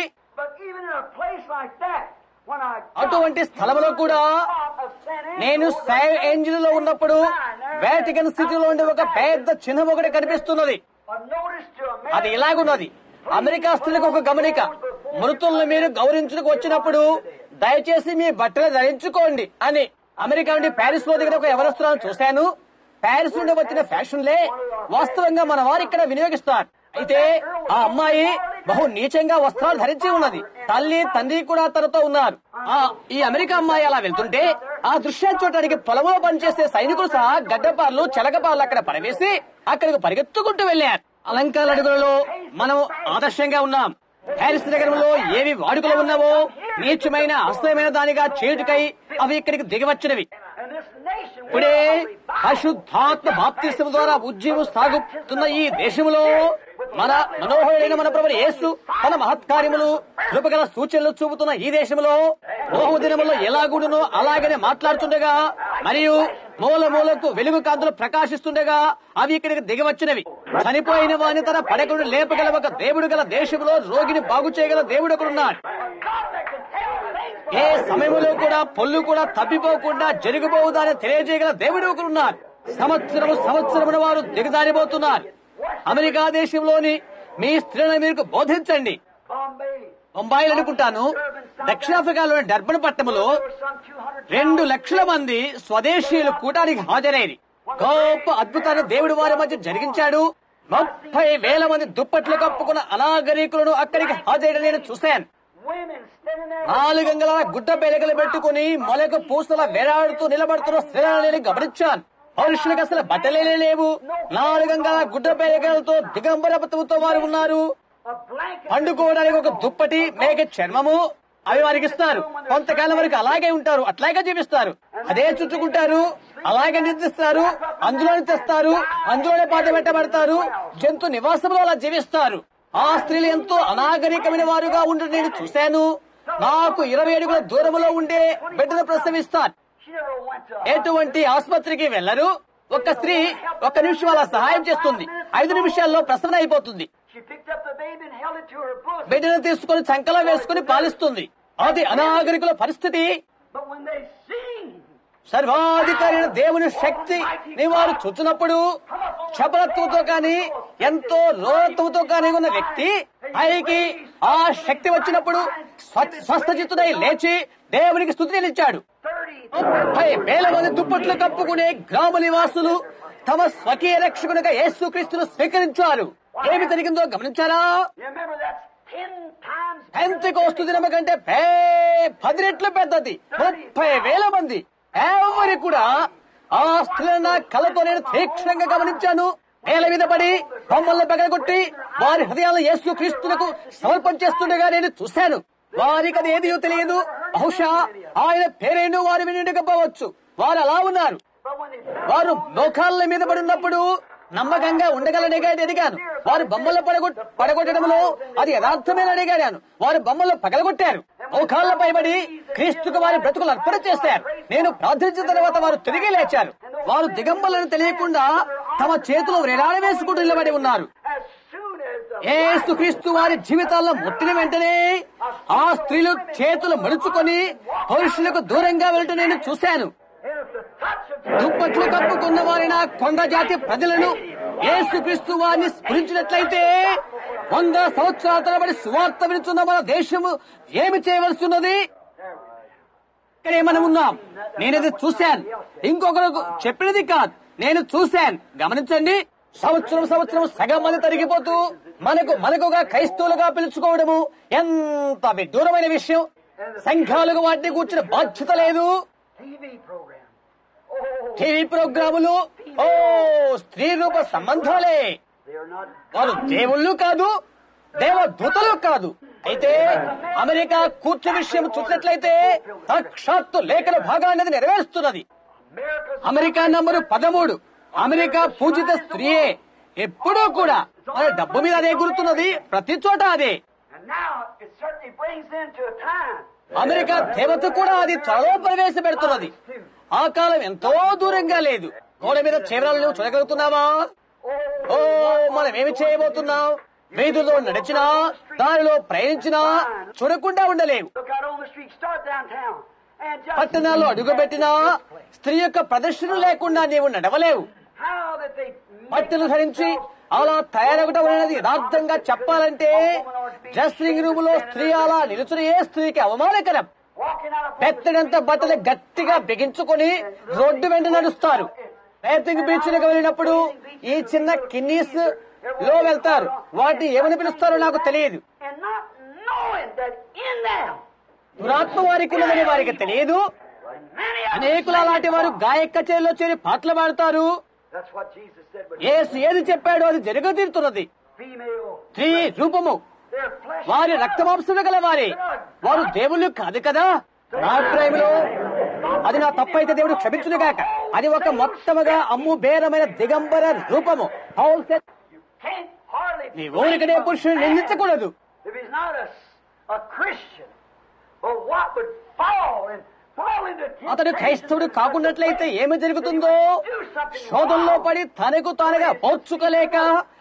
అటువంటి స్థలంలో కూడా నేను సైవ్ ఏంజిల్ లో ఉన్నప్పుడు వాటికన్ సిటీలో ఉండే ఒక పెద్ద చిహ్నం ఒకటి కనిపిస్తున్నది. అది ఇలాగున్నది. అమెరికా స్త్రీలకు ఒక గమనిక: మృతులను మీరు గౌరవించుకు వచ్చినప్పుడు దయచేసి మీ బట్టలు ధరించుకోండి అని. అమెరికా నుండి ప్యారిస్ లో దగ్గర ఒక ఎవరొస్తున్నాను చూశాను. ప్యారిస్ నుండి వచ్చిన ఫ్యాషన్లే వాస్తవంగా మన వారు ఇక్కడ వినియోగిస్తారు. అయితే ఆ అమ్మాయి బహు నీచంగా వస్త్రాలు ధరించి ఉన్నది. తల్లి, తండ్రి కూడా తనతో ఉన్నారు. ఈ అమెరికా అమ్మాయి అలా వెళ్తుంటే ఆ దృశ్యాన్ని చూడటానికి పొలంలో పనిచేసే సైనికులు సహా గడ్డపార్లు, చెలగపార్లు అక్కడ పడవేసి అక్కడికి పరిగెత్తుకుంటూ వెళ్లారు. అలంకార అడుగులలో మనం ఆదర్శంగా ఉన్నాం. ప్యారిస్ నగరంలో ఏవి వాడుకలు ఉన్నావో నీచమైన, అసహ్యమైన దానిగా చేటుకై అవి ఇక్కడికి దిగివచ్చినవి. ఇప్పుడే అశుద్ధాత్మ బాప్తిస్మం ద్వారా ఉద్యమం సాగుతున్న ఈ దేశంలో మన మనోహరుడైన మన ప్రభువు యేసు తన మహత్కార్యములు, కృపగల సూచనలు చూపుతున్న ఈ దేశంలో నోహు దినములో ఎలాగుడునో అలాగనే మాట్లాడుతుండగా మరియు మూల మూలకు వెలుగు కాంతులు ప్రకాశిస్తుండగా అవి ఇక్కడికి దిగివచ్చినవి. చనిపోయిన వాని తన పడకుడు లేపగల ఒక దేవుడు గల దేశంలో రోగిని బాగు చేయగల దేవుడు ఒకడున్నాడు. ఏ సమయంలో కూడా పొల్లు కూడా తప్పిపోకుండా జరుగుబోవుదాన్ని తెలియజేయగల దేవుడు ఒకరున్నారు. సంవత్సరమున వారు దిగజారిపోతున్నారు. అమెరికా దేశంలోని మీ స్త్రీలను మీకు బోధించండి. బొంబాయిలు అనుకుంటాను, దక్షిణాఫ్రికాలోని డర్బన్ పట్టణంలో 2 లక్షల మంది స్వదేశీయులు కూటానికి హాజరైంది. గొప్ప అద్భుతాన్ని దేవుడు వారి మధ్య జరిగించాడు. 30,000 మంది దుప్పట్లు కప్పుకున్న అనాగరికులను అక్కడికి హాజరైన నేను చూశాను. 4 అంగుళాల గుడ్డ పేలికలు పెట్టుకుని మొలకు పూసల వేలాడుతూ నిలబడుతున్న స్త్రీలను నేను గమనించాను. పౌరుషులకు అసలు బట్టలే లేవు. 4 అంగుళాల గుడ్డ పేలికలతో దిగంబరత్వంతో వారు ఉన్నారు. పండుకోవడానికి ఒక దుప్పటి, మేక చర్మము అవి వారికి ఇస్తారు. కొంతకాలం వరకు అలాగే ఉంటారు, అట్లాగే జీవిస్తారు, అదే చుట్టుకుంటారు, అలాగే నిద్రిస్తారు, అందులోనే తెస్తారు, అందులోనే పాత పెట్టబడతారు, జంతు నివాసంలో అలా జీవిస్తారు. ఆ స్త్రీలు ఎంతో అనాగరికమైన వారుగా ఉండి నేను చూశాను. నాకు 20 అడుగుల దూరంలో ఉండే బిడ్డను ప్రసవిస్తారు. ఎటువంటి ఆసుపత్రికి వెళ్లరు. ఒక స్త్రీ 1 నిమిషం అలా సహాయం చేస్తుంది. 5 నిమిషాల్లో ప్రసవన అయిపోతుంది. బిడ్డను తీసుకుని చంకలో వేసుకుని పాలిస్తుంది. అది అనాగరికుల పరిస్థితి. సర్వాధికారి దేవుని శక్తి ని వారు చూచినప్పుడు చపలత్వంతో కానీ ఎంతో రోత్వంతో కానీ ఉన్న వ్యక్తి పైకి ఆ శక్తి వచ్చినప్పుడు స్వస్థచిత్తుడై లేచి దేవునికి స్తుతి చెల్లించాడు. 30,000 మంది దుప్పట్లు కప్పుకునే గ్రామ నివాసులు తమ స్వకీయ రక్షకునిగా యేసుక్రీస్తును స్వీకరించారు. ఏమి జరిగిందో గమనించారా? పెంతెకోస్తు దినము కంటే 10 రెట్లు పెద్దది. 30,000 మంది. ఎవరి కూడా ఆ స్త్రీల కళతో నేను తీక్షణంగా గమనించాను. నేల మీద పడి బొమ్మలను పగలగొట్టి వారి హృదయాలను యేసుక్రీస్తునకు సమర్పణ చేస్తుండగా నేను చూశాను. వారికి అది ఏదియో తెలియదు. బహుశా ఆయన పేరేను వారు వినియోగపోవచ్చు. వారు అలా ఉన్నారు. వారు మోకాళ్ళ మీద పడినప్పుడు నమ్మకంగా ఉండగలనిగా ఎదిగాను. వారు బొమ్మలు పడగొట్టడంలో అది యథార్థమైన అడిగాను. వారు బొమ్మలు పగలగొట్టారు. మోకాళ్లపై పడి క్రీస్తుకు వారి బ్రతుకులు అర్పణ చేశారు. నేను ప్రార్థించిన తర్వాత వారు తిరిగి లేచారు. వారు దిగంబలను తెలియకుండా తమ చేతులు వేలాడ వేసుకుంటూ నిలబడి ఉన్నారు. యేసుక్రీస్తు వారి జీవితాల్లో ముట్టిన వెంటనే ఆ స్త్రీలు చేతులు మడుచుకొని పురుషులకు దూరంగా వెళ్ళటం నేను చూశాను. దుప్పట్లు కప్పుకున్న వారిన కొండ జాతి ప్రజలను యేసుక్రీస్తు వారిని స్మరించినట్లయితే 100 సంవత్సరాల తరబడి సువార్త వినుచున్న మన దేశము ఏమి చేయవలసి ఉన్నది? ఇక్కడే మనం ఉన్నాం. నేనది చూశాను. ఇంకొకరు చెప్పినది కాదు, నేను చూశాను. గమనించండి. సంవత్సరం సగం మంది తరిగిపోతూ మనకుగా క్రైస్తవులుగా పిలుచుకోవడము ఎంత విదూరమైన విషయం. సంఘాలుగా వాటిని కూర్చున్న బాధ్యత లేదు. టీవీ ప్రోగ్రాములు స్త్రీ రూప సంబంధాలే. వారు దేవుళ్ళు కాదు, దేవదూతలు కాదు. అయితే అమెరికా కూర్చు విషయం చూసినట్లయితే సాక్షాత్తు లేఖన భాగాన్ని నెరవేరుస్తున్నది. అమెరికా నంబరు 13 అమెరికా పూజిత స్త్రీయే ఎప్పుడూ కూడా మన డబ్బు మీద అదే గుర్తున్నది, ప్రతి చోట అదే. And now it certainly brings into a time. America దేవత కూడా అది త్వరలో ప్రవేశపెడుతున్నది. ఆ కాలం ఎంతో దూరంగా లేదు. గోడ మీద చీరలను చూడగలుగుతున్నావా? ఓ, మనం ఏమి చేయబోతున్నాం? వీధుల్లో నడిచినా, దారిలో ప్రయాణించినా చూడకుండా ఉండలేవు. Look out on the street, start downtown. And just పట్టణాల్లో అడుగుపెట్టినా స్త్రీ యొక్క ప్రదర్శన లేకుండా నీవు నడవలేవు. how that they బట్టలు ధరించి అలా తయారవటం అనేది యథార్థంగా చెప్పాలంటే డ్రెస్సింగ్ రూమ్ లో స్త్రీ అలా నిలుచుని ఏ స్త్రీకి అవమానకరం. walking out of పెత్తడంత బట్టలు గట్టిగా బిగించుకొని రోడ్డు వెంట నడుస్తారు. బేతింగ్ బీచ్ లకు వెళ్ళినప్పుడు ఈ చిన్న కిన్నీస్ లో వెళ్తారు. వాటిని ఏమని పిలుస్తారో నాకు తెలియదు. and not knowing that in them దురాత్మ వారికి ఉన్నదని వారికి తెలియదు. many of అనేకులు అలాంటి వారు గాయక కచేరీలో చేరి పాటలు పాడతారు. that's what Jesus said. But యేసు ఏది చెప్పాడో అది జరగతీరుతున్నది. female, స్త్రీ రూపము their flesh. వారి రక్తమాంసము గల వారే, వారు దేవుళ్ళు కాదు కదా. నా అభిప్రాయంలో అది నా తప్పైతే దేవుడు క్షమించునుగాక. అది ఒక మొత్తముగా అమ్ము బేరమైన దిగంబర రూపము. పౌలు said, Can't hardly నీ ఊరికనే పురుషుని నిందించకూడదు. if he's not a Christian, but what would fall into అతడు క్రైస్తవుడు కాకున్నట్లయితే ఏమి జరుగుతుందో? శోధంలో పడి తనకు తానుగా పోర్చుకోలేక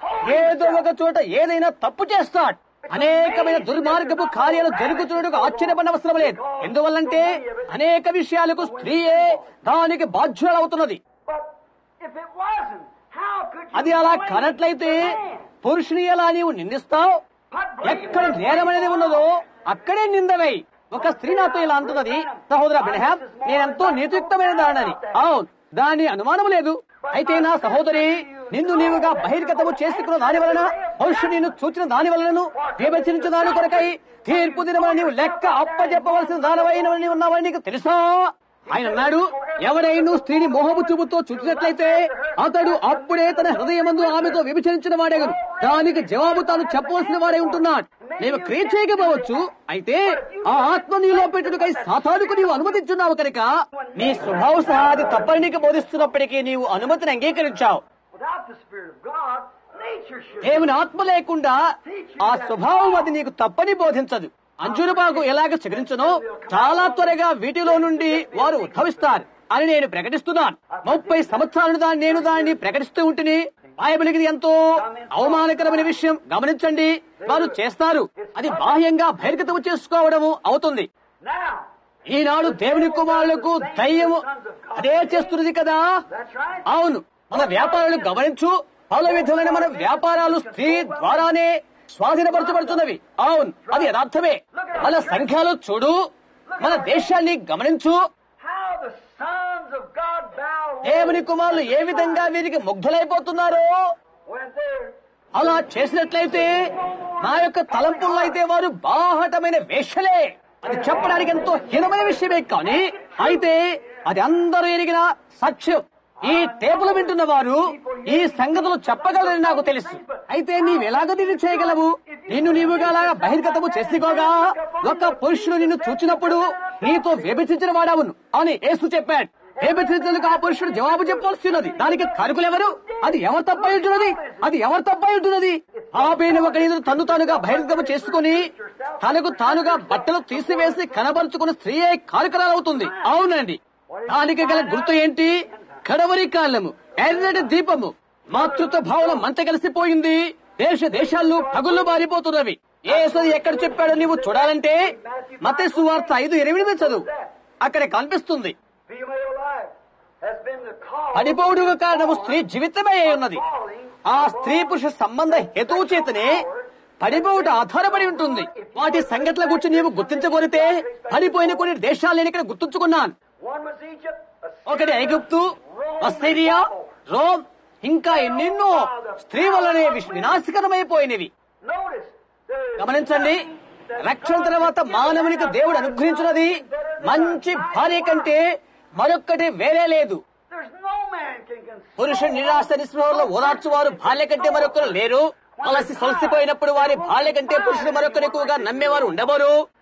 ఏదో ఒక చోట ఏదైనా తప్పు చేస్తాడు. అనేకమైన దుర్మార్గపు కార్యాలు జరుగుతున్నట్టుగా ఆశ్చర్యపడనవసరం లేదు. ఎందువల్లంటే అనేక విషయాలకు స్త్రీయే దానికి బాధ్యురాలవుతున్నది. But if it wasn't, how could you అది అలా blame కానట్లయితే the man? పురుషుని ఎలా నీవు నిందిస్తావు? ఎక్కడ నేరం అనేది ఉన్నదో అక్కడే నిందవై. ఒక స్త్రీ నాతో ఇలా అంటున్నది, సహోదర బినహాం, నేనెంతో నీతియుక్తమైన దానని. అవును, దాని అనుమానం లేదు. అయితే నా సహోదరి, నిన్ను నీవుగా బహిర్గతము చేసుకున్న దాని వలన, పురుషుడు నిన్ను చూచిన దాని వలనను, వ్యభిచరించిన దాని కొరకై తీర్పు దినమని నీవు లెక్క అప్పజెప్పవలసిన దానవైనవని ఉన్నావని నీకు తెలుసా? ఆయన అన్నాడు, ఎవరైనా స్త్రీని మోహపు చూపుతో చుట్టినట్లయితే అతడు అప్పుడే తన హృదయమందు ఆమెతో వ్యభిచరించిన వాడేగను. దానికి జవాబు తాను చెప్పవలసిన వాడే ఉంటున్నాడు. నీవు క్రియ చేయకపోవచ్చు, అయితే ఆ ఆత్మ నీలో పెట్టుడుకై సాతానుకు నీవు అనుమతించున్నావు కనుక నీ స్వభావ సహా అది తప్పని నీకు బోధిస్తున్నప్పటికీ నీవు అనుమతిని అంగీకరించావు. Without the Spirit of God, nature should. దేవుని ఆత్మ లేకుండా ఆ స్వభావం అది నీకు తప్పని బోధించదు. అంజురబాగు ఎలాగ చిగురించనో చాలా త్వరగా వీటిలో నుండి వారు ఉద్భవిస్తారు అని నేను ప్రకటిస్తున్నాను. 30 సంవత్సరాలు నేను దాన్ని ప్రకటిస్తూ ఉంటుని బైబిల్కి ఇది ఎంతో అవమానకరమైన విషయం. గమనించండి, వారు చేస్తారు. అది బాహ్యంగా బహిర్గతము చేసుకోవడము అవుతుంది. Now, ఈనాడు దేవుని కుమారులకు దయ్యము అదే చేస్తున్నది కదా. that's right. అవును, మన వ్యాపారాలు గమనించు. పలు విధులైన మన వ్యాపారాలు స్త్రీ ద్వారానే స్వాధీనపరచబడుతున్నవి. అవును, అది యథార్థమే. మన సంఖ్యలు చూడు, మన దేశాన్ని గమనించు. How the sons of God bow దేవుని కుమారులు ఏ విధంగా వీరికి ముగ్ధులైపోతున్నారో. when they're అలా చేసినట్లయితే నా యొక్క తలంపుల్లో అయితే వారు బాహటమైన వేషలే. అది చెప్పడానికి ఎంతో హీనమైన విషయమే, కానీ అయితే అది అందరూ ఎరిగిన సత్యం. ఈ టేపులు వింటున్న వారు ఈ సంగతులు చెప్పగలరని నాకు తెలుసు. అయితే నీవెలాగ దీన్ని చేయగలవు? నిన్ను నీవుగా అలాగా బహిర్గతము చేసుకోగా ఒక పురుషుడు నిన్ను చూచినప్పుడు నీతో వ్యభిచరించిన వాడవును అని యేసు చెప్పాడు. వ్యభిచరించేందుకు ఆ పురుషుడు జవాబు చెప్పవలసి ఉన్నది. దానికి కారకులెవరు? అది ఎవరు తప్పై ఉంటున్నది? అది ఎవరు తప్పై ఉంటున్నది? ఆపైన ఒక నీరు తను తానుగా బహిర్గతము చేసుకుని తనకు తానుగా బట్టలు తీసివేసి కనబరుచుకున్న స్త్రీయే కారకురాలవుతుంది. అవునండి, దానికి గల గుర్తు ఏంటి? కడవరి కాలము, ఎర్రటి దీపము. మాతృత్వ భావన మంట కలిసిపోయింది. దేశాలు పగుళ్ళు బారిపోతున్నవి. యేసు ఎక్కడ చెప్పాడో నీవు చూడాలంటే మత్తయి సువార్త 5:8 చదువు, అక్కడ కనిపిస్తుంది. female life has been the cause పడిపోవుడుకు కారణము స్త్రీ జీవితమే అయి ఉన్నది. ఆ స్త్రీ పురుష సంబంధ హేతువు చేతనే పడిపోవుట ఆధారపడి ఉంటుంది. వాటి సంఘటనల గురించి నీవు గుర్తించగోరితే పడిపోయిన కొన్ని దేశాలు నేను ఇక్కడ గుర్తుంచుకున్నాను. one was Egypt, ఒకటి ఐగుప్తు, అస్సిరియా, రోమ్, ఇంకా ఎన్నెన్నో స్త్రీ వల్లనే వినాశకరమైపోయినవి. notice there గమనించండి, రక్షణ తర్వాత మానవునికి దేవుడు అనుగ్రహించినది మంచి భార్య కంటే మరొక్కటి వేరే లేదు. there's no man can console పురుషుడు నిరాశ నిస్పృహలో ఓదార్చువారు భార్య కంటే మరొకరు లేరు. అలసి సొలసిపోయినప్పుడు వారి భార్య కంటే పురుషుడు మరొకరు ఎక్కువగా నమ్మేవారు ఉండబోరు.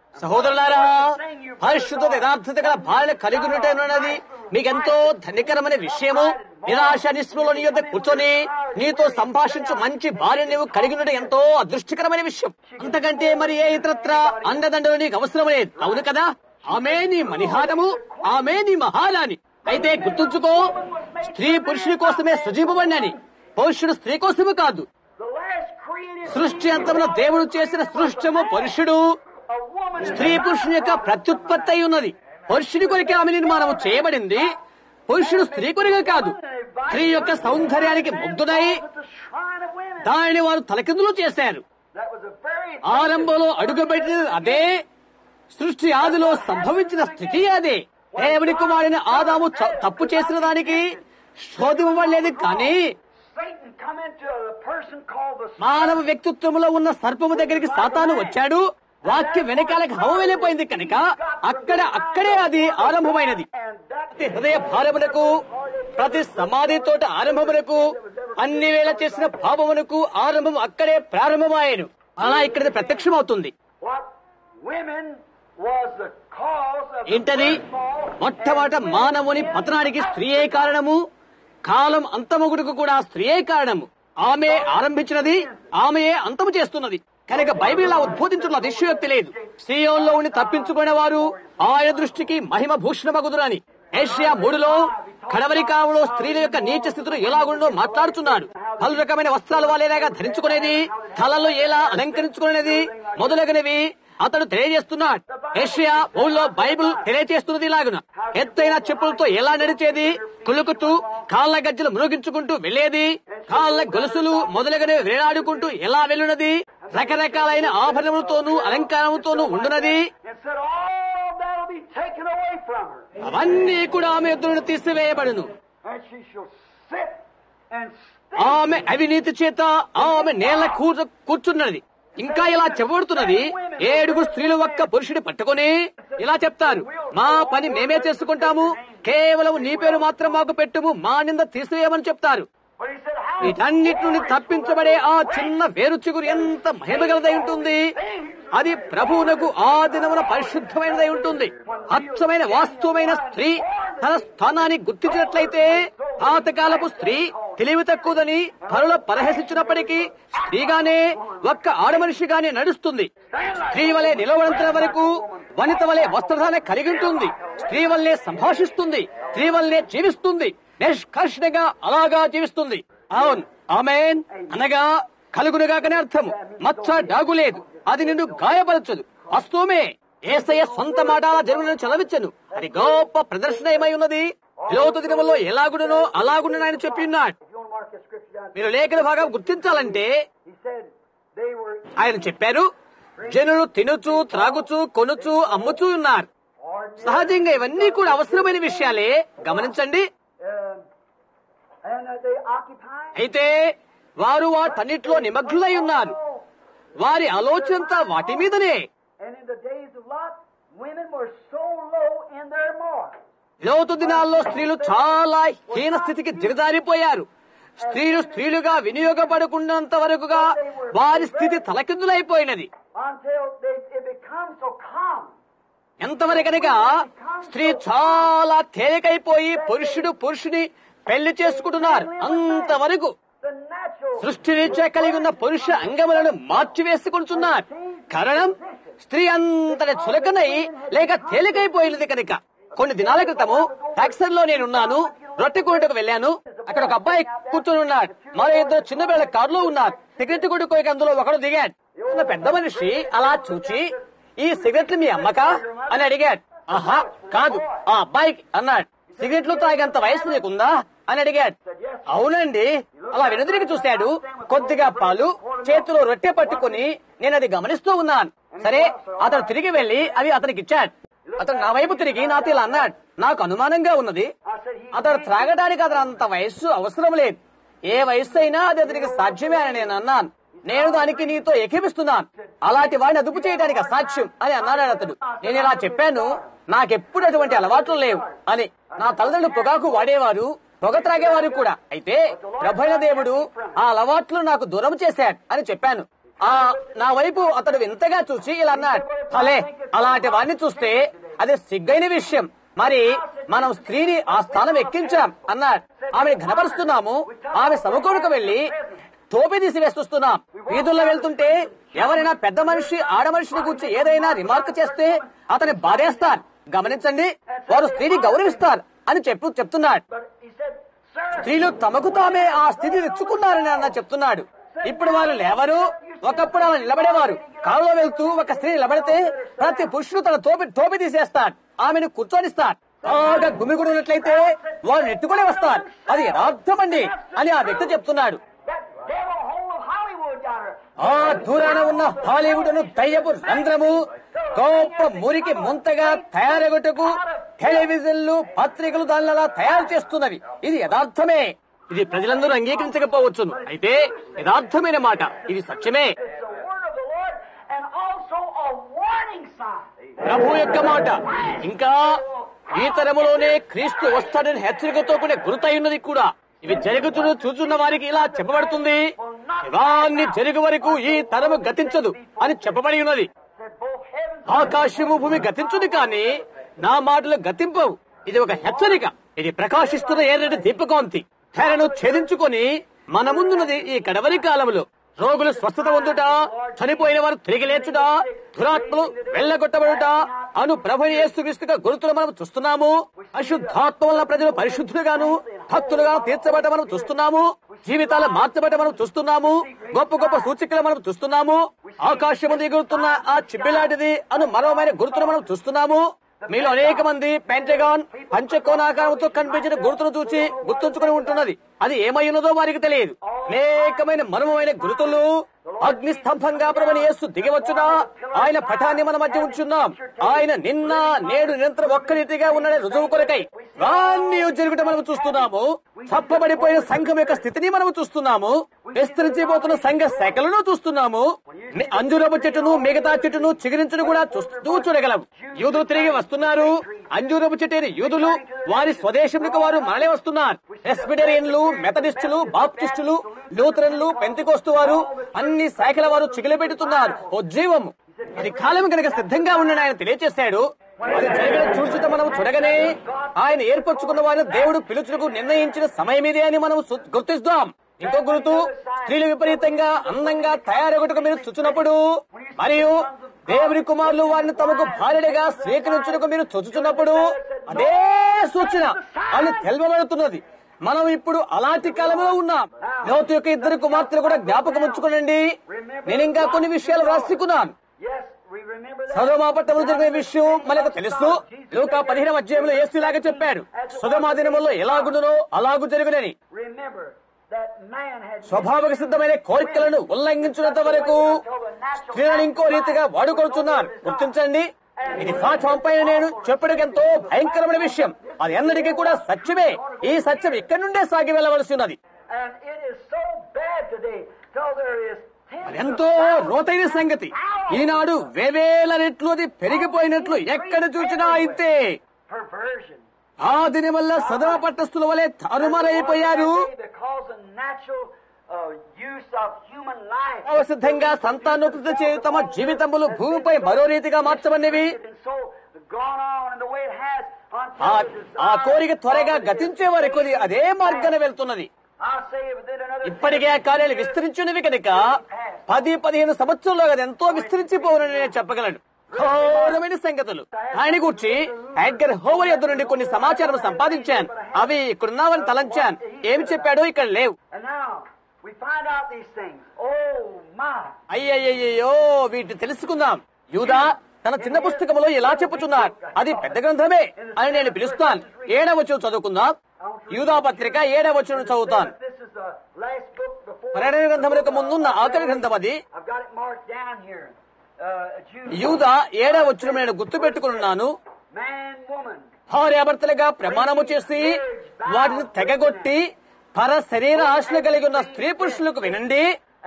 సహోదరులారా, పరిశుద్ధ యథార్థత గల భార్యను కలిగి ఉన్నది మీకెంతో ధన్యకరమైన విషయము. నిరాశ నిస్పృహలో నీ యొద్ద కూర్చొని నీతో సంభాషించు మంచి భార్య నీవు కలిగి ఉండటం ఎంతో అదృష్టకరమైన విషయం. అంతకంటే మరి ఏ ఇతరత్ర అండదండలు నీకు అవసరం లేదు. అవును కదా? ఆమె నీ మణిహారము, ఆమె నీ మహారాణి. అయితే గుర్తుంచుకో, స్త్రీ పురుషుని కోసమే సృజింపబడినని, పురుషుడు స్త్రీ కోసము కాదు. సృష్టి అంతమున దేవుడు చేసిన సృష్టము పురుషుడు, స్త్రీ పురుషుని యొక్క ప్రత్యుత్పత్తి అయి ఉన్నది. పురుషుని కొరికే ఆమె నిర్మాణము చేయబడింది, పురుషుడు స్త్రీ కొరికే కాదు. స్త్రీ యొక్క సౌందర్యానికి ముగ్ధుడై దానిని వారు తలకిందులు చేశారు. ఆరంభంలో అడుగుపెట్టినది అదే, సృష్టి ఆదిలో సంభవించిన స్థితి అదే. దేవుని కుమారుని ఆదాము తప్పు చేసిన దానికి శోధింపబడలేదు, కానీ మానవ వ్యక్తిత్వంలో ఉన్న సర్పము దగ్గరికి సాతాను వచ్చాడు. వాక్యం వెనకాలకు హవ వెళ్ళిపోయింది కనుక అక్కడే అది ఆరంభమైనది. ప్రతి హృదయ భారమునకు, ప్రతి సమాధి తోట ఆరంభమునకు, అన్ని వేళ చేసిన పాపమునకు ఆరంభం అక్కడే ప్రారంభమాయను. అలా ఇక్కడ ప్రత్యక్షమవుతుంది. ఏంటది? మొట్టమొదట మానవుని పతనానికి స్త్రీయే కారణము, కాలం అంతముగుడుకు కూడా స్త్రీయే కారణము. ఆమె ఆరంభించినది, ఆమెయే అంతము చేస్తున్నది. కనుక బైబిల్ ఇలా ఉద్బోధించడంలో అతిశయోక్తి లేదు. సీయోన్లో ఉండి తప్పించుకునే వారు ఆయన దృష్టికి మహిమ భూషణమగుదురని ఏషియా 3లో కడవరి కాలంలో స్త్రీల యొక్క నీచ స్థితులు ఎలాగుండో మాట్లాడుతున్నాడు. పలు రకమైన వస్త్రాలు వాళ్ళేలాగా ధరించుకునేది, తలలో ఎలా అలంకరించుకునేది మొదలగునవి అతడు తెలియజేస్తున్నాడు. ఏషియా 3లో బైబిల్ తెలియజేస్తున్నది ఇలాగున. ఎత్తైన చెప్పులతో ఎలా నడిచేది, కులుకుతూ కాళ్ల గజ్జలు మ్రోగించుకుంటూ వెళ్లేది, కాళ్ల గొలుసులు మొదలగునవి వేలాడుకుంటూ ఎలా వెళ్ళున్నది, రకరకాలైన ఆభరణములతోనూ అలంకారములతోనూ ఉండున్నది. అవన్నీ కూడా ఆమె ఎద్దు నుండి తీసివేయబడును. ఆమె అవినీతి చేత ఆమె నేల కూర్చున్నది. ఇంకా ఇలా చెప్పబడుతున్నది, 7 స్త్రీలు ఒక్క పురుషుడి పట్టుకుని ఇలా చెప్తారు, మా పని మేమే చేసుకుంటాము, కేవలం నీ పేరు మాత్రం మాకు పెట్టుము, మా నింద తీసివేయమని చెప్తారు. వీటన్నిటి నుండి తప్పించబడే ఆ చిన్న వేరు చిగురు ఎంత మహిమగలదై ఉంటుంది. అది ప్రభువునకు ఆ దినమున పరిశుద్ధమైనదై ఉంటుంది. అచ్చమైన వాస్తవమైన స్త్రీ తన స్థానాన్ని గుర్తించినట్లయితే, పాతకాలపు స్త్రీ తెలివి తక్కువదని పరుల పరిహసించినప్పటికీ స్త్రీగానే, ఒక్క ఆడమనిషిగానే నడుస్తుంది. స్త్రీ వలె నిలవడంత వరకు వనిత వలె వస్త్రధారణ కలిగి ఉంటుంది. స్త్రీ వల్లే సంభాషిస్తుంది, స్త్రీ వల్లే జీవిస్తుంది, నిష్కర్షణగా అలాగా జీవిస్తుంది. అవును, ఆమేన్ అనగా కలుగునుగాకనే అర్థము. మచ్చ డాగు లేదు, అది నిన్ను గాయపరచదు. వాస్తవమే, యేసయ్య సొంత మాట అలా జరుగునని చదవించను. అది గొప్ప ప్రదర్శన ఏమై ఉన్నది. లోతు దినములో ఎలాగుండునో అలాగుండును ఆయన చెప్పి ఉన్నాడు. మీరు లేఖన భాగం గుర్తించాలంటే ఆయన చెప్పారు, జనులు తినుచు, త్రాగుచు, కొనుచు, అమ్ముచూ ఉన్నారు. సహజంగా ఇవన్నీ కూడా అవసరమైన విషయాలే. గమనించండి. అయితే వారు వాటన్నిటిలో నిమగ్నులై ఉన్నారు. వారి ఆలోచనంతా వాటి మీదనే. లోతు దినాల్లో స్త్రీలు చాలా హీన స్థితికి దిగజారిపోయారు. స్త్రీలుగా వినియోగపడకున్నంత వరకుగా వారి స్థితి తలకిందులైపోయినది. ఎంతవరకనగా స్త్రీ చాలా తేలికైపోయి పురుషుని పెళ్లి చేసుకుంటున్నారు. అంతవరకు సృష్టి రీత్యా కలిగి ఉన్న పురుష అంగములను మార్చివేసుకుంటున్నారు. కారణం, స్త్రీ అంతటి చులకనై లేక తేలికైపోయినది కనుక. కొన్ని దినాల క్రితము టాక్సర్ లో నేనున్నాను. రొట్టె కొనుటకు వెళ్ళాను. అక్కడ ఒక అబ్బాయి కూర్చొని ఉన్నాడు. మరో 2 చిన్న పిల్లల కారులో ఉన్నారు. సిగరెట్ కొడుకోక అందులో ఒకడు దిగాడు. పెద్ద మనిషి అలా చూచి, ఈ సిగరెట్లు మీ అమ్మకా అని అడిగాడు. ఆహా కాదు, ఆ అబ్బాయికి అన్నాడు. సిగరెట్లు తాగేంత వయసు నీకుందా అని అడిగాడు. అవునండి. అలా వెనుదిరిగి చూశాడు. కొద్దిగా పాలు చేతిలో రొట్టె పట్టుకుని నేను అది గమనిస్తూ ఉన్నాను. సరే, అతను తిరిగి వెళ్లి అవి అతనికి ఇచ్చాడు. అతను నా వైపు తిరిగి నాతో ఇలా అన్నాడు, నాకు అనుమానంగా ఉన్నది. అతడు త్రాగడానికి అతను అంత వయస్సు అవసరం లేదు. ఏ వయస్సు అయినా అది అతనికి సాధ్యమే అని నేను అన్నాను. నేను దానికి నీతో ఏకీపిస్తున్నాను. అలాంటి వాడిని అదుపు చేయడానికి అసాధ్యం అని అన్నాడు అతడు. నేను ఇలా చెప్పాను, నాకెప్పుడు అటువంటి అలవాట్లు లేవు అని. నా తల్లిదండ్రులు పొగాకు వాడేవారు, పొగ త్రాగేవారు కూడా. అయితే ప్రభువైన దేవుడు ఆ అలవాట్లు నాకు దూరం చేశాడు అని చెప్పాను. నా వైపు అతడు వింతగా చూసి ఇలా అన్నాడు, అలే అలాంటి వాడిని చూస్తే అది సిగ్గైన విషయం, మరి మనం స్త్రీని ఆ స్థానం ఎక్కించాం అన్నాడు. ఆమెను ఘనపరుస్తున్నాము, ఆమె సమకూరుకు వెళ్లి టోపీ తీసి వేస్తున్నాం. వీధుల్లో వెళ్తుంటే ఎవరైనా పెద్ద మనిషి ఆడ మనిషిని గురించి ఏదైనా రిమార్క్ చేస్తే అతని బాధేస్తారు. గమనించండి, వారు స్త్రీని గౌరవిస్తారు అని చెప్తున్నాడు. స్త్రీలు తమకు తామే ఆ స్థితిని తెచ్చుకున్నారని అన్న చెప్తున్నాడు. ఇప్పుడు వారు లేవరు. ఒకప్పుడు ఆమె నిలబడేవారు. కారులో వెళ్తూ ఒక స్త్రీ నిలబడితే ప్రతి పురుషుడు తన టోపీ తీసేస్తాడు, ఆమెను కూర్చొనిస్తాడు. బాగా గుమిగుడు ఉన్నట్లయితే వారు నెట్టుకునే వస్తారు. అది యథార్థమండి అని ఆ వ్యక్తి చెప్తున్నాడు. ఆ దూరాన ఉన్న హాలీవుడ్ను దయ్యపు రంధ్రము గొప్ప మురికి ముంతగా తయారగొట్టుకు టెలివిజన్లు పత్రికలు దానిలా తయారు చేస్తున్నవి. ఇది యథార్థమే. ఇది ప్రజలందరూ అంగీకరించకపోవచ్చును, అయితే యథార్థమైన మాట, ఇది సత్యమే. ప్రభు యొక్క మాట. ఇంకా ఈ తరములోనే క్రీస్తు వస్తాడని హెచ్చరికతో కూడిన గుర్తై ఉన్నది కూడా. ఇవి జరుగుతున్న చూచున్న వారికి ఇలా చెప్పబడుతుంది, ఇవన్నీ జరుగు వరకు ఈ తరము గతించదు అని చెప్పబడి ఉన్నది. ఆకాశము భూమి గతించుది కానీ నా మాటలు గతింపవు. ఇది ఒక హెచ్చరిక. ఇది ప్రకాశిస్తున్న ఎర్రటి దీపకాంతి తెరను ఛేదించుకొని మన ముందున్నది ఈ కడవరి కాలంలో. రోగులు స్వస్థత పొందుట, చనిపోయిన వారు తిరిగి లేచుట, దురాత్మలు వెళ్లగొట్టబడుట అను ప్రభువు యేసుక్రీస్తుగా గుర్తులు మనం చూస్తున్నాము. అశుద్ధాత్మ వల్ల ప్రజలు పరిశుద్ధులుగాను భక్తులుగా తీర్చబడ్డ మనం చూస్తున్నాము. జీవితాలు మార్చబడ్డ మనం చూస్తున్నాము. గొప్ప గొప్ప సూచికలు మనం చూస్తున్నాము. ఆకాశం ఎగురుతున్న ఆ చిబ్బిలాంటిది అను మరోమైన గుర్తులు మనం చూస్తున్నాము. మీలో అనేక మంది పెంటగాన్ పంచకోణాకారంతో కనిపించిన గుర్తును చూసి గుర్తుంచుకుని ఉంటున్నది. అది ఏమై ఉన్నదో వారికి తెలియదు. అనేకమైన మర్మమైన గుర్తులు అగ్ని స్తంభంగా ప్రభువైన యేసు దిగివచ్చునా ఆయన పటాన్ని మన మధ్య ఉంచున్నాం. ఆయన నిన్న నేడు నిరంతరం ఒక్క రీతిగా ఉన్నాడని రుజువు కొరకై అన్ని జరుగుట మనం చూస్తున్నాము. చప్పబడిపోయిన సంఘం యొక్క స్థితిని మనం చూస్తున్నాము. విస్తరించిపోతున్న సంఘ శాఖలను చూస్తున్నాము. అంజూరపు చెట్టును మిగతా చెట్టును చిగురించును కూడా చూడగలం. యూదులు తిరిగి వస్తున్నారు. అంజూరపు చెట్టు యూదులు వారి స్వదేశంలోకి వారు మరలే వస్తున్నారు. ప్రెస్బిటేరియన్లు, మెథడిస్టులు, బాప్టిస్టులు, లూథరన్లు, పెంతెకోస్తు వారు అన్ని శాఖల వారు చిగులు పెడుతున్నారు. ఓ జీవము, అది కాలం కనుక సిద్ధంగా ఉండని ఆయన తెలియజేశాడు. అది జరగడం చూచుట మనం చూడగానే ఆయన ఏర్పరచుకున్న వారిని దేవుడు పిలుచుటకు నిర్ణయించిన సమయం ఇదే అని మనం గుర్తిస్తాం. ఇంకో గుర్తు, స్త్రీలు విపరీతంగా అందంగా తయారొకటిగా మీరు చూచున్నప్పుడు మరియు దేవుని కుమారులు వారిని తమకు భార్యగా స్వీకరించుటకు మీరు చూచుచున్నప్పుడు అదే సూచన అని తెలవబడుతున్నది. మనం ఇప్పుడు అలాంటి కాలంలో ఉన్నాం. లోతు యొక్క ఇద్దరు కుమార్తెలు కూడా జ్ఞాపకం ఉంచుకోనండి. నేను ఇంకా కొన్ని విషయాలు రాసుకున్నాను. సొదొమ పట్టణంలో జరిగిన విషయం మనకు తెలుసు. లూకా 15వ అధ్యాయంలో యేసులాగా చెప్పాడు, సొదొమ దినములో ఎలాగుండునో అలాగు జరుగునని. స్వభావక సిద్ధమైన కోరికలను ఉల్లంఘించినంత వరకు స్త్రీలను ఇంకో రీతిగా వాడుకొడుతున్నారు. గుర్తించండి, ఇది సాక్షాంపైన నేను చెప్పడానికి ఎంతో భయంకరమైన విషయం. అది ఎన్నటికీ కూడా సత్యమే. ఈ సత్యం ఇక్కడి నుండే సాగి వెళ్ళవలసి ఉన్నది. అది ఎంతో రోతైన సంగతి. ఈనాడు వేవేల రెట్లు అది పెరిగిపోయినట్లు ఎక్కడ చూసినా అయితే ఆ దీని వల్ల సదమ పట్టస్తుల వలె తారుమారైపోయారు. సిద్ధంగా సంతానోత్పత్తి చేయ తమ జీవితములు భూమిపై మరో రీతిగా మార్చబడినవి. ఆ కోరిక త్వరగా గతించే వరకు అదే మార్గాన వెళ్తున్నది. ఇప్పటికే ఆ కార్యాలు విస్తరించినవి కనుక 10-15 సంవత్సరంలో అది ఎంతో విస్తరించిపోవనని నేను చెప్పగలను. ఘోరమైన సంగతులు. ఆయన గురించి ఎడ్గర్ హోవర్ యొద్ద నుండి కొన్ని సమాచారం సంపాదించాను. అవి ఇక్కడున్నావని తలంచాను. ఏమి చెప్పాడో ఇక్కడ లేవు. అయ్యయ్యో, వీటిని తెలుసుకుందాం. యూదా తన చిన్న పుస్తకంలో ఇలా చెప్పుచున్నాడు. అది పెద్ద గ్రంథమే అని నేను పిలుస్తాను. 7వ వచనం చదువుకుందాం. యూదా పత్రిక 7వ వచనం చదువుతాను. ప్రకటన గ్రంథం యొక్క ముందున్న ఆఖరి గ్రంథం అది. యూదా 7వ వచనం నేను గుర్తు పెట్టుకున్నాను. భార్యాభర్తలుగా ప్రమాణము చేసి వాటిని తెగగొట్టి పర శరీర ఆశలు కలిగి ఉన్న స్త్రీ పురుషులకు వినండి.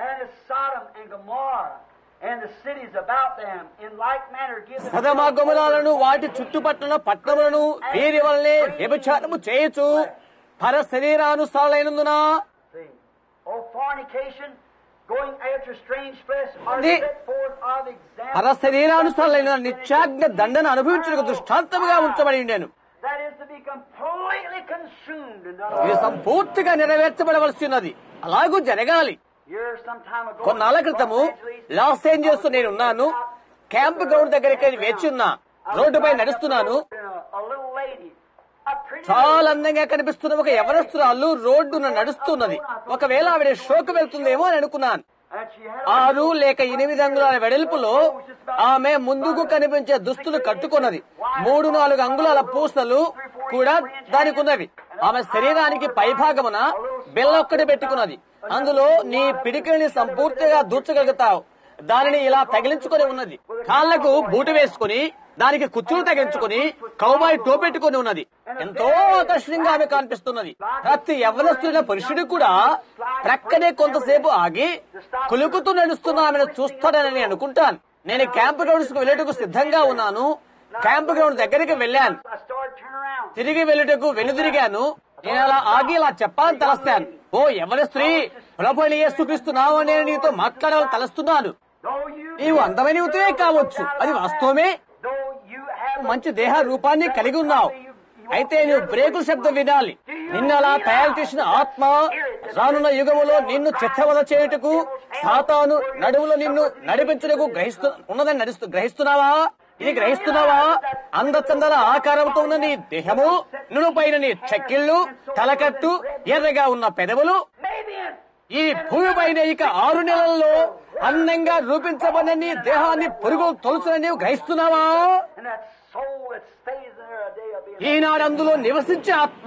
సదమ గొమొరాలను వాటి చుట్టుపట్ల పట్టణములను వీరి వల్లనే వ్యభిచారము చేయొచ్చు పర శరీరానుసారులైనందున. going after strange flesh are The- set forth of example. పర శరీరానుసారులైన నిత్యాజ్ఞ దండన అనుభవించడానికి దృష్టాంతముగా ఉంచబడి ఉండేను. That is to be completely consumed and done ఇది away. సంపూర్తిగా నెరవేర్చబడవలసి ఉన్నది. అలాగూ జరగాలి. Years some time ago, కొన్నాళ్ల క్రితము లాస్ ఏంజల్స్ నేనున్నాను. క్యాంప్ గ్రౌండ్ దగ్గరికి వేచి ఉన్నా. రోడ్డుపై నడుస్తున్నాను. a little lady, a pretty చాలా అందంగా కనిపిస్తున్న ఒక యవనస్తురాలు రోడ్డున నడుస్తున్నది. ఒకవేళ ఆవిడ షోకు వెళ్తుందేమో అని అనుకున్నాను. and she had 6 లేక 8 అంగుళాల వెడల్పులో ఆమె ముందుకు కనిపించే దుస్తులు కట్టుకున్నది. 3-4 అంగుళాల పూసలు కూడా దానికి ఉన్నవి. ఆమె శరీరానికి పైభాగమున బెల్లొక్కటి పెట్టుకున్నది. అందులో నీ పిడికిలిని సంపూర్తిగా దూర్చగలుగుతావు. దానిని ఇలా తగిలించుకొని ఉన్నది. కాళ్లకు బూటు వేసుకుని దానికి కుచ్చులు తగిలించుకుని కౌబాయ్ టోపెట్టుకుని ఉన్నది. ఎంతో ఆకర్షణీయంగా ఆమె కనిపిస్తున్నది. ప్రతి యవ్వనస్తున్న పురుషుడు కూడా ప్రక్కనే కొంతసేపు ఆగి కులుకుతూ నడుస్తున్న ఆమెను చూస్తాడని అనుకుంటాను. నేను క్యాంప్ గ్రౌండ్స్ కు వెళ్ళేటకు సిద్ధంగా ఉన్నాను. క్యాంప్ గ్రౌండ్ దగ్గరికి వెళ్ళాను. I started turning around. తిరిగి వెళ్ళుటకు వెనుదిరిగాను. నేను అలా ఆగి ఇలా చెప్పాలని తలస్తాను. ఓ యవ్వన స్త్రీ, ప్రభువైన యేసుక్రీస్తునామమున నేను నీతో మాట్లాడాలని తలస్తున్నాను. Though you నీవు అందమైన యువతివే కావచ్చు, అది వాస్తవమే. though you have మంచి దేహ రూపాన్ని కలిగి ఉన్నావు. అయితే నువ్వు బ్రేకుల శబ్దం వినాలి. నిన్ను అలా తయారు చేసిన ఆత్మ రానున్న యుగములో నిన్ను చిత్తవద చేయుటకు సాతాను నడుములో నిన్ను నడిపించుటకు గ్రహిస్తున్నావా? ఇది గ్రహిస్తున్నావా? అందచందల ఆకారంతో ఉన్న నీ దేహము, నునుపైన నీ చెక్కిళ్ళు, తలకట్టు, ఎర్రగా ఉన్న పెదవులు, maybe in ఈ భూమిపైన ఇక 6 నెలల్లో అందంగా రూపించబడిన నీ దేహాన్ని పురుగులు తొలుచున నీవు గ్రహిస్తున్నావా? and that soul that stays there a day of being ఈనాడు అందులో నివసించే ఆత్మ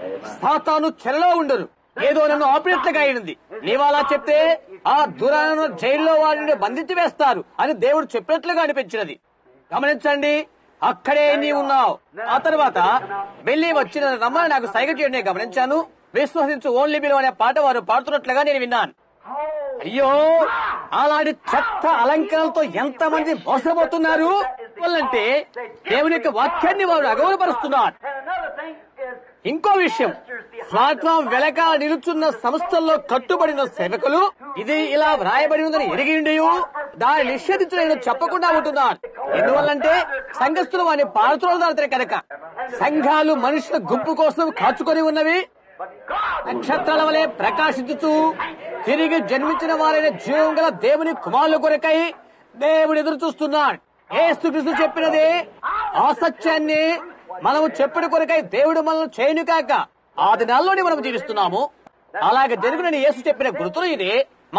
సాతాను చెరలో ఉండరు. ఏదో నన్ను ఆపినట్లుగా అయింది. నీవలా చెప్తే ఆ దూరాన జైల్లో వారిని బంధించి వేస్తారు అని దేవుడు చెప్పినట్లుగా అనిపించినది. గమనించండి, అక్కడే నీవున్నావు. ఆ తర్వాత వెళ్ళి వచ్చిన రమ్మని నాకు సైగ చేయడం నేను గమనించాను. విశ్వసించు ఓన్లీ బిలో అనే పాట వారు పాడుతున్నట్లుగా నేను విన్నాను. అయ్యో, అలాంటి చెత్త అలంకరణలతో ఎంతమంది మోసపోతున్నారు అంటే దేవుని యొక్క వాక్యాన్ని వారు అగౌరవపరుస్తున్నారు. and another thing is ఇంకో విషయం, ప్లాట్ఫామ్ వెనక నిలుచున్న సంస్థల్లో కట్టుబడిన సేవకులు ఇది ఇలా వ్రాయబడి ఉందని ఎరిగి ఉండయు దాన్ని నిషేధించడం చెప్పకుండా ఉంటున్నారు. ఎందువల్లంటే సంఘస్థులు వారిని పాడుతున్నారు కనుక. సంఘాలు మనుషుల గుంపు కోసం కాచుకొని ఉన్నవి. but God నక్షత్రాల వలె ప్రకాశించుతూ తిరిగి జన్మించిన వారైన జీవం గల దేవుని కుమారుల కొరకై దేవుడు ఎదురు చూస్తున్నాడు. యేసుక్రీస్తు చెప్పినదే ఆ సత్యాన్ని మనము చెప్పుడు కొరకై దేవుడు మనల్ని చేయను కాక. ఆ దినాల్లోనే మనం జీవిస్తున్నాము. అలాగే జరుగునని యేసు చెప్పిన గుర్తులు ఇదే.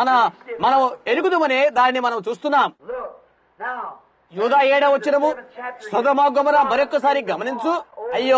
మనం ఎరుగుదమనే దాన్ని మనం చూస్తున్నాం. look now యూదా 7వ వచనము, సొదొమ గొమొర్రా మరొకసారి గమనించు. అయ్యో,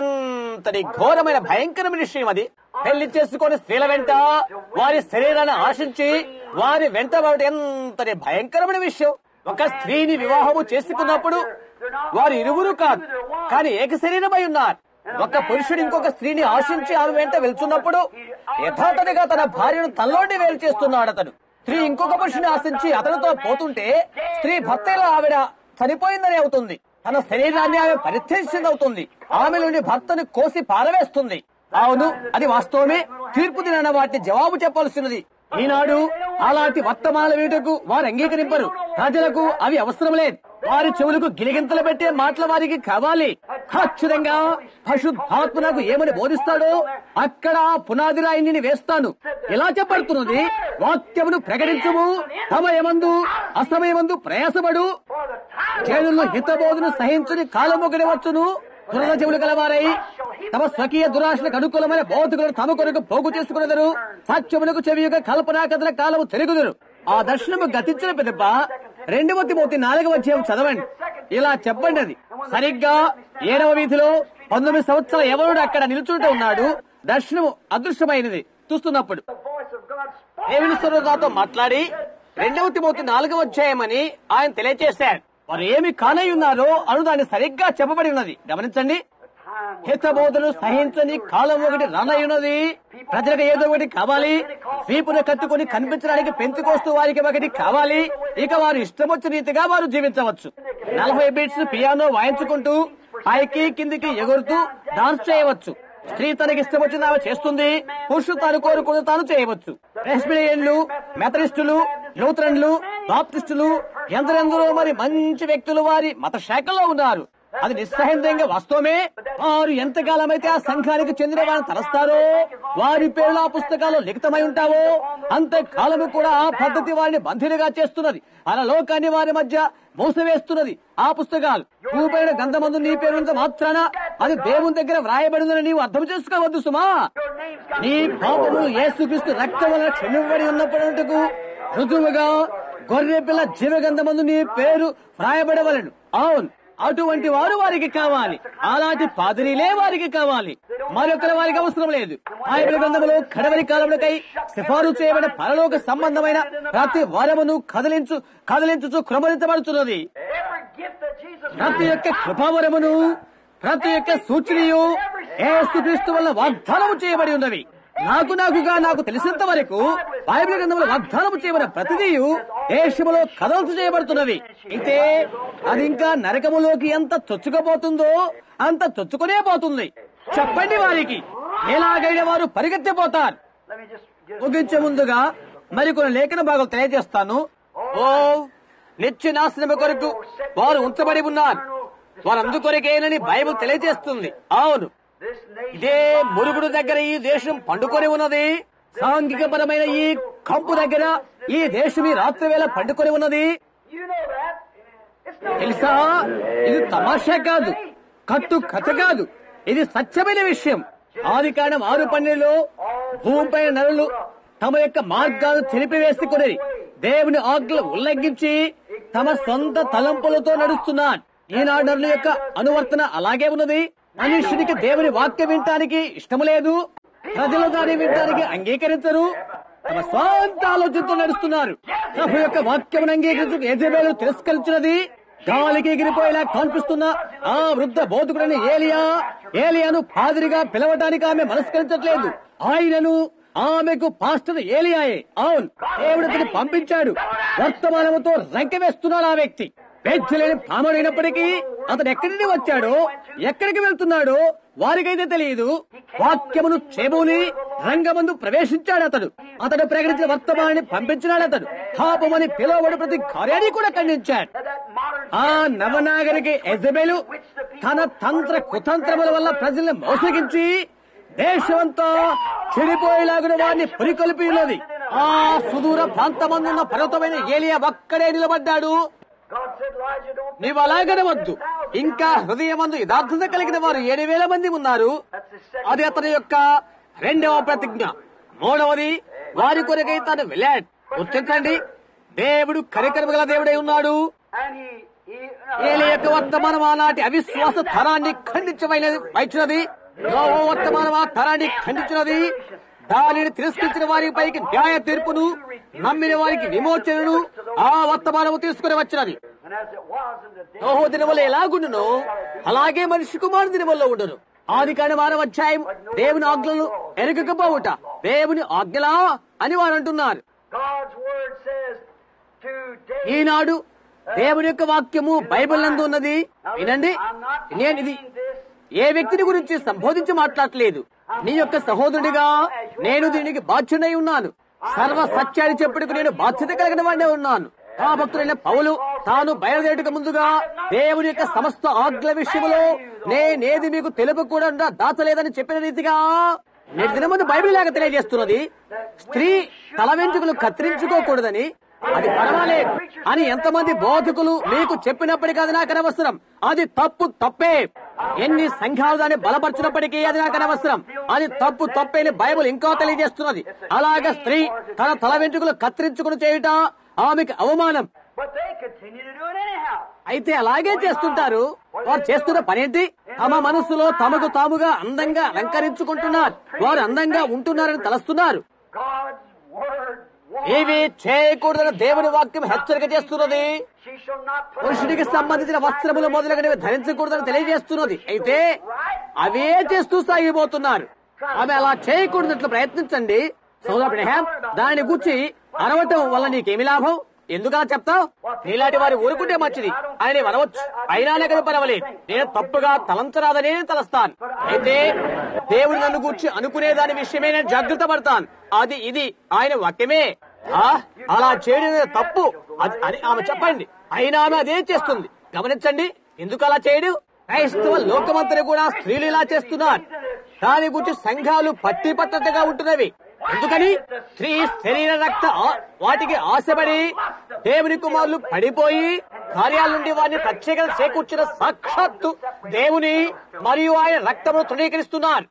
ఎంతటి ఘోరమైన భయంకరమైన విషయం అది. పెళ్లి చేసుకుని స్త్రీల వెంట వారి శరీరాన్ని ఆశించి వారి వెంట ఎంతటి భయంకరమైన విషయం. ఒక స్త్రీని వివాహము చేసుకున్నప్పుడు వారు ఇరువురు కాదు, కానీ ఏక శరీరమై ఉన్నారు. ఒక పురుషుడు ఇంకొక స్త్రీని ఆశించి ఆమె వెంట వెళ్తున్నప్పుడు యథాతథిగా తన భార్యను తల్లోండి వేలు చేస్తున్నాడు అతను. స్త్రీ ఇంకొక పురుషుని ఆశించి అతనితో పోతుంటే స్త్రీ భర్తలో ఆవిడ చనిపోయిందని అవుతుంది. తన శరీరాన్ని ఆమె పరిత్యజించింది అవుతుంది. ఆమెలోని భర్తను కోసి పారవేస్తుంది. అవును, అది వాస్తవమే. తీర్పు దినాన వాటిని జవాబు చెప్పాల్సినది. ఈనాడు అలాంటి వర్తమానాల వీటకు వారు అంగీకరింపరు. ప్రజలకు అవి అవసరం లేదు. వారి చెవులకు గిలిగింతలు పెట్టే మాటలు వారికి కావాలి. ఖచ్చితంగా పరిశుద్ధాత్మ నాకు ఏమని బోధిస్తాడో అక్కడ పునాది రాయిని వేస్తాను. ఎలా చెప్పబడుతున్నది? వాక్యమును ప్రకటించుము, సమయమందు అసమయమందు ప్రయాసపడు, for the time చేతుల్లో హితబోధను సహించుని కాలము గడవచ్చును. దురద చెవులు గలవారై తమ స్వకీయ దురాశలకు అనుకూలమైన భౌతికులను తమ కొరకు పోగు చేసుకునేదరు. సత్యమునకు చెవియుగ కల్పనా కథల కాలము తిరుగుదురు. ఆ దర్శనము గతించిన పిదప 2 తిమోతి 4వ అధ్యాయం చదవండి. ఇలా చెప్పండి. అది సరిగ్గా 7వ వీధిలో 19 సంవత్సరాల యవనుడు అక్కడ నిలుచుంటూ ఉన్నాడు. దర్శనము అదృశ్యమైనది చూస్తున్నప్పుడు the voice of God spoke. దేవుని స్వరూపంతో మాట్లాడి 2 తిమోతి 4వ అధ్యాయం అని ఆయన తెలియజేశారు. వారు ఏమి కానై ఉన్నారో అను దాన్ని సరిగ్గా చెప్పబడి ఉన్నది. గమనించండి. హితబోధను సహించని కాలం ఒకటి రానయ్యున్నది. ప్రజలకు ఏదో ఒకటి కావాలి. వీపును కట్టుకుని కనిపించడానికి పెంతుకోస్తూ వారికి ఒకటి కావాలి. ఇక వారు ఇష్టం వచ్చిన రీతిగా వారు జీవించవచ్చు. 40 బీట్స్ పియానో వాయించుకుంటూ పైకి కిందికి ఎగురుతూ డాన్స్ చేయవచ్చు. స్త్రీ తనకి ఇష్టం వచ్చింది ఆమె చేస్తుంది. పురుషుడు తాను కోరుకుని తాను చేయవచ్చు. ప్రెస్బిరియన్లు, మెథడిస్టులు, లూథరన్లు, బాప్టిస్టులు, ఎందరెందరో మరి మంచి వ్యక్తులు వారి మత శాఖలో ఉన్నారు. అది నిస్సందేహంగా వాస్తవమే. వారు ఎంతకాలమైతే ఆ సంఘానికి చెందిన వారిని తలస్తారో, వారి పేర్లు ఆ పుస్తకాల్లో లిఖితమై ఉంటావో అంతకాలము కూడా ఆ పద్ధతి వారిని బంధిలుగా చేస్తున్నది. అలా లోకాన్ని వారి మధ్య మోసవేస్తున్నది. ఆ పుస్తకాలు భూపైన గంధమందు నీ పేరుంత మాత్రాన అది దేవుని దగ్గర వ్రాయబడిందని నీవు అర్థం చేసుకోవద్దు సుమా. నీ పాపము యేసుక్రీస్తు రక్తం వలన క్షమింపబడి ఉన్నప్పటికు రుజువుగా గొర్రె పిల్ల జీవగంధమందు నీ పేరు వ్రాయబడవలను. అవును, అటువంటి వారు వారికి కావాలి. అలాంటి పాదిరీలే వారికి కావాలి. మరొకరి వారికి అవసరం లేదు. బైబిల్ గ్రంథములో కడవరి కాలములకై సిఫారు చేయబడిన పరలోక సంబంధమైన ప్రతి వరమును కదిలించుచు క్రమరించబడుతున్నది. ప్రతి యొక్క కృపావరమును, ప్రతి యొక్క సూచనయు యేసుక్రీస్తు వల్ల వాగ్దానము చేయబడి ఉన్నవి. నాకు తెలిసినంత వరకు బైబిల్ గ్రంథంలో వాగ్దానము చేయబడిన ప్రతిదీయు దేశములో కదల్చు చేయబడుతున్నవి. అయితే అది ఇంకా నరకములోకి ఎంత చొచ్చుకపోతుందో అంత చొచ్చుకునే పోతుంది. చెప్పండి వారికి, ఎలాగైనా వారు పరిగెత్తిపోతారు. ముగించే ముందుగా మరికొన్ని లేఖన భాగాలు తెలియజేస్తాను. ఓ నిత్య నాశనము కొరకు వారు ఉంచబడి ఉన్నారు. వారు అందుకొరకేనని బైబిల్ తెలియజేస్తుంది. అవును, ఇదే మురుగుడు దగ్గర ఈ దేశం పండుకొని ఉన్నది. సాంఘిక పరమైన ఈ కంపు దగ్గర ఈ దేశం ఈ రాత్రి వేళ పండుకొని ఉన్నది. తెలుసా, ఇది తమాషా కాదు, కథ కాదు, ఇది సత్యమైన విషయం. ఆదికాండం 6:12 భూమిపై నరులు తమ యొక్క మార్గాలు చెరిపివేసుకుని దేవుని ఆజ్ఞలు ఉల్లంఘించి తమ సొంత తలంపులతో నడుస్తున్నారు. ఈనాడు నరుల యొక్క అనువర్తన అలాగే ఉన్నది. మనుష్యునికి దేవుని వాక్యం వినటానికి ఇష్టము లేదు. ప్రజలు దాన్ని వినటానికి అంగీకరించరు. తమ స్వంత ఆలోచనతో నడుస్తున్నారు. ప్రభు యొక్క వాక్యం అంగీకరించు యెజబెలు తిరస్కరించినది. గాలికి ఎగిరిపోయేలా కనిపిస్తున్న ఆ వృద్ధ బోధకుడైన ఏలియాను పాదిరిగా పిలవటానికి ఆమె మనస్కరించట్లేదు. ఆయనను ఆమెకు పాస్టర్ ఏలియాయే. అవును, దేవుడు అతను పంపించాడు. వర్తమానముతో రంకె వేస్తున్నాడు ఆ వ్యక్తి. పెంచలేని పామడైనప్పటికీ అతను ఎక్కడి నుండి వచ్చాడో, ఎక్కడికి వెళ్తున్నాడో వారికైతే తెలియదు. వాక్యమును చేబూని రంగమందు ప్రవేశించాడు అతడు ప్రకటించిన వర్తమానాన్ని పంపించినాడు. అతడు పాపమని పిలువబడి ప్రతి కార్యాన్ని కూడా ఖండించాడు. ఆ నవనాగరిక యెజబెలు తన తంత్ర కుతంత్రముల వల్ల ప్రజల్ని మోసగించి దేశమంతా చెడిపోయేలాగున వారిని పురికొల్పి ఉన్నది. ఆ సుదూర ప్రాంతమందున్న పర్వతమైన ఏలియా ఒక్కడే నిలబడ్డాడు. నీవు అలాగనవద్దు. ఇంకా హృదయమందు యథార్థత కలిగిన వారు 7,000 మంది ఉన్నారు. అది అతని యొక్క 2వ ప్రతిజ్ఞ. 3వది వారి కొరకై తాను వెళ్ళాడు. గుర్తించండి, దేవుడు కరికరము గల దేవుడై ఉన్నాడు. ఏలి యొక్క వర్తమానం ఆనాటి అవిశ్వాస తరాన్ని ఖండించవచ్చినది. వర్తమానం ఆ తరాన్ని ఖండించినది. దానిని తిరస్కరించిన వారి పైకి న్యాయ తీర్పును, నమ్మిన వారికి విమోచనను ఆ వర్తమానము తీసుకుని వచ్చినది. నోహు దినములు ఎలాగుండునో అలాగే మనిషి కుమారుని దినముల్లో ఉండును. ఆదికాండం 6వ అధ్యాయం దేవుని ఆజ్ఞలను ఎరగకపోవుట దేవుని ఆజ్ఞలా అని వారు అంటున్నారు. ఈనాడు దేవుని యొక్క వాక్యము బైబిల్ నందు ఉన్నది. వినండి, నేను ఇది ఏ వ్యక్తిని గురించి సంబోధించి మాట్లాడలేదు. నీ యొక్క సహోదరుడిగా నేను దీనికి బాధ్యుడై ఉన్నాను. సర్వ సత్యాన్ని చెప్పుటకు నేను బాధ్యత కలిగిన వాడినే ఉన్నాను. ఆ భక్తుడైన పౌలు తాను బయలుదేరటకు ముందుగా దేవుని యొక్క సమస్త ఆజ్ఞల విషయంలో నేనేది మీకు తెలుపకుండా దాచలేదని చెప్పిన రీతిగా నేటి దినముందు బైబిల్ లాగా తెలియజేస్తున్నది. స్త్రీ తల వెంట్రుకలు కత్తిరించుకోకూడదని, అది పర్వాలేదు అని ఎంతమంది బోధకులు మీకు చెప్పినప్పటికీ అది నాకు అనవసరం. అది తప్పే. ఎన్ని సంఘాలు దాన్ని బలపరిచినప్పటికీ అది నాకు అనవసరం. అది తప్పేని బైబిల్ ఇంకా తెలియజేస్తున్నది. అలాగే స్త్రీ తన తల వెంట్రుకలు కత్తిరించుకుని చేయుట ఆమెకు అవమానం. అయితే అలాగే చేస్తుంటారు. వారు చేస్తున్న పనేంటి? తమ మనస్సులో తమకు తాముగా అందంగా అలంకరించుకుంటున్నారు. వారు అందంగా ఉంటున్నారని తలస్తున్నారు. ఇవి చేయకూడదని దేవుని వాక్యం హెచ్చరిక చేస్తున్నది. పురుషుడికి సంబంధించిన వస్త్రములు మొదలగునవి ధరించకూడదని తెలియజేస్తున్నది. అయితే అవే చేస్తూ సాగిపోతున్నారు. ఆమె అలా చేయకూడదట్లు ప్రయత్నించండి. సోదరుడు దానిని గూర్చి అరవటం వల్ల నీకేమి లాభం? ఎందుకలా చెప్తావు? నీలాంటి వారు ఊరుకుంటే మంచిది ఆయన అనవచ్చు. అయినా నాకు పర్వాలేదు, నేను తప్పుగా తలంచరాదని నేను తలస్తాను. అయితే దేవుడు నన్ను గూర్చి అనుకునే దాని విషయమే నేను జాగ్రత్త పడతాను. అది ఇది ఆయన వాక్యమే. అలా చేయడం తప్పు అని ఆమె చెప్పండి. అయినా ఆమె అదే చేస్తుంది. గమనించండి, ఎందుకు అలా చేయడు? క్రైస్తవ లోకమంతని కూడా స్త్రీలు ఇలా చేస్తున్నారు. దాని గురించి సంఘాలు పట్టి పట్టగా ఉంటున్నవి. ఎందుకని? స్త్రీ శరీర రక్త వాటికి ఆశపడి దేవుని కుమారులు పడిపోయి కార్యాల నుండి వారిని ప్రత్యేకత చేకూర్చిన సాక్షాత్తు దేవుని మరియు ఆయన రక్తమును తృణీకరిస్తున్నారు.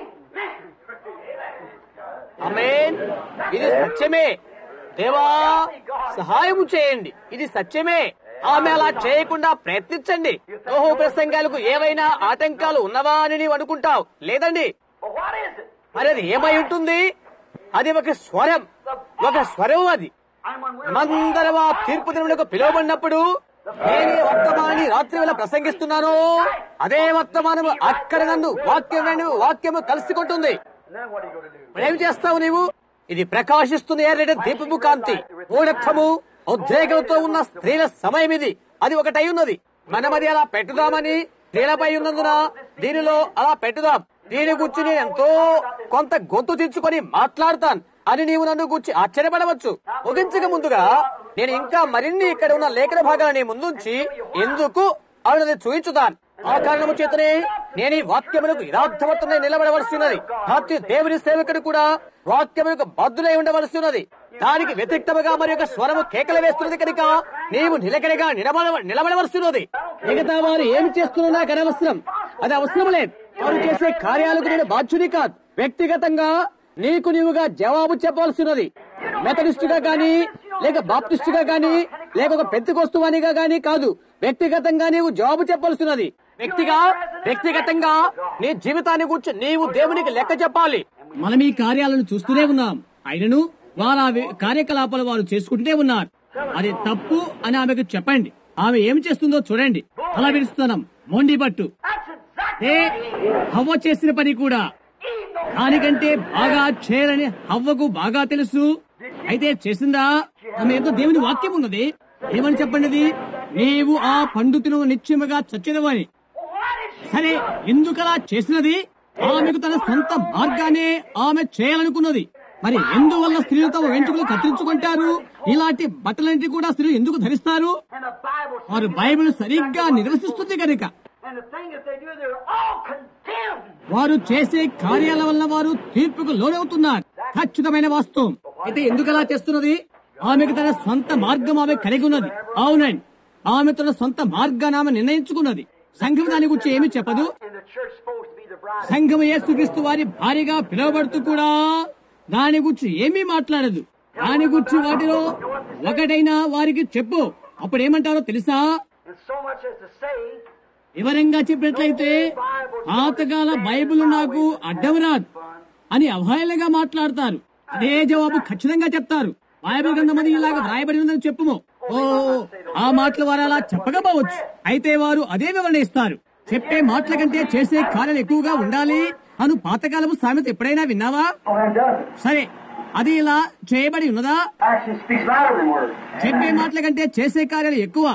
ఆమేన్. ఇది సత్యమే. దేవా సహాయం చేయండి. ఇది సత్యమే. ఆమె అలా చేయకుండా ప్రయత్నించండి. ఓహో, ప్రసంగాలకు ఏవైనా ఆటంకాలు ఉన్నవా అని నీవు అనుకుంటావు. లేదండి. మరి అది ఏమై ఉంటుంది? అది ఒక స్వరం. అది మందరం ఆ తీర్పు దినములకు పిలువబడినప్పుడు నేను వర్తమానాన్ని రాత్రి వేళ ప్రసంగిస్తున్నాను. అదే వర్తమానము అక్కడ నన్ను వాక్యము కలుసుకుంటుంది. ఏం చేస్తావు నీవు? ఇది ప్రకాశిస్తున్న ఎర్రటి దీపము కాంతి. మూఢత్వము ఉద్రేకంతో ఉన్న స్త్రీల సమయం ఇది. అది ఒకటై ఉన్నది. మనం అది అలా పెట్టుదామని స్త్రీలపై ఉన్నందున దీనిలో అలా పెట్టుదాం. దీని గురించి నేను ఎంతో కొంత గొంతు తెచ్చుకొని మాట్లాడతాను అని నీవు నన్ను గురించి ఆశ్చర్యపడవచ్చు. ముగించక ముందుగా నేను ఇంకా మరిన్ని ఇక్కడ ఉన్న లేఖన భాగాలని ముందుంచి ఎందుకు అవునది చూయించుతాను. ఆ కారణము చేతనే నేను ఈ వాక్యములకు యథార్థవంతంగా నిలబడవలసి ఉన్నది. ప్రతి దేవుని సేవకుడు కూడా వాక్యములకు బద్దులై ఉండవలసి ఉన్నది. దానికి వ్యతిరేక్తముగా మరి ఒక స్వరము కేకలు వేస్తున్నది కనుక నీవు నిలకడగా నిలబడవలసి ఉన్నది. మిగతా వారు ఏమి చేస్తున్నా నాకు అనవసరం. అది అవసరం లేదు. వారు చేసే కార్యాలకు నేను బాధ్యుని కాదు. వ్యక్తిగతంగా నీకు నీవుగా జవాబు చెప్పవలసి ఉన్నది. మెథడిస్టుగా గాని, లేక బాప్టిస్టుగా గాని, లేక ఒక పెంతెకొస్తువానిగా గాని కాదు. వ్యక్తిగతంగా నీవు జవాబు చెప్పవలసి ఉన్నది. వ్యక్తిగతంగా నీ జీవితాన్ని గురించి నీవు దేవునికి లెక్క చెప్పాలి. మనం ఈ కార్యాలను చూస్తూనే ఉన్నాం. ఆయనను వారి కార్యకలాపాలు వారు చేసుకుంటూనే ఉన్నారు. అది తప్పు అని ఆమెకు చెప్పండి. ఆమె ఏమి చేస్తుందో చూడండి. అలా విరుస్తున్నాం. మొండి పట్టు. హవ్వ చేసిన పని కూడా దానికంటే బాగా చేయాలని హవ్వకు బాగా తెలుసు. అయితే చేసిందా? ఆమె ఎంతో దేవుని వాక్యం ఉన్నది. ఏమని చెప్పండి? నీవు ఆ పండు తిను నిశ్చయముగా చచ్చేదవని. సరే, ఎందుకలా చేసినది? ఆమెకు తన సొంత మార్గానే ఆమె చేయాలనుకున్నది. మరి ఎందువల్ల స్త్రీలు తమ వెంట్రుకలు కత్తిరించుకుంటారు? ఇలాంటి బట్టలన్నిటి కూడా స్త్రీలు ఎందుకు ధరిస్తారు? వారు బైబిల్ సరిగ్గా నిర్వచిస్తుంది కనుక. వారు చేసే కార్యాల వల్ల వారు తీర్పుకు లోనవుతున్నారు. ఖచ్చితమైన వాస్తవం. అయితే ఎందుకు అలా చేస్తున్నది? ఆమెకు తన సొంత మార్గం ఆమె కలిగి ఉన్నది. అవునండి, ఆమె తన సొంత మార్గాన్ని ఆమె నిర్ణయించుకున్నది. సంఘం దాని గురించి ఏమి చెప్పదు. సంఘం యేసుక్రీస్తు వారి భార్యగా పిలువబడుతూ కూడా దాని గురించి ఏమీ మాట్లాడదు. దాని గురించి వాటిలో ఒకటైనా వారికి చెప్పు. అప్పుడు ఏమంటారో తెలుసా? వివరంగా చెప్పినట్లయితే పాతకాల బైబిల్ నాకు అడ్డం రాదు అని అవహేళనగా మాట్లాడతారు. అదే జవాబు ఖచ్చితంగా చెప్తారు. బైబిల్ గ్రంథం అది ఇలాగ వ్రాయబడి ఉందని చెప్పుము. ఓ, ఆ మాటలు వారు అలా చెప్పకపోవచ్చు. అయితే వారు అదే వివరణ ఇస్తారు. చెప్పే మాటల కంటే చేసే కార్యాలు ఎక్కువగా ఉండాలి అను పాతకాలపు సామెత ఎప్పుడైనా విన్నావా? సరే, అది ఇలా చేయబడి ఉన్నదా? చెప్పే మాటల కంటే చేసే కార్యాలు ఎక్కువ.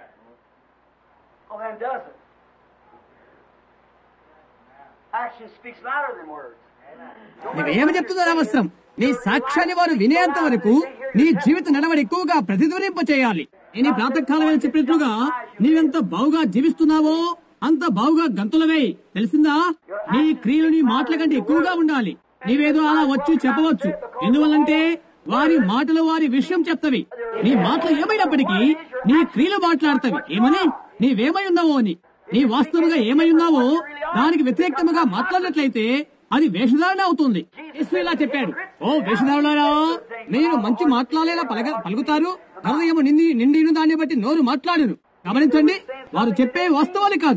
నువ్వేమి చెప్తుందో అవసరం. నీ సాక్ష్యాన్ని వారు వినేంత వరకు నీ జీవిత నడవడి ఎక్కువగా ప్రతిధ్వనింప చేయాలి. నేను ప్రాతకాలం చెప్పినట్లుగా నీవెంత బావుగా జీవిస్తున్నావో అంత బావుగా గంతులు వేయి. తెలిసిందా? నీ క్రియలు నీ మాటల కంటే ఎక్కువగా ఉండాలి. నీవేదో అలా వచ్చి చెప్పవచ్చు. ఎందువల్లంటే వారి మాటలు వారి విషయం చెప్తవి. నీ మాటలు ఏమైనప్పటికీ నీ క్రియలు మాట్లాడతవి. ఏమని? నీవేమై ఉన్నావో అని. నీ వాస్తవంగా ఏమై ఉన్నావో దానికి వ్యతిరేకంగా మాట్లాడినట్లయితే అది వేషధారణ అవుతుంది. యేసు ఇలా చెప్పాడు, ఓ వేషధారులారా, మీరు మంచి మాట్లాడేలా పలుకుతారు, హృదయము నిండి దాన్ని బట్టి నోరు మాట్లాడును. గమనించండి, వారు చెప్పే వాస్తవాలు కాదు.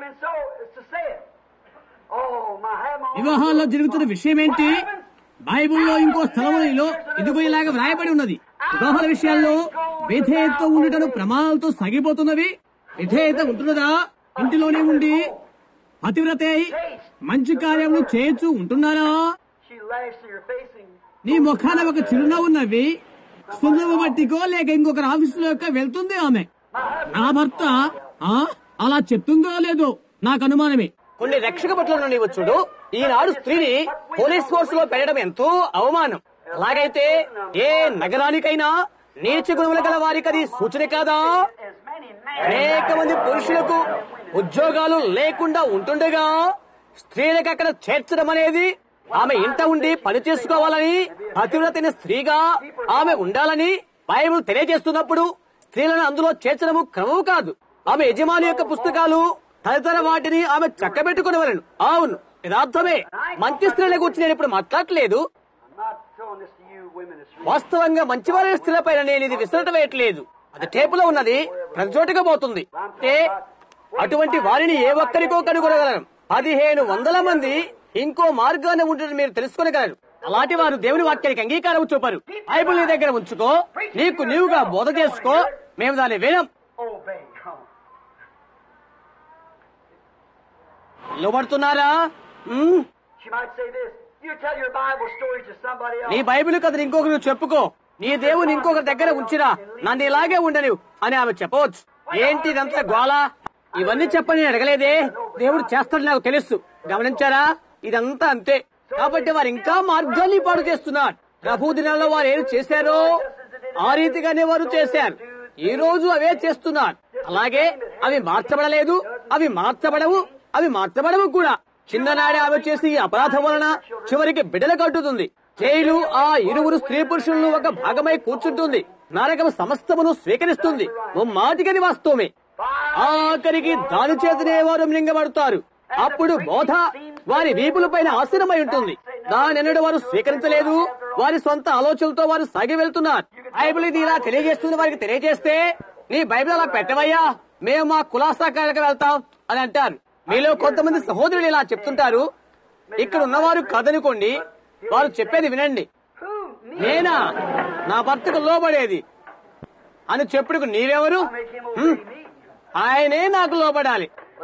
వివాహాల్లో జరుగుతున్న విషయం ఏంటి? బైబిల్లో ఇంకో స్థలంలో ఇదిగో ఇలాగ వ్రాయబడి ఉన్నది. వివాహాల విషయాల్లో విధేయత ఉండటం ప్రమాణాలతో సాగిపోతున్నవి. విధేయత ఉంటున్నదా? ఇంటిలోనే ఉండి పతివ్రతే మంచి కార్యములు చేయొచ్చు ఉంటున్నారా? నీ ముఖాన ఒక చిరునవ్వు నవ్వి సున్నమ బట్టికో లేక ఇంకొకరి ఆఫీసులోకి వెళ్తుంది ఆమె. నా భర్త అలా చెప్తుందో లేదో నాకు అనుమానమే. కొన్ని రక్షక భటులను నీవు చూడు. ఈనాడు స్త్రీని పోలీస్ ఫోర్స్ లో పెట్టడం ఎంతో అవమానం. అలాగైతే ఏ నగరానికైనా నీచ గుణములు గల వారికి అది సూచన కాదా? అనేక మంది పురుషులకు ఉద్యోగాలు లేకుండా ఉంటుండగా స్త్రీలకు అక్కడ చేర్చడం అనేది, ఆమె ఇంట ఉండి పని చేసుకోవాలని, పతివ్రతైన స్త్రీగా ఆమె ఉండాలని బైబిల్ తెలియజేస్తున్నప్పుడు స్త్రీలను అందులో చేర్చడము క్రమము కాదు. ఆమె యజమాని యొక్క పుస్తకాలు తదితర వాటిని ఆమె చక్కబెట్టుకునేవాళ్ళను. అవును, యథార్థమే. మంచి స్త్రీల గురించి నేను ఇప్పుడు మాట్లాడలేదు. వాస్తవంగా మంచివారి స్త్రీలపైన నేను ఇది విసరట వేయట్లేదు. అది టేపులో ఉన్నది, ప్రతి చోటుగా పోతుంది. అంటే అటువంటి వారిని ఏ ఒక్కరికో కనుగొనగలరు. 1500 మంది ఇంకో మార్గాన్ని ఉంటుందని మీరు తెలుసుకోగలరు. అలాంటి వారు దేవుని వాక్యానికి అంగీకారం చూపారు. బైబిల్ నీ దగ్గర ఉంచుకో, నీకు నీవుగా బోధ చేసుకో, మేము దాన్ని వినం. లోబడుతున్నారా? నీ బైబిల్ కథను ఇంకొకరు చెప్పుకో, నీ దేవుని ఇంకొకరి దగ్గర ఉంచిరా, నన్ను ఇలాగే ఉండనివు అని ఆమె చెప్పవచ్చు. ఏంటి ఇదంతా గోళ? ఇవన్నీ చెప్పని అడగలేదే, దేవుడు చేస్తాడు నాకు తెలుసు. గమనించారా? ఇదంతా అంతే. కాబట్టి వారు ఇంకా మార్గాన్ని పాడు చేస్తున్నారు. ప్రభు దినాల్లో వారు ఏం చేశారో ఆ రీతిగానే వారు చేశారు. ఈ రోజు అవే చేస్తున్నారు. అలాగే అవి మార్చబడలేదు, అవి మార్చబడవు కూడా. చిన్ననాడే ఆమె చేసి ఈ అపరాధం వలన చివరికి బిడ్డలు కట్టుతుంది. జైలు ఆ ఇరువురు స్త్రీ పురుషులను ఒక భాగమై కూర్చుంటుంది. నరకం సమస్తమును స్వీకరిస్తుంది. మాటికని వాస్తవమే. ఆఖరికి దాని చేతనే వారు మింగబడతారు. అప్పుడు బోధ వారి వీపుల పైన ఆసనమై ఉంటుంది. దానెన్నడూ వారు స్వీకరించలేదు. వారి సొంత ఆలోచనలతో వారు సాగి వెళ్తున్నారు. బైబిల్ ఇది ఇలా తెలియజేస్తుంది. వారికి తెలియజేస్తే, నీ బైబిల్ అలా పెట్టవయ్యా, మేము మా కులాసాకాలకు వెళ్తాం అని అంటారు. మీలో కొంతమంది సహోదరులు ఇలా చెప్తుంటారు. ఇక్కడ ఉన్నవారు కాదనుకోండి, వారు చెప్పేది వినండి. నేనా నా భర్తకు లోబడేది అని చెప్పుడుకు నీవెవరు? ఆయనే నాకు లోబడాలి.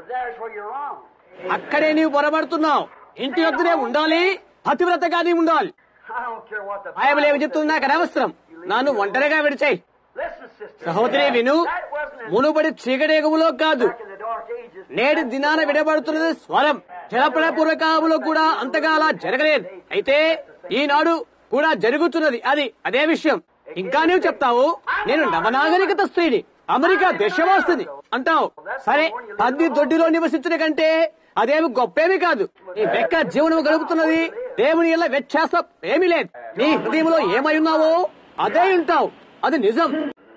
అక్కడే నీవు పొరబడుతున్నావు. ఇంటి వద్దనే ఉండాలి, పతివ్రతగానే ఉండాలి. బైబిల్ ఏమి చెప్తుంది నాకు అనవసరం, నన్ను ఒంటరిగా విడిచాయి. సహోదరి విను, మునుబడి చీకటేగములో కాదు, నేటి దినాన విడబడుతున్నది స్వరం. జలప్రపూర్వకాములో కూడా అంతగా అలా జరగలేదు. అయితే ఈనాడు కూడా జరుగుతున్నది. అదే విషయం. ఇంకా నీవు చెప్తావు, నేను నవనాగరికత స్త్రీని, అమెరికా దేశవాసిని అంటావు. సరే, పద్ది దొడ్డిలో నివసించడం కంటే అదేమి గొప్పేమీ కాదు. నీ వెక్క జీవనం గడుపుతున్నది. దేవుని ఇలా వ్యత్యాసం ఏమీ లేదు. నీ హృదయంలో ఏమై ఉన్నావో అదే ఉంటావు. అది నిజం.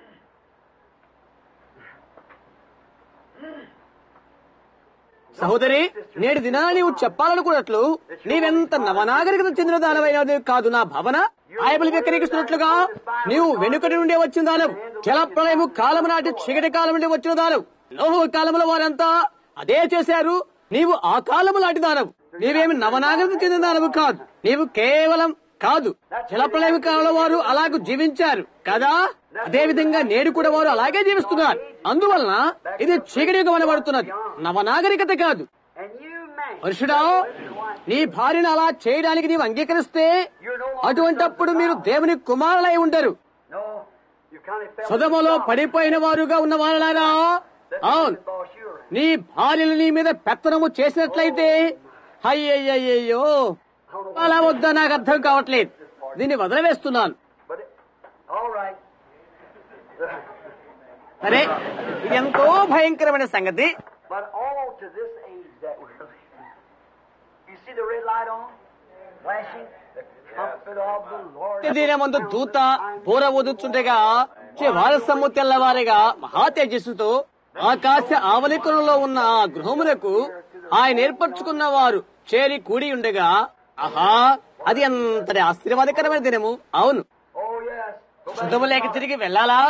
సహోదరి, నేటి దినాన్ని నీవు చెప్పాలనుకున్నట్లు నీవెంత నవనాగరికత చెందిన దానమైనది కాదు నా భావన. బైబిల్ వ్యతిరేకిస్తున్నట్లుగా నీవు వెనుకటి నుండే వచ్చిన దానవు. జలప్రళయము కాలం నాటి చీకటి కాలం నుండి వచ్చిన దానవు. నోహు కాలంలో వారంతా అదే చేశారు. నీవు ఆ కాలము లాంటి దానవు. నీవేమి నవనాగరికత చెందిన దానవు కాదు. నీవు కేవలం కాదు. జలప్రళయం కాలంలో వారు అలాగూ జీవించారు కదా. అదే విధంగా నేడు కూడా వారు అలాగే జీవిస్తున్నారు. అందువలన ఇది చీకటి యుగం అనబడుతున్నది, నవనాగరికత కాదు. పురుషుడా, నీ భార్యను అలా చేయడానికి నీవు అంగీకరిస్తే అటువంటప్పుడు మీరు దేవుని కుమారులై ఉండరు. సొదొమలో పడిపోయిన వారుగా ఉన్న వారులారా, అవును, నీ భార్యలు నీ మీద పెత్తనము చేసినట్లయితే అయ్యయ్యో అలా వద్దా నాకు అర్థం కావట్లేదు. దీన్ని వదిలివేస్తున్నాను. సరే, ఇది ఎంతో భయంకరమైన సంగతి. దీనమందు దూత బోర వదుచుండగా వారసమ్ము తెల్లవారిగా మహా తేజస్సుతో ఆకాశ ఆవలికరంలో ఉన్న ఆ గృహములకు ఆయన ఏర్పరచుకున్న వారు చేరి కూడి ఉండగా, ఆహా, అది అంతటి ఆశీర్వాదకరమైన దినము. అవును, శుద్ధము లేక తిరిగి వెళ్లాలా?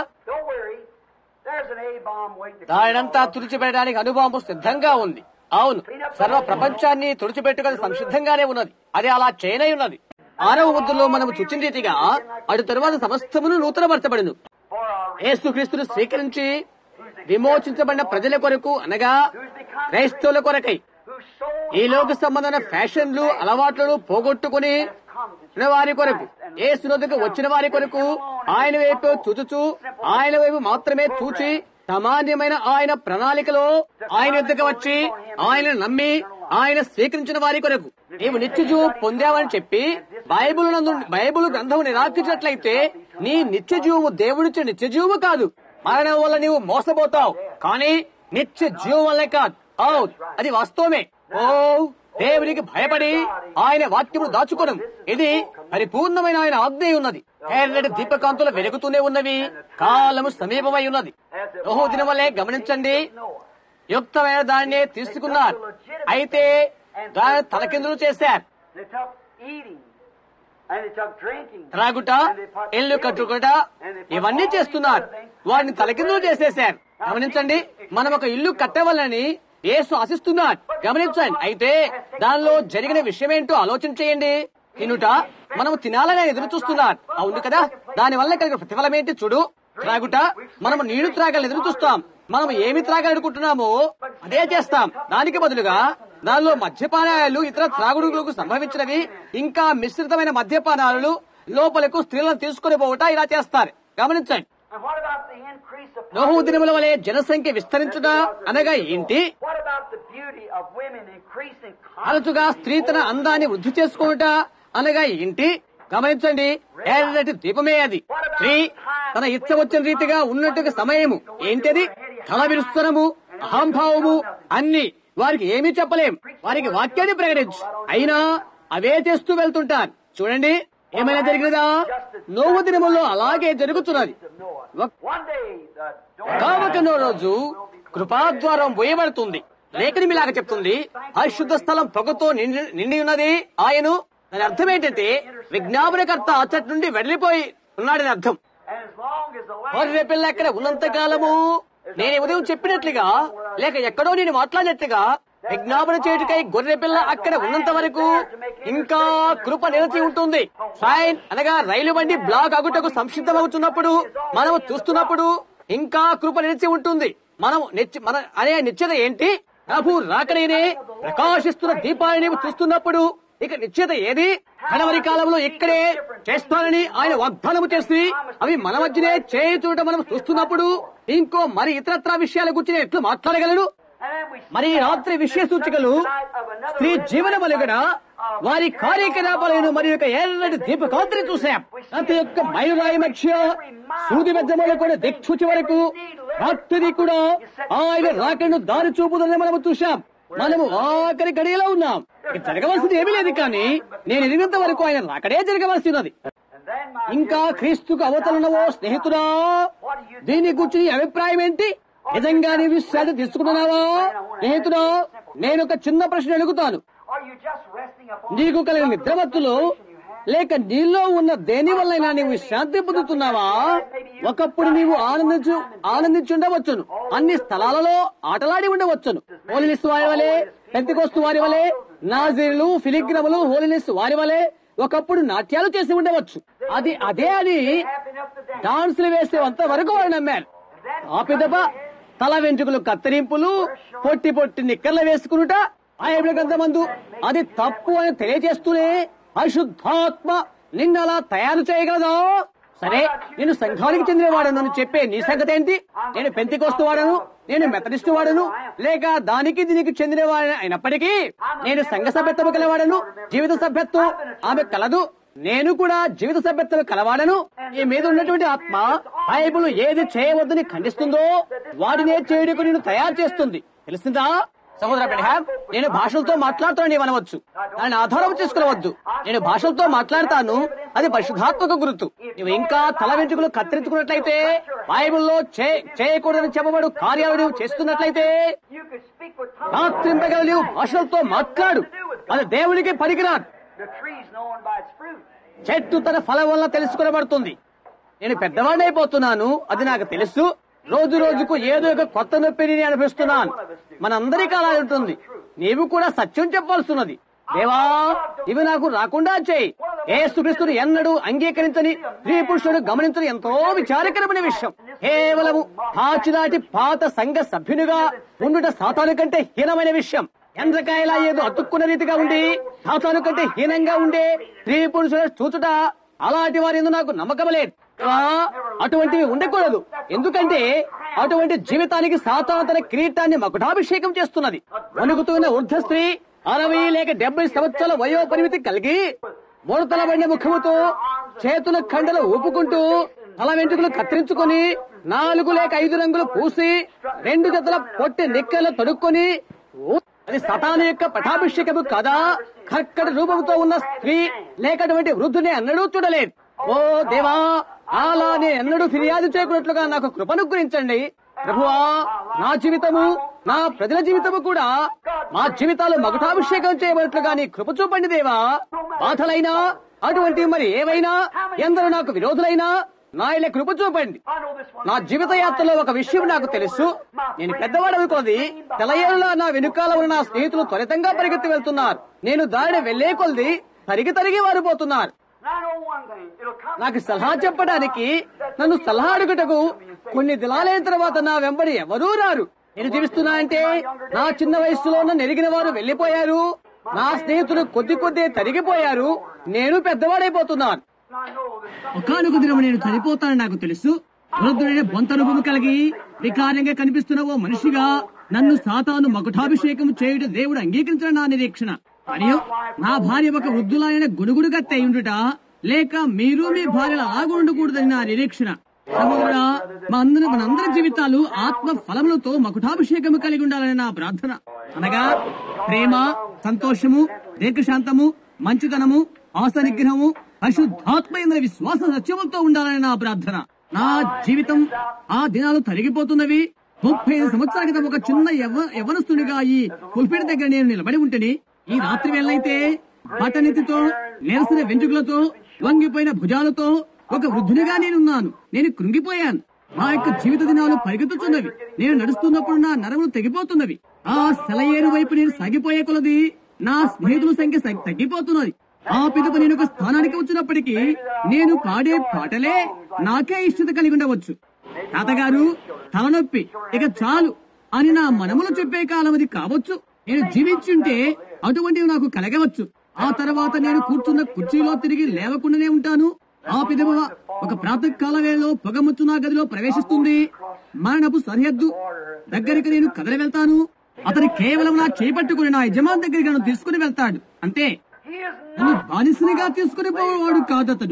దానినంతా తుడిచిపెట్టడానికి అణుబాంబు సిద్ధంగా ఉంది. అవును, సర్వ ప్రపంచాన్ని తుడిచిపెట్టుకుని సంసిద్ధంగానే ఉన్నది. అది అలా చేయనై ఉన్నది. 6వ ముద్రలో మనము చూచిన రీతిగా అటు తరువాత సమస్తమును నూతనపరచబడును. యేసుక్రీస్తును స్వీకరించి విమోచించబడిన ప్రజల కొరకు, అనగా క్రైస్తవుల కొరకై, ఈ లోక సంబంధమైన ఫ్యాషన్లు అలవాట్లను పోగొట్టుకుని వారి కొరకు, యేసు వద్దకు వచ్చిన వారి కొరకు ఆయన వైపు చూచుచు, ఆయన వైపు మాత్రమే చూచి సామాన్యమైన ఆయన ప్రణాళికలో ఆయన వద్దకు వచ్చి ఆయన నమ్మి ఆయన స్వీకరించిన వారి కొరకు నీవు నిత్యజీవు పొందావని చెప్పి బైబిల్ గ్రంథం నిరాకరించినట్లయితే నీ నిత్యజీవము దేవుడిచ్చే నిత్యజీవము కాదు. మరణం వల్ల నీవు మోసపోతావు, కానీ నిత్య జీవం వల్లే కాదు. అది వాస్తవమే. దేవునికి భయపడి ఆయన వాక్యము దాచుకోవడం, ఇది పరిపూర్ణమైన ఆయన ఆజ్ఞ ఉన్నది. ఎర్రటి దీపకాంతులు వెలుగుతూనే ఉన్నవి, కాలము సమీపమై ఉన్నది. నోహు దినం వల్లే గమనించండి, యుక్తమైన దాన్నే తీసుకున్నారు, అయితే దాన్ని తలకిందులు చేశారు. త్రాగుట, ఇల్లు కట్టుకుట, ఇవన్నీ చేస్తున్నారు, వారిని తలకిందులు చేసేశారు. గమనించండి, మనం ఒక ఇల్లు కట్టవాలని యేసు ఆశిస్తున్నాడు. గమనించండి, అయితే దానిలో జరిగిన విషయం ఏంటో ఆలోచన చేయండి. తినుట, మనము తినాలని ఎదురు చూస్తున్నారు, అవును కదా? దాని వల్ల కలిగిన ప్రతిఫలం ఏంటి చూడు. త్రాగుట, మనము నీళ్లు త్రాగాలని ఎదురు చూస్తాం, మనం ఏమి త్రాగాలనుకుంటున్నామో అదే చేస్తాం. దానికి బదులుగా దానిలో మద్యపానాలు, ఇతర త్రాగుడులకు సంభవించినవి, ఇంకా మిశ్రితమైన మద్యపానాలు లోపలకు స్త్రీలను తీసుకుని పోవట, ఇలా చేస్తారు. గమనించండి, నోహు దినముల వలె జనసంఖ్య విస్తరించుట అనగా ఏంటి? తరచుగా స్త్రీ తన అందాన్ని వృద్ధి చేసుకునుట అనగా ఏంటి? గమనించండి, ఎర్రటి దీపమే అది. స్త్రీ తన ఇచ్చ వచ్చిన రీతిగా ఉన్నట్టుగా సమయము ఏంటది? తల విరుస్తనము, అహంభావము, అన్ని వారికి ఏమీ చెప్పలేం. వారికి వాక్యాన్ని ప్రకటించు, అయినా అవే చేస్తూ వెళ్తుంటారు. చూడండి, ఏమైనా జరిగినదా? నోహు దినముల్లో అలాగే జరుగుతున్నది. ఒకనో రోజు కృపాద్వారం పోయబడుతుంది. లేఖనం ఇలాగ చెప్తుంది, పరిశుద్ధ స్థలం పొగతో నిండి ఉన్నది ఆయను. దాని అర్థం ఏంటంటే విజ్ఞాపనకర్త అచ్చటి నుండి వెళ్లిపోయి ఉన్నాడని అర్థం. గొర్రె పిల్ల ఎక్కడ ఉన్నంత కాలము, నేను ఉదయం చెప్పినట్లుగా లేక ఎక్కడో నేను మాట్లాడినట్లుగా, విజ్ఞాపన చేయుటకై గొర్రె పిల్ల అక్కడ ఉన్నంత వరకు ఇంకా కృప నిలిచి ఉంటుంది. ట్రైన్ అనగా రైలు బండి బ్లాక్ అగుటకు సంసిద్ధమవుతున్నప్పుడు, మనము చూస్తున్నప్పుడు ఇంకా కృప నిలిచి ఉంటుంది. మన అనే నిశ్చయత ఏంటి? ప్రభు రాకడేనే ప్రకాశిస్తున్న దీపాన్ని నీవు చూస్తున్నప్పుడు ఇక నిశ్చయత ఏది? కడవరి కాలంలో ఇక్కడే చేస్తానని ఆయన వాగ్దానము చేసి అవి మన మధ్యనే చేయుచుట మనం చూస్తున్నప్పుడు ఇంకో మరి ఇతరత్ర విషయాల గురించి ఎట్లు మాట్లాడగలడు? మరి రాత్రి విషయ సూచికలు స్త్రీ జీవన మలుగడ వారి కార్యకలాపాలను మరి యొక్క ఎర్రటి దీపకాంతిని చూశాం. ప్రతి ఒక్క మైలురాయి మధ్య సూది మధ్యలో కూడా దిక్సూచి వరకు రాత్రి కూడా ఆయన రాకను దారి చూపుదని మనము చూశాం. మనము ఆఖరి గడియలో ఉన్నాం. జరగవలసింది ఏమీ లేదు, కానీ నేను ఎదిగినంత వరకు ఆయన రాకడే జరగవలసి ఉన్నది. ఇంకా క్రీస్తుకు అవతలనవో స్నేహితుడా, దీని గురించి అభిప్రాయం ఏంటి? నిజంగా నీ విశ్వాసం తీసుకుంటున్నావా స్నేహితుడా? నేను ఒక చిన్న ప్రశ్న అడుగుతాను. నీకు కలిగిన నిద్రమత్తులో లేక నీలో ఉన్న దేని వల్ల నీవు శాంతి పొందుతున్నావా? ఒకప్పుడు నీవు ఆనందించి ఉండవచ్చును, అన్ని స్థలాలలో ఆటలాడి ఉండవచ్చును. హోలీనెస్ వారి వలె, పెంతెకోస్తు వారి వలె, నాజీరులు, ఫిలిగ్రములు, హోలీనెస్ వారి వలె ఒకప్పుడు నాట్యాలు చేసి ఉండవచ్చు. అదే అని డాన్సులు వేసేంత వరకు వారు నమ్మారు. ఆ పిదప తల వెంట్రుకలు కత్తిరింపులు, పొట్టి పొట్టి నిక్కర్లు వేసుకునుట బైబిల్ గ్రంథమందు అది తప్పు అని తెలియజేస్తూనే అశుద్ధాత్మ నిన్ను అలా తయారు చేయగలదా? సరే, నేను సంఘానికి చెందినవాడను అని చెప్పే నీ సంగతి ఏంటి? నేను పెంతెకోస్తు వాడను, నేను మెథడిస్టు వాడను, లేక దానికి దీనికి చెందినవాడని అయినప్పటికీ నేను సంఘ సభ్యత్వం కలవాడను, జీవిత సభ్యత్వం ఆమె కలదు, నేను కూడా జీవిత సభ్యత్వం కలవాడను. ఈ మీద ఉన్నటువంటి ఆత్మ బైబిల్ ఏది చేయవద్దని ఖండిస్తుందో వాడినే చేయడానికి నిన్ను తయారు చేస్తుంది. తెలిసిందా సహోదర బ్రహ్మాం? నేను భాషలతో మాట్లాడుతానని అనవచ్చు, దాన్ని ఆధారం చేసుకునవద్దు. నేను భాషలతో మాట్లాడతాను, అది పరిశుద్ధాత్మక గుర్తు. నువ్వు ఇంకా తల వెంట్రుకలు కత్తిరించుకున్నట్లయితే, బైబిల్లో చేయకూడదని చెప్పబడు కార్యాలు నువ్వు చేస్తున్నట్లయితే, రాత్రింపగల నీవు భాషలతో మాట్లాడు, అది దేవునికి పనికిరాదు. చెట్టు తన ఫలం వల్ల తెలుసుకునబడుతుంది. నేను పెద్దవాడిని అయిపోతున్నాను, అది నాకు తెలుసు. రోజు రోజుకు ఏదో ఒక కొత్త నొప్పిని నేను అనిపిస్తున్నాను. మనందరికీ అలా ఉంటుంది. నీవు కూడా సత్యం చెప్పాల్సిన్నది. దేవా, ఇవి నాకు రాకుండా చేయి. యేసుక్రీస్తును ఎన్నడూ అంగీకరించని స్త్రీ పురుషుడు గమనించని ఎంతో విచారకరమైన విషయం. కేవలము పాచినాటి పాత సంఘ సభ్యునిగా ఉండుట సాతాను కంటే హీనమైన విషయం. ఎండ్రకాయలా ఏదో అతుక్కున్న రీతిగా ఉండి సాతాను కంటే హీనంగా ఉండే స్త్రీ పురుషుల చూచుట అలాంటి వారి నాకు నమ్మకం లేదు. అటువంటివి ఉండకూడదు. ఎందుకంటే అటువంటి జీవితానికి సాతాను తన కిరీటాన్ని మకుటాభిషేకం చేస్తున్నది. వణుకుతున్న వృద్ధ స్త్రీ 60 లేక 70 సంవత్సరాల వయో పరిమితి కలిగి ముడతలబడిన ముఖముతో చేతుల కండలు ఊపుకుంటూ తల వెంట్రుకలు కత్తిరించుకొని 4 లేక 5 రంగులు పూసి 2 జతల పొట్టి నిక్కలు తొడుక్కొని, అది సతాను యొక్క పటాభిషేకము కదా? కర్కట రూపంతో ఉన్న స్త్రీ లేక అటువంటి వృద్ధుని అన్నడూ చూడలేదు. ఓ దేవా, అలా నేను ఎన్నడూ ఫిర్యాదు చేయకున్నట్లుగా నాకు కృపను గురించండి. ప్రభువా, నా జీవితము, నా ప్రజల జీవితము కూడా, మా జీవితాలు మకుటాభిషేకం చేయబడినట్లుగా నీ కృప చూపండి దేవా. బాధలైనా అటువంటి మరి ఏవైనా, ఎందరూ నాకు విరోధులైనా నా ఇలా కృప చూపండి. నా జీవిత యాత్రలో ఒక విషయం నాకు తెలుసు. నేను పెద్దవాడనుకోది తెలయేరులా నా వెనుకాల ఉన్న నా స్నేహితులు త్వరితంగా పరిగెత్తి వెళ్తున్నారు. నేను దారిని వెళ్లే కొలది తరిగి వారిపోతున్నారు. నాకు సలహా చెప్పడానికి, నన్ను సలహా అడుగుటకు కొన్ని దినాలైన తర్వాత నా వెంబడి ఎవరూ రారు. నేను జీవిస్తున్నా అంటే నా చిన్న వయస్సులో నెరిగిన వారు వెళ్లిపోయారు. నా స్నేహితులు కొద్ది తరిగిపోయారు. నేను పెద్దవాడైపోతున్నాను. ఒకానొక దినం నేను చనిపోతానని నాకు తెలుసు. వృద్ధుడైన బొంత రూపము కలిగి వికారంగా కనిపిస్తున్న ఓ మనిషిగా నన్ను సాతాను మకుటాభిషేకం చేయుట దేవుడు అంగీకరించిన నా నిరీక్షణ. మరియు నా భార్య ఒక వృద్ధులైన గుడుగుడు గత్తె ఉండుట, లేక మీరు మీ భార్యలు అలాగ ఉండకూడదని నా నిరీక్షణ. సహోదరుడా, మనందరి జీవితాలు ఆత్మ ఫలములతో మకుటాభిషేకము కలిగి ఉండాలని నా ప్రార్థన. అనగా ప్రేమ, సంతోషము, దీర్ఘశాంతము, మంచితనము, ఆశ నిగ్రహము, పరిశుద్ధాత్మ ఎందరి విశ్వాస సత్యములతో ఉండాలని నా ప్రార్థన. నా జీవితం ఆ దినాలు తరిగిపోతున్నవి. 35 సంవత్సరాల క్రితం ఒక చిన్న యవ్వనస్తునిగా ఈ పుల్పిడి దగ్గర నేను నిలబడి ఉంటేని, ఈ రాత్రి వేళైతే బటనెత్తితో, నెరసిన వెంట్రుకలతో, వంగిపోయిన భుజాలతో ఒక వృద్ధునిగా నేనున్నాను. నేను కృంగిపోయాను. నా యొక్క జీవిత దినాలు పరిగెత్తుతున్నవి. నేను నడుస్తున్నప్పుడు నా నరములు తెగిపోతున్నవి. ఆ సెలయేరు వైపు నేను సాగిపోయే కొలది నా స్నేహితుల సంఖ్య తగ్గిపోతున్నది. ఆ పిదప నేను ఒక స్థానానికి వచ్చినప్పటికీ నేను పాడే పాటలే నాకే ఇష్టత కలిగి ఉండవచ్చు. తాతగారు, తలనొప్పి, ఇక చాలు అని నా మనములు చెప్పే కాలం అది కావచ్చు. నేను జీవించుంటే అటువంటివి నాకు కలగవచ్చు. ఆ తర్వాత నేను కూర్చున్న కుర్చీలో తిరిగి లేవకుండానే ఉంటాను. ఆ పిదవ ఒక ప్రాతకాల వేళలో పొగముచ్చు నా గదిలో ప్రవేశిస్తుంది. మరణపు సరిహద్దు దగ్గరికి నేను కదలి వెళ్తాను. అతను కేవలం నా చేపట్టుకుని నా యజమాని దగ్గరికి నన్ను తీసుకుని వెళ్తాడు. అంతే. నన్ను బానిసనిగా తీసుకుని పోవాడు కాదతడు.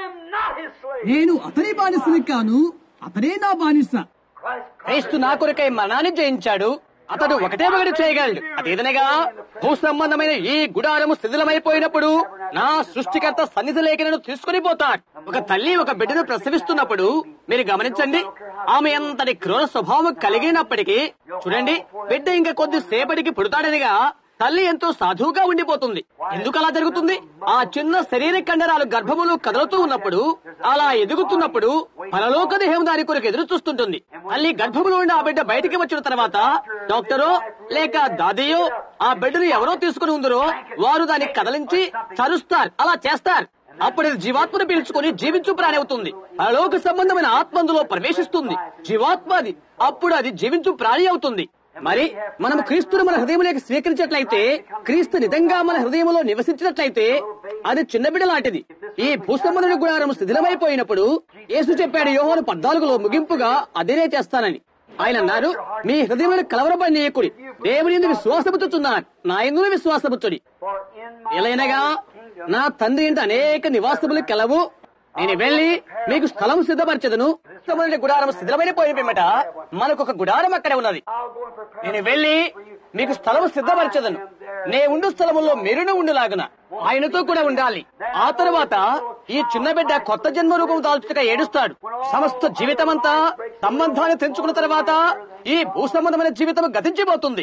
నేను అతని బానిసని కాను, అతనే నా బానిస. క్రీస్తు నా కొరకై మరణాన్ని జయించాడు. అతడు ఒకటే చేయగలడు. అదేదనగా భూ సంబంధమైన ఈ గుడారము శిథిలమైపోయినప్పుడు నా సృష్టికర్త సన్నిధి లేఖలను తీసుకుని పోతాడు. ఒక తల్లి ఒక బిడ్డను ప్రసవిస్తున్నప్పుడు మీరు గమనించండి, ఆమె ఎంతటి క్రూర స్వభావం కలిగినప్పటికీ చూడండి, బిడ్డ ఇంకా కొద్దిసేపటికి పుడతాడనిగా తల్లి ఎంతో సాధువుగా ఉండిపోతుంది. ఎందుకు అలా జరుగుతుంది? ఆ చిన్న శరీర కండరాలు గర్భములు కదులుతూ ఉన్నప్పుడు, అలా ఎదుగుతున్నప్పుడు పరలోక దేహం దాని కొరకు ఎదురు చూస్తుంటుంది. తల్లి గర్భములో ఉండి ఆ బిడ్డ బయటికి వచ్చిన తర్వాత డాక్టరో లేక దాదియో ఆ బిడ్డను ఎవరో తీసుకుని ఉందరో వారు దాన్ని కదలించి చరుస్తారు. అలా చేస్తారు. అప్పుడు అది జీవాత్మను పీల్చుకుని జీవించు ప్రాణి అవుతుంది. పరలోక సంబంధమైన ఆత్మ అందులో ప్రవేశిస్తుంది. జీవాత్మ అది. అప్పుడు అది జీవించు ప్రాణి అవుతుంది. మరి మనం క్రీస్తును మన హృదయంలోకి స్వీకరించినట్లయితే, క్రీస్తు నిజంగా మన హృదయంలో నివసించినట్లయితే అది చిన్న బిడ్డ లాంటిది. ఈ భూసంబంధుని గుడారం శిథిలమైపోయినప్పుడు యేసు చెప్పాడు యోహాను 14లో ముగింపుగా అదేనే చేస్తానని. ఆయన అన్నారు, మీ హృదయంలో కలవరపడనీయకుడి, దేవుని యందు విశ్వాసముచ్చుచున్నాను, నా యందు విశ్వాసముచ్చుడి. ఎలైనగా నా తండ్రి ఇంటి అనేక నివాసములు కలవు. నేను వెళ్లి మీకు స్థలం సిద్ధపరచదును. గుడారం శిథిలమైపోయిన పిమ్మట మనకొక గుడారం అక్కడే ఉన్నది. నేను వెళ్లి మీకు స్థలం సిద్ధపరచదును. నే ఉండు స్థలములో మీరును ఉండులాగున ఆయనతో కూడా ఉండాలి. ఆ తర్వాత ఈ చిన్న బిడ్డ కొత్త జన్మ రూపం దాల్చుగా ఏడుస్తాడు. సమస్త జీవితమంతా సంబంధాన్ని తెంచుకున్న తర్వాత ఈ భూ సంబంధమైన జీవితం గతించిపోతుంది.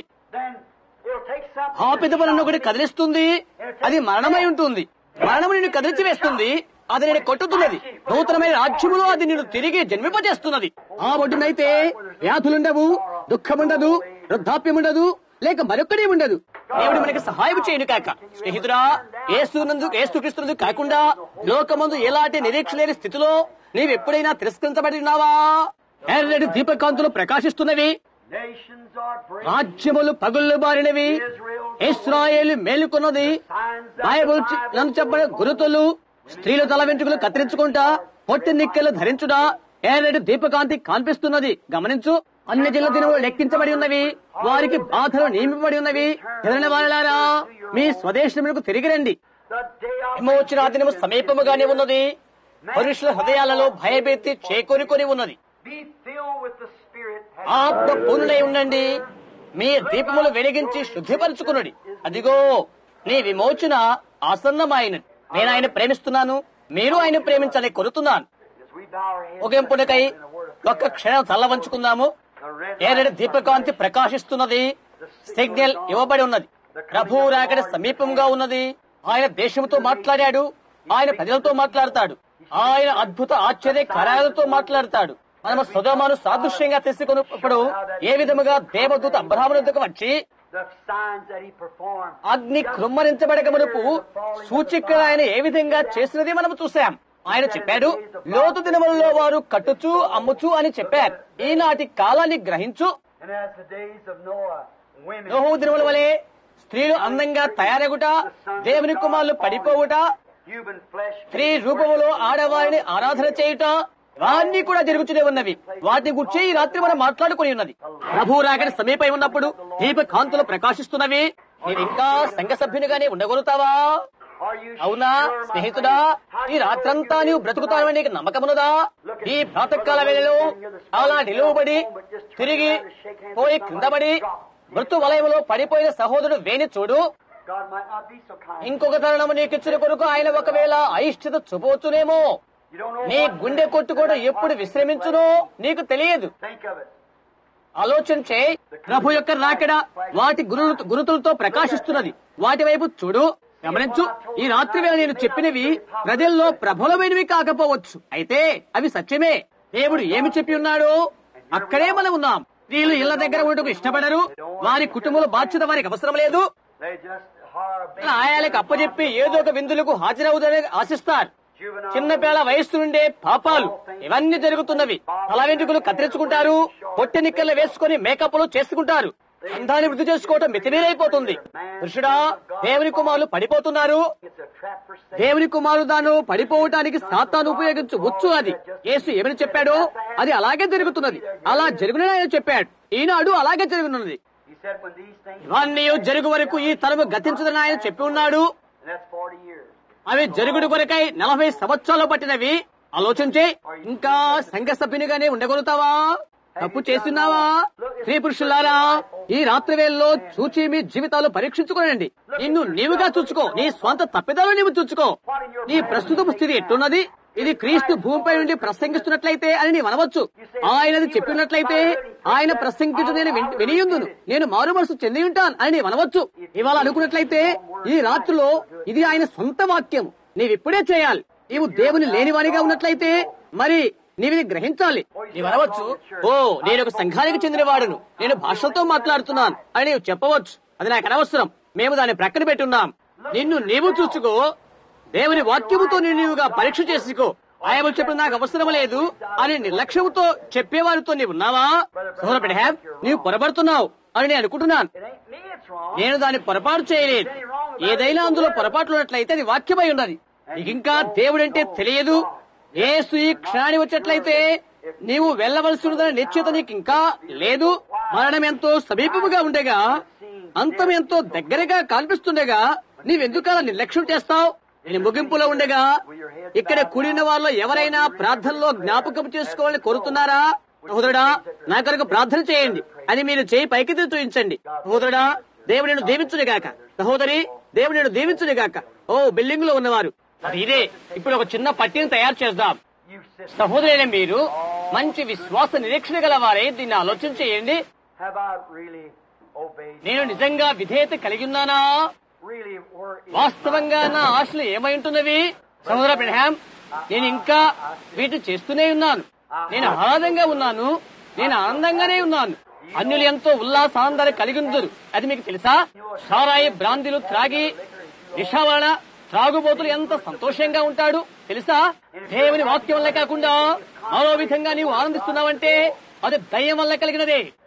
ఆ పిదపలను ఒకటి కదిలిస్తుంది. అది మరణమై ఉంటుంది. మరణము నిన్ను కదిలించి వేస్తుంది. అది నేను కొట్టుతున్నది. నూతనమైన రాజ్యములో అది నిన్ను తిరిగి జన్మింపజేస్తున్నది. ఆ ఒడ్డునైతే వ్యాధులుండవు, దుఃఖముండదు, వృద్ధాప్యముండదు, లేక మరొక్కడే ఉండదు. దేవుడు మనకి సహాయం చేయను కాక. స్నేహితుడా, యేసుక్రీస్తునందు కాకుండా లోకమందు ఎలాంటి నిరీక్ష లేని స్థితిలో నీవెప్పుడైనా తిరస్కరించబడి ఉన్నావా? ఎర్రటి దీపకాంతులు ప్రకాశిస్తున్నవి. Nations are breaking. రాజ్యములు పగుళ్ళు బారినవి, ఇశ్రాయేలు మేలుకున్నది. బైబిల్ నన్ను చెప్పబడే గురుతులు, స్త్రీలు తల వెంట్రుకలు కత్తిరించుకుంటా, పొట్టి నిక్కెలు ధరించుడా, ఏరేడు దీపకాంతి కనిపిస్తున్నది. గమనించు, అన్ని జిల్ల దినములు లెక్కించబడి ఉన్నవి, వారికి బాధలు నియమింపబడి ఉన్నవి. ఎదరిన వారలారా, మీ స్వదేశములకు తిరిగి రండి. The day of విమోచన దినము సమీపముగానే ఉన్నది. పురుషుల హృదయాలలో భయభీతి చేకూరుకొని ఉన్నది. be filled with the Spirit. ఆత్మ పూర్ణులై ఉండండి. మీ దీపములు వెలిగించి శుద్ధిపరచుకున్నది. అదిగో నీ విమోచన ఆసన్నమైనది. నేను ఆయన ప్రేమిస్తున్నాను, మీరు ఆయన ప్రేమించాలని కోరుతున్నాను. As we bow our heads ముగింపునకై ఒక్క క్షణం తల్ల వంచుకుందాము. ఏరేడు దీపకాంతి ప్రకాశిస్తున్నది. సిగ్నల్ ఇవ్వబడి ఉన్నది. ప్రభువు రాకడ సమీపంగా ఉన్నది. ఆయన దేశంతో మాట్లాడాడు, ఆయన ప్రజలతో మాట్లాడతాడు, ఆయన అద్భుత ఆశ్చర్య కార్యాలతో మాట్లాడతాడు. మనము సొదొమను సాదృశ్యంగా తీసుకున్నప్పుడు ఏ విధముగా దేవదూత అబ్రహాము వద్దకు వచ్చి the signs that he performed. అగ్ని కృమ్మరించబడక మునుపు సూచికలు ఆయన ఏ విధంగా చేసినది మనము చూశాం. ఆయన చెప్పాడు, లోతు దినములలో వారు కట్టుచు అమ్ముచు అని చెప్పారు. ఈనాటి కాలాన్ని గ్రహించు. And as the days of Noah, women నోహు దినముల వలె స్త్రీలు అందంగా తయారగుట, దేవుని కుమారులు పడిపోవుట, human flesh స్త్రీ రూపములో ఆడవారిని ఆరాధన చేయుట, ఇవన్నీ కూడా జరుగుతూనే ఉన్నవి. వాటి గురించి ఈ రాత్రి మనం మాట్లాడుకుని ఉన్నది. ప్రభు రాకడ సమీపై ఉన్నప్పుడు దీప కాంతులు ప్రకాశిస్తున్నవి. నేను ఇంకా సంఘ సభ్యునిగానే ఉండగలుగుతావా? are you అవునా sure, my స్నేహితుడా? friend? ఈ రాత్రంతా నీవు బ్రతుకుతావని నీకు నమ్మకమున్నదా? ఈ ప్రాతకాల వేళలో అలా నిలువబడి తిరిగి పోయి క్రిందబడి మృతు వలయంలో పడిపోయిన సహోదరుడు వేణి చూడు. God might not be so kind. ఇంకొక తరుణము నీకిచ్చిన కొరకు ఆయన ఒకవేళ అయిష్టత చూపవచ్చునేమో. You don't know నీ what గుండె కొట్టుకోవడం ఎప్పుడు విశ్రమించునో నీకు తెలియదు. think of it. ఆలోచించే ప్రభు యొక్క రాకడ వాటి గురుతులతో ప్రకాశిస్తున్నది. వాటి వైపు చూడు, గమనించు. ఈ రాత్రి వేళ నేను చెప్పినవి ప్రజల్లో ప్రబలమైనవి కాకపోవచ్చు, అయితే అవి సత్యమే. దేవుడు ఏమి చెప్పి ఉన్నాడో అక్కడే మనం ఉన్నాం. వీళ్ళు ఇళ్ల దగ్గర ఉండటకు ఇష్టపడరు. వారి కుటుంబంలో బాధ్యత వారికి అవసరం లేదు. They just hire a ఆయాలకు అప్పచెప్పి ఏదో ఒక విందులకు హాజరవుదని ఆశిస్తారు. juvenile. చిన్నపిల్లల వయస్సు నుండే పాపాలు ఇవన్నీ జరుగుతున్నవి. తల వెంట్రుకలు కత్తిరించుకుంటారు, పొట్టి నిక్కర్లు వేసుకుని మేకప్లు చేసుకుంటారు. అందాన్ని వృద్ధి చేసుకోవటం మితిమీరైపోతుంది. పురుషుడా, దేవుని కుమారులు పడిపోతున్నారు. It's a trap for Satan. దేవుని కుమారుడు దాన్ని పడిపోవటానికి సాతాను ఉపయోగించవచ్చు. అది యేసు ఏమని చెప్పాడో అది అలాగే జరుగుతున్నది. అలా జరుగునని ఆయన చెప్పాడు. ఈనాడు అలాగే జరుగుతున్నది. He said when these things, ఇవన్నీ జరుగు వరకు ఈ తరము గతించదని ఆయన చెప్పి ఉన్నాడు. and that's 40 years. అవి జరుగుడు కొరకై 40 సంవత్సరాలు పట్టినవి. ఆలోచించే ఇంకా సంఘ సభ్యునిగానే ఉండగలుగుతావా? తప్పు చేస్తున్నావా? స్త్రీ పురుషులారా, ఈ రాత్రి వేళలో చూచి మీ జీవితాలు పరీక్షించుకోనండి. నిన్ను నీవుగా చూచుకో, నీ స్వంత తప్పిదాలు నీవు చూచుకో. నీ ప్రస్తుత స్థితి ఎట్టున్నది? ఇది క్రీస్తు భూమిపై నుండి ప్రసంగిస్తున్నట్లయితే అని నీవు అనవచ్చు. ఆయనది చెప్పినట్లయితే ఆయన ప్రసంగించు నేను వినియుందును, నేను మారు మనసు చెంది ఉంటాను అని నీవు అనవచ్చు. ఇవాళ అనుకున్నట్లయితే ఈ రాత్రిలో ఇది ఆయన సొంత వాక్యం, నీవిప్పుడే చేయాలి. నీవు దేవుని లేనివానిగా ఉన్నట్లయితే మరి నీవిది గ్రహించాలి. నీవు అనవచ్చు, ఓ నేను ఒక సంఘానికి చెందిన వాడును, నేను భాషలతో మాట్లాడుతున్నాను అని నీవు చెప్పవచ్చు. అది నాకు అనవసరం, మేము దాన్ని ప్రక్కన పెట్టున్నాం. నిన్ను నీవు చూసుకో, దేవుని వాక్యముతో నీవుగా పరీక్ష చేసుకో. ఆయన చెప్పిన నాకు అవసరం లేదు అని నిర్లక్ష్యంతో చెప్పేవారితో నీవు ఉన్నావా? సోదరుడు హ్యాబ్, నీవు పొరపడుతున్నావు అని నేను అనుకుంటున్నాను. It ain't me, it's wrong. నేను దాన్ని పొరపాటు చేయలేదు. ఏదైనా అందులో పొరపాట్లు ఉన్నట్లయితే అది వాక్యమై ఉన్నది. నీకింకా దేవుడంటే తెలియదు. యేసు ఈ క్షణాన్ని వచ్చేట్లయితే నీవు వెళ్లవలసి ఉన్నదనే నిశ్చయత నీకు ఇంకా లేదు. మరణం ఎంతో సమీపముగా ఉండగా, అంతం ఎంతో దగ్గరగా కనిపిస్తుండగా నీవెందుకు అలా నిర్లక్ష్యం చేస్తావు? నేను ముగింపులో ఉండగా ఇక్కడ కూడిన వాళ్ళలో ఎవరైనా ప్రార్థనలో జ్ఞాపకం చేసుకోవాలని కోరుతున్నారా? సహోదరుడా, నా కొరకు ప్రార్థన చేయండి అని మీరు చేయి పైకి చూపించండి. సహోదరుడా, దేవుడు నేను దీవించునిగాక. సహోదరి, దేవుడు నేను దీవించునిగాక. ఓ బిల్డింగ్ లో ఉన్నవారు, మరి ఇదే ఇప్పుడు ఒక చిన్న పట్టిని తయారు చేద్దాం. You sit. సహోదరైన మీరు మంచి విశ్వాస నిరీక్షణ గలవారే దీన్ని ఆలోచన చేయండి. Have I really obeyed? నేను నిజంగా విధేయత కలిగి ఉన్నానా? Really were in వాస్తవంగా నా ఆశలు ఏమై ఉంటున్నవి? సహోదర బ్రహ్యాం, నేను ఇంకా వీటిని చేస్తూనే ఉన్నాను. నేను ఆహ్లాదంగా ఉన్నాను, నేను ఆనందంగానే ఉన్నాను. అన్యులు ఎంతో ఉల్లాసాందర కలిగి ఉందరు, అది మీకు తెలుసా? సారాయి బ్రాందీలు త్రాగి నిషావరణ త్రాగుబోతులు ఎంత సంతోషంగా ఉంటాడు తెలుసా? దేవుని వాక్యం వల్ల కాకుండా మరో విధంగా నీవు ఆనందిస్తున్నావంటే అది దయ్యం వల్ల కలిగినదే.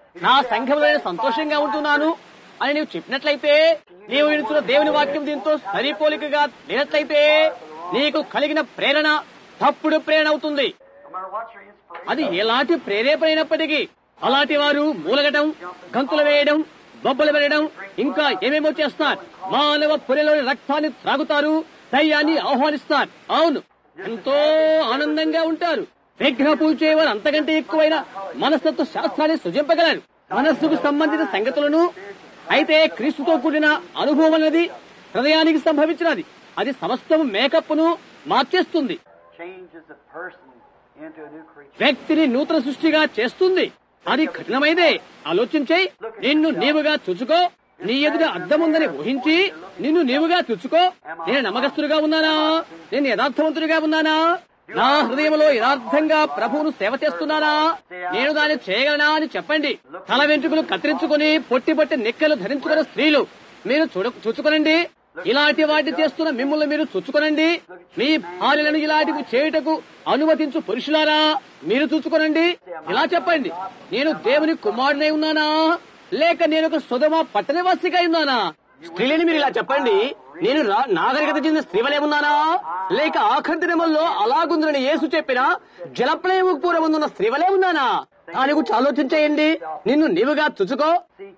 నా సంఘంలో నేను సంతోషంగా ఉంటున్నాను అని నీవు చెప్పినట్లయితే, నీవు వినుచున్న దేవుని వాక్యం దీంతో సరిపోలికగా లేనట్లయితే నీకు కలిగిన ప్రేరణ తప్పుడు ప్రేరణ అవుతుంది. అది ఎలాంటి ప్రేరేపణ అయినప్పటికీ అలాంటి వారు మూలగటం, గంతులు వేయడం, బొబ్బలు వేయడం, ఇంకా ఏమేమో చేస్తారు. మానవ పొరలోని రక్తాన్ని త్రాగుతారు, దయ్యాన్ని ఆహ్వానిస్తారు. అవును, ఎంతో ఆనందంగా ఉంటారు. విగ్రహ పూజ చేయవారు అంతకంటే ఎక్కువైన మనస్తత్వ శాస్త్రాన్ని సృజింపగలరు. మనస్సుకు సంబంధించిన సంగతులను. అయితే క్రీస్తుతో కూడిన అనుభవం అనేది హృదయానికి సంభవించినది. అది సమస్తం మేకప్ ను మార్చేస్తుంది, వ్యక్తిని నూతన సృష్టిగా చేస్తుంది. అది కఠినమైదే. ఆలోచించే, నిన్ను నీవుగా తుచుకో. నీ ఎదుట అద్దముందని ఊహించి నిన్ను నీవుగా తుచుకో. నేను నమ్మకస్తుడిగా ఉన్నానా? నేను యథార్థవంతుడిగా ఉన్నానా? నా హృదయంలో యథార్థంగా ప్రభువును సేవ చేస్తున్నానా? నేను దాన్ని చేయగలనా అని చెప్పండి. తల వెంట్రుకలు కత్తిరించుకుని పొట్టి నిక్కలు ధరించుకున్న స్త్రీలు మీరు చూచుకోనండి. ఇలాంటి వాటి చేస్తున్న మిమ్మల్ని మీరు చూచుకోనండి. మీ భార్యలను ఇలాంటివి చేయుటకు అనుమతించు పురుషులారా మీరు చూచుకోనండి. ఇలా చెప్పండి, నేను దేవుని కుమారుడై ఉన్నానా, లేక నేను ఒక సొదొమ పట్టణవాసిగా ఉన్నానా? స్త్రీలని మీరు ఇలా చెప్పండి, నేను నాగరికత చెందిన స్త్రీవలే ఉన్నానా, లేక ఆఖరి దినముల్లో అలాగుందని యేసు చెప్పిన జలప్రలయము పూర్వమున్న స్త్రీవలే ఉన్నానా? దాని గురించి ఆలోచించేయండి. నిన్ను నీవుగా తుచుకో.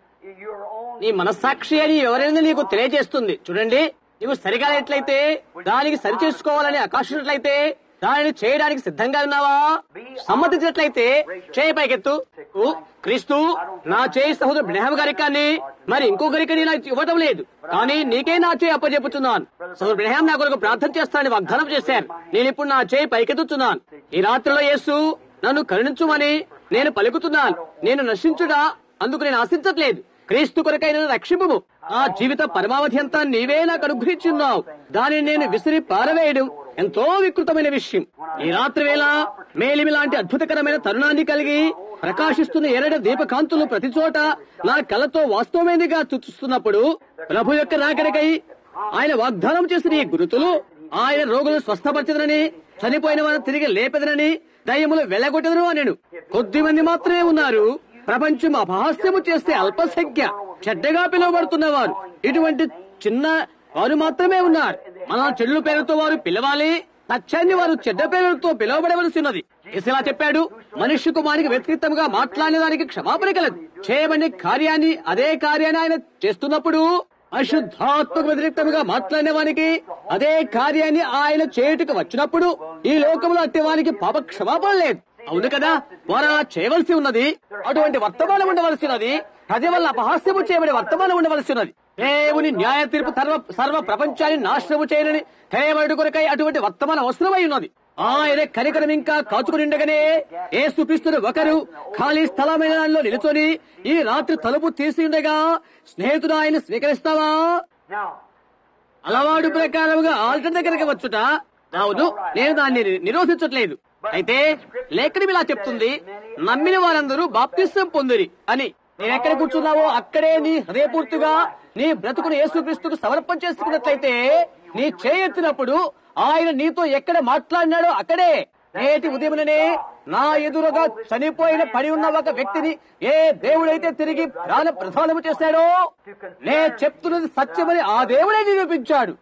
నీ మనస్సాక్షి అని ఎవరైనా నీకు తెలియజేస్తుంది. చూడండి, నీవు సరిగా లేట్లయితే, దానికి సరి చేసుకోవాలని ఆకాశించినట్లయితే, దానిని చేయడానికి సిద్ధంగా ఉన్నావా? సమ్మతించినట్లయితే చేయి పైకెత్తు. క్రీస్తు నా చేయి సహోదరు బ్రహ్మ గారికాన్ని మరి ఇంకొకరికి నాకు ఇవ్వటం లేదు, కానీ నీకే నా చేయి అప్పచెప్పుతున్నాను. సహోదరు బ్రహ్మ నా కొరకు ప్రార్థన చేస్తానని వాగ్దానం చేశాను. నేను ఇప్పుడు నా చేయి పైకెత్తుతున్నాను. ఈ రాత్రిలో యేసు నన్ను కరుణించుమని నేను పలుకుతున్నాను. నేను నశించుడా, అందుకు నేను ఆశించట్లేదు. క్రీస్తు కొరకైన రక్షింపుము. ఆ జీవిత పరమావధి అంతా నీవే నాకు అనుగ్రహించున్నావు. దానిని నేను విసిరి పారవేయడం ఎంతో వికృతమైన విషయం. ఈ రాత్రి వేళ మేలిమి లాంటి అద్భుతకరమైన తరుణాన్ని కలిగి ప్రకాశిస్తున్న ఎర్రటి దీపకాంతులు ప్రతి చోట నా కళ్ళతో వాస్తవమైనదిగా చూస్తున్నప్పుడు, ప్రభు యొక్క రాకడకై ఆయన వాగ్దానం చేసిన ఈ గురుతులు, ఆయన రోగులను స్వస్థపరచదనని, చనిపోయిన వారిని తిరిగి లేపెదనని, దయ్యములు వెళ్లగొట్టదను అనెను. కొద్ది మంది మాత్రమే ఉన్నారు. ప్రపంచం అపహాస్యము చేస్తే అల్ప సంఖ్య చెడ్డగా పిలువబడుతున్నవారు ఇటువంటి చిన్న వారు మాత్రమే ఉన్నారు. మన చెడుల పేరుతో వారు పిలవాలి, సత్యాన్ని వారు చెడ్డ పేరుతో పిలువబడవలసి ఉన్నది. ఇలా చెప్పాడు, మనుష్య కుమారికి వ్యతిరేకంగా మాట్లాడిన దానికి క్షమాపణ కలదు. చేయబడిన కార్యాన్ని అదే కార్యాన్ని ఆయన చేస్తున్నప్పుడు, అశుద్ధాత్మకు వ్యతిరేకంగా మాట్లాడిన వానికి అదే కార్యాన్ని ఆయన చేయుటకు వచ్చినప్పుడు ఈ లోకంలో అట్టి వానికి పాప క్షమాపణ లేదు. అవును కదా, వారు చేయవలసి ఉన్నది. అటువంటి వర్తమానం ఉండవలసి ఉన్నది. ప్రజల వల్ల అపహాస్యము చేయబడే వర్తమానం ఉండవలసి ఉన్నది. దేవుని న్యాయ తీర్పు సర్వ ప్రపంచాన్ని నాశనము చేయనని చేయబడి కొరకై అటువంటి వర్తమానం అవసరమై ఉన్నది. ఆయన కనికరం ఇంకా కాచుకుని ఉండగానే యేసుక్రీస్తును ఒకరు ఖాళీ స్థలమైన దానిలో నిలుచొని ఈ రాత్రి తలుపు తీసి ఉండగా, స్నేహితుడు ఆయన స్వీకరిస్తావా? అలవాటు ప్రకారముగా ఆల్టర్ దగ్గరికి వచ్చుట, అవును, నేను దాన్ని నిరోధించట్లేదు. అయితే లేఖనం ఇలా చెప్తుంది, నమ్మిన వారందరూ బాప్తిసం పొందిరి అని. నేనెక్కడ కూర్చున్నావో అక్కడే నీ హృదయపూర్తిగా నీ బ్రతుకును యేసుక్రీస్తుకు సమర్పణ చేసుకున్నట్లయితే, నీ చేయెత్తినప్పుడు ఆయన నీతో ఎక్కడ మాట్లాడినాడో అక్కడే. నేటి ఉదయముననే నా ఎదురుగా చనిపోయిన పడి ఉన్న ఒక వ్యక్తిని ఏ దేవుడైతే తిరిగి ప్రాణ ప్రధానము చేశాడో, నే చెప్తున్నది సత్యమని ఆ దేవుడే నిరూపించాడు.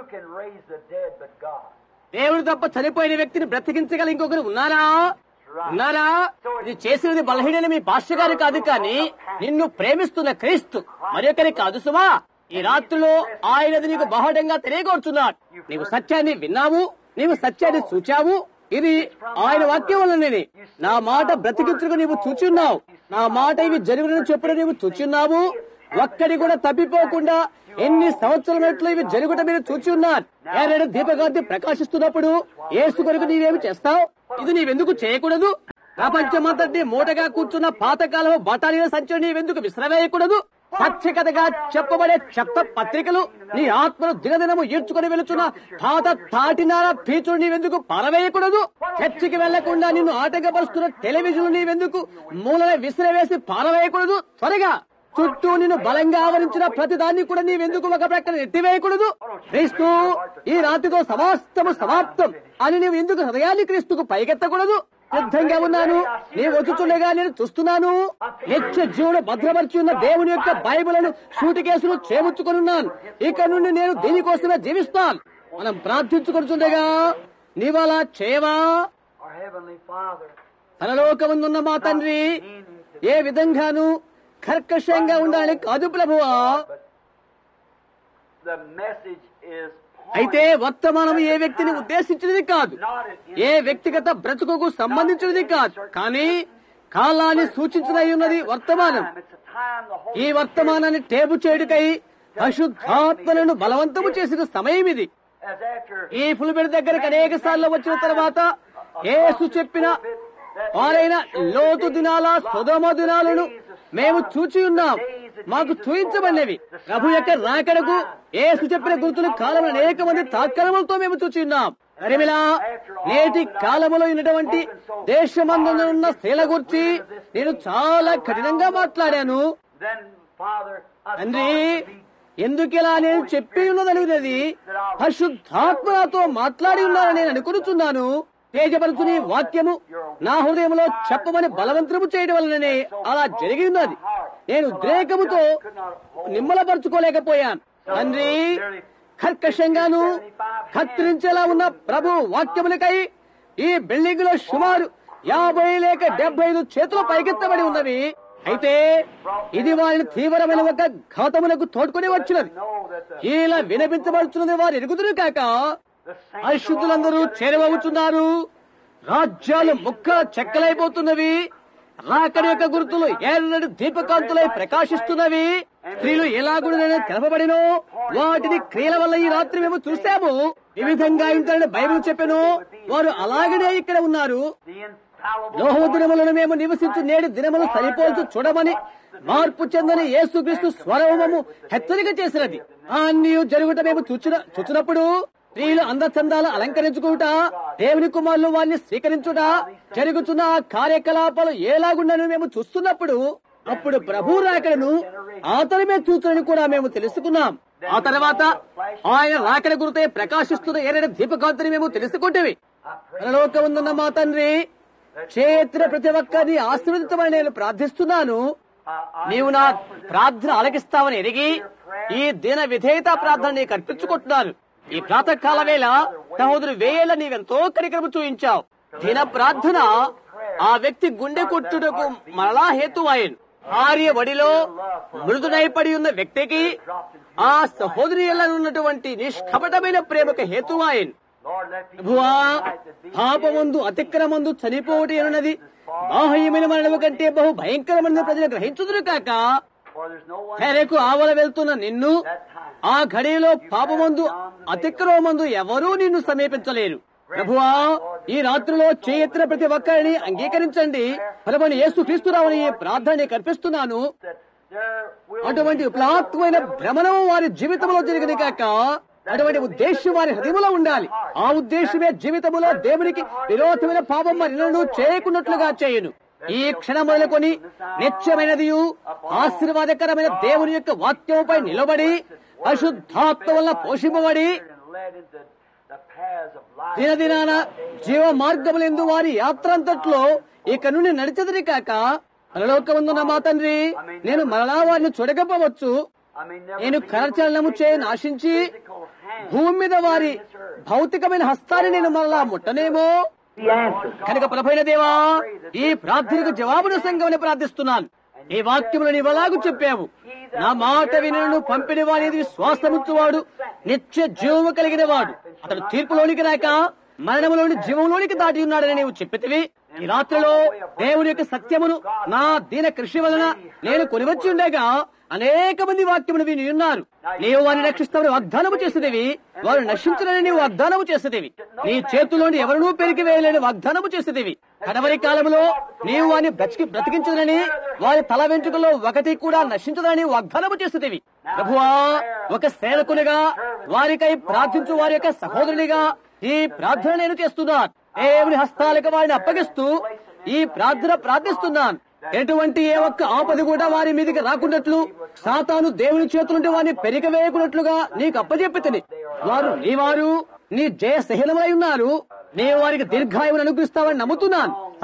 దేవుడు తప్ప చనిపోయిన వ్యక్తిని బ్రతికించగల ఇంకొకరు ఉన్నారా? ఇది చేసినది బలహీనని మీ పాస్టర్ గారు కాదు, కానీ నిన్ను ప్రేమిస్తున్న క్రీస్తు మరొకరి కాదు సుమా. ఈ రాత్రిలో ఆయనది నీకు బహుడంగా తెలియకూర్చున్నాడు. నీవు సత్యాన్ని విన్నావు, నీవు సత్యాన్ని చూచావు. ఇది ఆయన వాక్యం వల్లనే. నా మాట బ్రతికించుకు నీవు చూచున్నావు. నా మాట ఇవి జరుగునని చెప్పడం నీవు చూచున్నావు. ఒక్కడి కూడా తప్పిపోకుండా ఎన్ని సంవత్సరాలు ఇవి జరుగుట మీరు చూచి ఉన్నారు. ఏనాడు దీపకాంతి ప్రకాశిస్తున్నప్పుడు యేసు కొరకు నీవేమి చేస్తావు? ఇది నీవెందుకు చేయకూడదు? ప్రపంచమంతటి మూటగా కూర్చున్న పాతకాలం బటాలియన్ సంచులు నీవెందుకు విసిరవేయకూడదు? సత్యకథగా చెప్పబడే చెత్త పత్రికలు నీ ఆత్మను దినదినము ఈడ్చుకుని వెళుచున్న పాత తాటినార పీచులు నీవెందుకు పారవేయకూడదు? చర్చికి వెళ్లకుండా నిన్ను ఆటంకపరుస్తున్న టెలివిజన్ నీవెందుకు మూలన విసిరవేసి పారవేయకూడదు? త్వరగా చుట్టూ నిన్ను బలంగా ఆవరించిన ప్రతి దాన్ని కూడా నీవెందుకు ఒక ప్రక్కన ఎత్తివేయకూడదు? క్రీస్తు ఈ రాత్రితో సమస్తము సమాప్తం అని నీవు ఎందుకు హృదయాన్ని క్రీస్తుకు పైకెత్తకూడదు? సిద్ధంగా ఉన్నాను. నీ వచ్చుచుండగా నేను చూస్తున్నాను. నిత్య జీవుడు భద్రపరిచి ఉన్న దేవుని యొక్క బైబిలను షూటి కేసులు చేముచ్చుకొని ఉన్నాను. ఇక నుండి నేను దీనికోసమే జీవిస్తాను. మనం ప్రార్థించుకొనిచుండగా నీవలా చేయవా? పరలోకమందున్న మా తండ్రి, ఏ విధంగానూ కర్కశంగా ఉండాలని కాదు ప్రభువా. అయితే వర్తమానం ఏ వ్యక్తిని ఉద్దేశించినది కాదు, ఏ వ్యక్తిగత బ్రతుకుకు సంబంధించినది కాదు, కానీ కాలాన్ని సూచించిన ఉన్నది వర్తమానం. ఈ వర్తమానాన్ని టేపు చేయుటకై అశుద్ధాత్మలను బలవంతము చేసిన సమయం ఇది. ఈ ఫుల్బెడ్ దగ్గరికి అనేక సార్లు వచ్చిన తర్వాత యేసు చెప్పిన వారైన లోతు దినాల సొదొమ దినాలను మేము చూచి ఉన్నాం, మాకు చూయించబడినవి. ప్రభు యొక్క రాకడకు యేసు చెప్పిన గుర్తులు కాలం అనేక మంది తాత్కాలములతో మేము చూచి ఉన్నాం. అరిమిలా నేటి కాలములో ఉన్నటువంటి దేశమందున్న స్త్రీల గురించి నేను చాలా కఠినంగా మాట్లాడాను. తండ్రి, ఎందుకిలా నేను చెప్పి ఉన్నదనేది పరిశుద్ధాత్మతో మాట్లాడి ఉన్నానని నేను అనుకున్నాను. తేజపరచుని వాక్యము నా హృదయంలో చెప్పమని బలవంతము చేయడం వలననే అలా జరిగి ఉన్నది. నేను ఉద్రేకముతో నిమ్మలపరుచుకోలేకపోయాను. తండ్రి, కర్కశంగాను కత్తిరించేలా ఉన్న ప్రభు వాక్యములకై ఈ బిల్డింగ్ లో సుమారు 50 లేక 75 చేతులు పైకెత్తబడి ఉన్నవి. అయితే ఇది వారిని తీవ్రమైన ఒక ఘాతములకు తోడ్కొని వచ్చినది. ఇలా వినిపించబడుతున్నది వారు ఎరుగుదురు కాక పరిశుద్ధులందరూ చేరవచ్చున్నారు. రాజ్యాలు ముక్క చెక్కలైపోతున్నవి. రాకడి యొక్క గుర్తులు ఎర్రటి దీపకాంతులై ప్రకాశిస్తున్నవి. స్త్రీలు ఎలాగుండనే తెలపబడినో వాటిని క్రియల వల్ల ఈ రాత్రి మేము చూసాము. ఈ విధంగా ఉంటారని బైబిల్ చెప్పాను. వారు అలాగనే ఇక్కడ ఉన్నారు. నోహు దినములను మేము నివసించు నేటి దినములు సరిపోల్చు చూడమని మార్పు చెందని యేసుక్రీస్తు స్వరూపము హెచ్చరిక చేసినది. అన్నీ జరుగుట మేము చూచినప్పుడు స్త్రీలు అందచందాలు అలంకరించుకుంటా దేవుని కుమారులు వారిని స్వీకరించుట జరుగుతున్న ఆ కార్యకలాపాలు ఎలాగుండని మేము చూస్తున్నప్పుడు అప్పుడు ప్రభు రాకడను ఆతరమే చూచునని కూడా మేము తెలుసుకున్నాం. ఆ తర్వాత ఆయన రాకడ గురితే ప్రకాశిస్తున్న ఏదైనా దీపకాంతిని మేము తెలుసుకుంటేవి. పరలోకమున్న మా తండ్రి, చేతిన ప్రతి ఒక్కరిని ఆశీర్వదించమని నేను ప్రార్థిస్తున్నాను. నీవు నా ప్రార్థన ఆలకిస్తావని ఎరిగి ఈ దిన విధేయత ప్రార్థన నీకు అర్పించుకుంటున్నాను. ఈ ప్రాతకాల వేళ సహోదరు వేళ నీవెంతో కనికరము చూయించావు. దిన ప్రార్థన ఆ వ్యక్తి గుండె కొట్టుటకు మరలా హేతువాయను. భార్య వడిలో మృదునైపడి ఉన్న వ్యక్తికి ఆ సహోదరి ఉన్నటువంటి నిష్కపటమైన ప్రేమకు హేతువాయను. ప్రభువా, పాపమందు అతిక్రమందు చనిపోవటి అన్నది బాహ్యమైన మరణము కంటే బహు భయంకరమైన ప్రజలు గ్రహించుదురు కాక తెరకు ఆవల వెళ్తున్న నిన్ను ఆ ఘడిలో పాపమందు అతిక్రమందు ఎవరూ నిన్ను సమీపించలేరు. ప్రభువా, ఈ రాత్రిలో చేయెత్తిన ప్రతి ఒక్కరిని అంగీకరించండి. ప్రభుని యేసుక్రీస్తురావుని ప్రార్థన కల్పిస్తున్నాను. అటువంటి విప్లవాత్మకమైన భ్రమణం వారి జీవితంలో జరిగిన కాక అటువంటి ఉద్దేశం వారి హృదయంలో ఉండాలి. ఆ ఉద్దేశమే జీవితంలో దేవునికి విరోధమైన పాపం మరినను చేయకున్నట్లుగా చేయను. ఈ క్షణం మొదలుకొని నిత్యమైనది ఆశీర్వాదకరమైన దేవుని యొక్క వాక్యముపై నిలబడి అశుద్ధాత్మ వల్ల పోషింపబడి దినదినాన జీవ మార్గములందు వారి యాత్ర అంతట్లో ఇక నుండి నడిచెదరి కాక పరలోకమందున్న మా తండ్రి, నేను మరలా వారిని చూడకపోవచ్చు. నేను కరచలనము చేయని ఆశించి భూమి మీద వారి భౌతికమైన హస్తాన్ని నేను మరలా ముట్టనేమో. కనుక ప్రభైన దేవా, ఈ ప్రార్థనకు జవాబును సంఘమని ప్రార్థిస్తున్నాను. ఈ వాక్యములు నీవలాగు చెప్పావు. నా మాట వినను పంపిన వారి విశ్వాసముచ్చువాడు నిత్య జీవము కలిగిన వాడు. అతడు తీర్పులోనికి రాక మరణములోని జీవంలోనికి దాటి ఉన్నాడని నీవు చెప్పితివి. ఈ రాత్రిలో దేవుని యొక్క సత్యమును నా దీన కృషి వలన నేను కొనివచ్చి ఉండగా అనేక మంది వాక్యమును విని ఉన్నారు. నీవు వారిని రక్షిస్తామని వాగ్దానము చేసేదివి, వారు నశించనని నీవు వాగ్దానము చేసేదివి, నీ చేతుల్లోని ఎవరినూ పెరిగి వేయలేని వాగ్దానము చేసేదివి. కడవరి కాలంలో నీవు వారిని బ్రతికించదని, వారి తల వెంట్రుకలో ఒకటి కూడా నశించదని వాగ్దానము చేసేదివి. ప్రభువా, ఒక సేవకునిగా వారికై ప్రార్థించు వారి యొక్క సహోదరునిగా ఈ ప్రార్థన నేను చేస్తున్నాను. దేవుని హస్తాలకు వారిని అప్పగిస్తూ ఈ ప్రార్థన ప్రార్థిస్తున్నాను. ఎటువంటి ఏ ఒక్క ఆపద కూడా వారి మీదకి రాకున్నట్లు, సాతాను దేవుని చేతులుంటే వారిని పెరిగవేయకున్నట్లుగా నీకు అప్పచెప్పితిని. వారు నీ జయ సహనమై ఉన్నారు. నీవు వారికి దీర్ఘాయువును అనుగ్రహిస్తావని నమ్ముతున్నాను.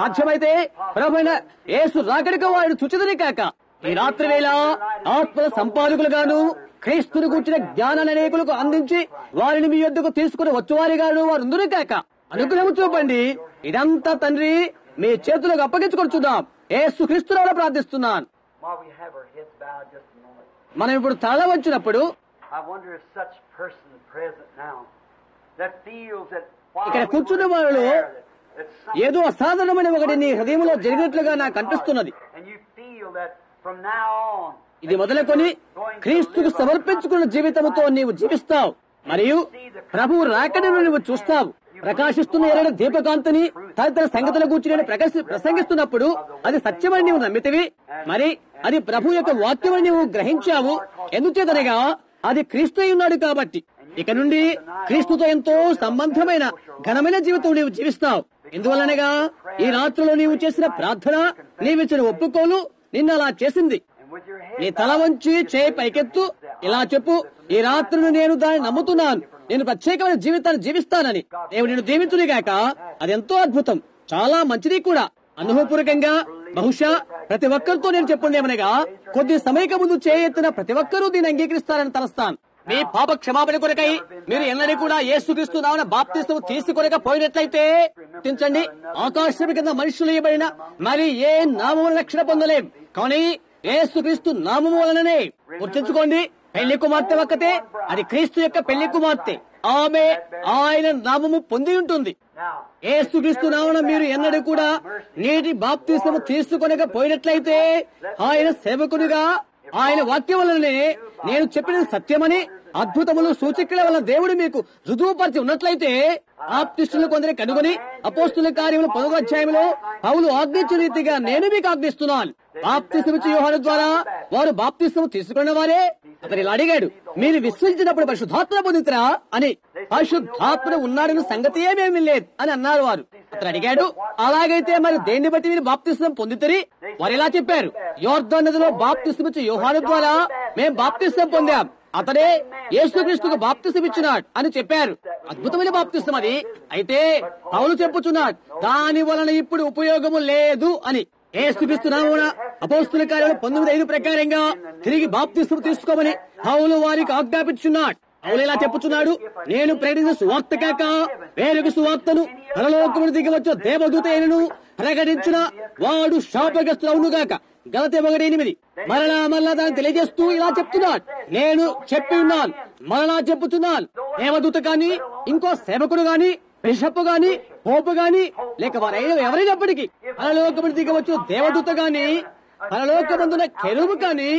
సాధ్యమైతే ప్రభువైన యేసు రాకడికి వారిని చుచిదని కాక ఈ రాత్రి వేళ ఆత్మల సంపాదకులుగాను క్రీస్తుని కూర్చిన జ్ఞానాన్ని అనేకులకు అందించి వారిని మీ యొద్దకు తీసుకుని వచ్చేవారిగాను వారందరూ కాక అనుగ్రహం చూపండి. ఇదంతా తండ్రి మీ చేతులకు అప్పగించుకొచ్చుదాం. యేసు క్రీస్తులో ప్రార్థిస్తున్నాను. While we have our heads bowed just a moment, మనం ఇప్పుడు తల వంచినప్పుడు I wonder if such person present now that feels that while ఇక్కడ we కూర్చున్న were వారిలో there, that something, ఏదో అసాధారణమైన ఒకటి నీ హృదయంలో జరిగినట్లుగా నాకు అనిపిస్తున్నది. and you feel that from now on, ఇది మొదలుకొని క్రీస్తుకు సమర్పించుకున్న జీవితంతో నీవు జీవిస్తావు మరియు ప్రభువు రాకడను నువ్వు చూస్తావు. ప్రకాశిస్తున్న ఎర్రని దీపకాంతిని తదితర సంగతుల గురించి నేను ప్రసంగిస్తున్నప్పుడు అది సత్యమని నీవు నమ్మితివి. మరి అది ప్రభు యొక్క వాక్యమని నీవు గ్రహించావు. ఎందుచేతనగా అది క్రీస్తు అయి ఉన్నాడు కాబట్టి ఇక నుండి క్రీస్తుతో ఎంతో సంబంధమైన ఘనమైన జీవితం నీవు జీవిస్తావు. ఎందువలనగా ఈ రాత్రిలో నీవు చేసిన ప్రార్థన, నీవిచ్చిన ఒప్పుకోలు నిన్ను అలా చేసింది. and with your head నీ తల వంచి చేయి పైకెత్తు, ఇలా చెప్పు, ఈ రాత్రిని నేను దాన్ని నమ్ముతున్నాను, నేను ప్రత్యేకమైన జీవితాన్ని జీవిస్తానని. దేవుడు నిన్ను దీవించునిగాక. అదెంతో అద్భుతం, చాలా మంచిది కూడా. అనుభవపూర్వకంగా బహుశా ప్రతి ఒక్కరితో నేను చెప్పుండేమనగా కొద్ది సమయం ముందు చేయెత్తిన ప్రతి ఒక్కరూ దీన్ని అంగీకరిస్తారని తలస్తాను. మీ పాప క్షమాపణ కొరకై మీరు ఎన్నడూ కూడా యేసుక్రీస్తు నామమున బాప్తిస్మము తీసుకొనక పోయినట్లయితే గుర్తించండి, ఆకాశం కింద మనుషులు ఇవ్వబడిన మరి ఏ నామమున రక్షణ పొందలేం, కానీ యేసుక్రీస్తు నామము వలననే. గుర్తించుకోండి, పెళ్లి కుమార్తె ఒక్కతే, అది క్రీస్తు యొక్క పెళ్లి కుమార్తె. ఆమె ఆయన నామము పొంది ఉంటుంది. now. యేసుక్రీస్తు నామమున మీరు ఎన్నడూ కూడా నీటి బాప్తిస్మము తీసుకొనక పోయినట్లయితే ఆయన సేవకునిగా ఆయన వాక్యం వలననే నేను చెప్పినది సత్యమని అద్భుతములు సూచక్రియల వల్ల దేవుడు మీకు రుజువుపరిచి ఉన్నట్లయితే బాప్తిస్టులు కొందరి కనుగొని అపోస్తుల కార్యములు 10వ అధ్యాయంలో పౌలు ఆజ్ఞించిన రీతిగా నేను మీకు ఆజ్ఞిస్తున్నాను. బాప్తిస్మము ఇచ్చే యోహాను ద్వారా వారు బాప్తిస్మము తీసుకున్న వారే. అతను ఇలా అడిగాడు, మీరు విశ్వసించినప్పుడు పరిశుద్ధాత్మ పొందుతారా అని. పరిశుద్ధాత్మ ఉన్నాడని సంగతి ఏమేమి లేదు అని అన్నారు వారు. అతను అడిగాడు, అలాగైతే మరి దేన్ని బట్టి మీరు బాప్తిస్మం పొందుతారు? వారు ఇలా చెప్పారు, యోర్దాను నదిలో బాప్తిస్మం ఇచ్చే యోహాను ద్వారా మేము బాప్తిస్మం పొందాం, అతడే యేసుక్రీస్తుకు బాప్తిస్మం ఇచ్చినాడు అని చెప్పారు. అద్భుతమైన బాప్తిస్మం అది. అయితే పౌలు చెప్పుచున్నాడు, దాని వలన ఇప్పుడు ఉపయోగము లేదు అని. యేసుక్రీస్తు నామమున అపోస్తుల కార్యాలు 19:5 ప్రకారంగా తిరిగి బాప్తిస్మం తీసుకోమని పౌలు వారికి ఆజ్ఞాపించున్నాడు. పౌలు ఇలా చెప్పుచున్నాడు, నేను ప్రకటించిన సువార్త కాక వేరొక సువార్తను పరలోకమును దిగి వచ్చిన దేవదూత అయినను ప్రకటించిన వాడు శాపగ్రస్తుడవునుగాక. గలతీ 1:8. మరలా దాన్ని తెలియజేస్తూ ఇలా చెప్తున్నాడు, నేను చెప్పి ఉన్నాను, మరలా చెప్పుతున్నాను. దేవదూత గాని, ఇంకో సేవకుడు గాని, బిషప్ గాని, పోపు గాని, లేక వారైనా ఎవరైనప్పటికీ పరలోకమును దిగి వచ్చిన దేవదూత గాని, పరలోకమందున కెరూబు గాని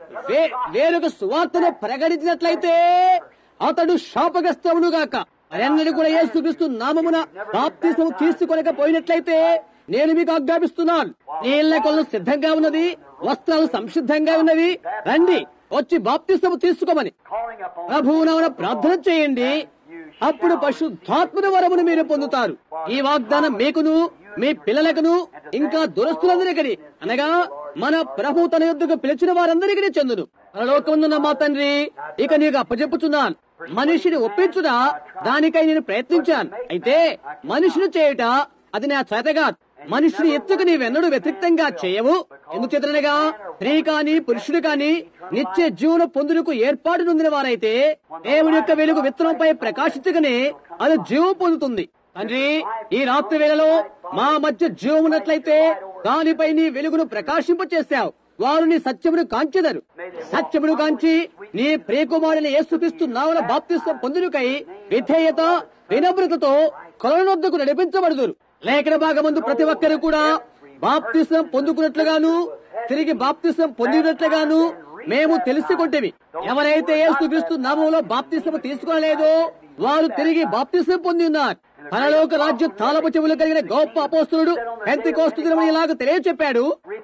వేరొక సువార్తను ప్రకటించినట్లయితే అతడు శాపగ్రస్తుడుగాక. మరెన్నడూ కూడా యేసుక్రీస్తు నామమున బాప్తిస్మము తీసుకొనకపోయినట్లయితే నేను మీకు ఆజ్ఞాపిస్తున్నాను, నీళ్ల కొలను సిద్ధంగా ఉన్నది, వస్త్రాలు సంసిద్ధంగా ఉన్నవి, రండి వచ్చి బాప్తిస్మము తీసుకోమని ప్రభువు నామమున ప్రార్థన చేయండి. అప్పుడు పరిశుద్ధాత్మ వరమును మీరు పొందుతారు. ఈ వాగ్దానం మీకును మీ పిల్లలకును ఇంకా దురస్తులందరికీ, అనగా మన ప్రభు తన యొద్దకు పిలిచిన వారందరికీ చెందును. పరలోకమున్న మా తండ్రి, ఇక నీకు అప్పచెప్పుచున్నాను, మనిషిని ఒప్పించుట దానికై నేను ప్రయత్నించాను. అయితే మనిషిని చేయుట అది నా చేతగా. మనిషిని ఎత్తుకు నీవెన్నడూ వ్యతిరేక్తంగా చేయవు. ఎందుచేతనగా స్త్రీ కాని పురుషుడు కాని నిత్య జీవన పొందుటకు ఏర్పాటు నొందిన వారైతే దేవుని యొక్క వెలుగు విత్తనంపై ప్రకాశించగానే అది జీవం పొందుతుంది. తండ్రి, ఈ రాత్రి వేళలో మా మధ్య జీవం ఉన్నట్లయితే దానిపై నీ వెలుగును ప్రకాశింపచేశావు. వారు నీ సత్యమును కాంచెదరు. సత్యమును కాంచి నీ ప్రియకుమారుని యేసుక్రీస్తు నామమున బాప్తిస్మం పొందుటకై విధేయత వినమ్రతతో కొలనొద్దకు నడిపించబడుదురు. లేఖన భాగమందు ప్రతి ఒక్కరు కూడా బాప్తిస్మం పొందుకున్నట్లుగాను తిరిగి బాప్తిస్మం పొందినట్లుగాను మేము తెలుసుకుంటేవి. ఎవరైతే యేసుక్రీస్తు నామములో బాప్తిస్మం తీసుకోలేదో వారు తిరిగి బాప్తిస్మం పొంది ఉన్నారు. పరలోక రాజ్య తాళపు చెవులు కలిగిన గొప్ప అపోస్తలుడు పెంతెకోస్తు దినమున ఇలాగ తెలియచెప్పాడు,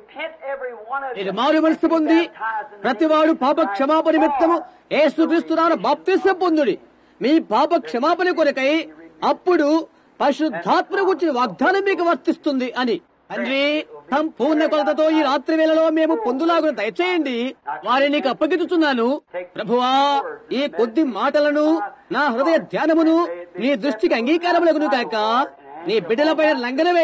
మీరు మారు మనసు పొంది ప్రతివాడు పాప క్షమాపణ నిమిత్తము యేసుక్రీస్తు నామమున బాప్తిస్మం పొందుడి, మీ పాప క్షమాపణ కొరకై అప్పుడు పరిశుద్ధాత్మను గురించిన వాగ్దానం మీకు వర్తిస్తుంది అని. తండ్రి, సంపూర్ణ కొలతతో ఈ రాత్రి వేళలో మేము పొందులాగున దయచేయండి. వారిని నీకు అప్పగించుచున్నాను. ప్రభువా, ఈ కొద్ది మాటలను నా హృదయ ధ్యానమును నీ దృష్టికి అంగీకారములగును కాక నీ బిడ్డలపైన లంఘన వేయండి.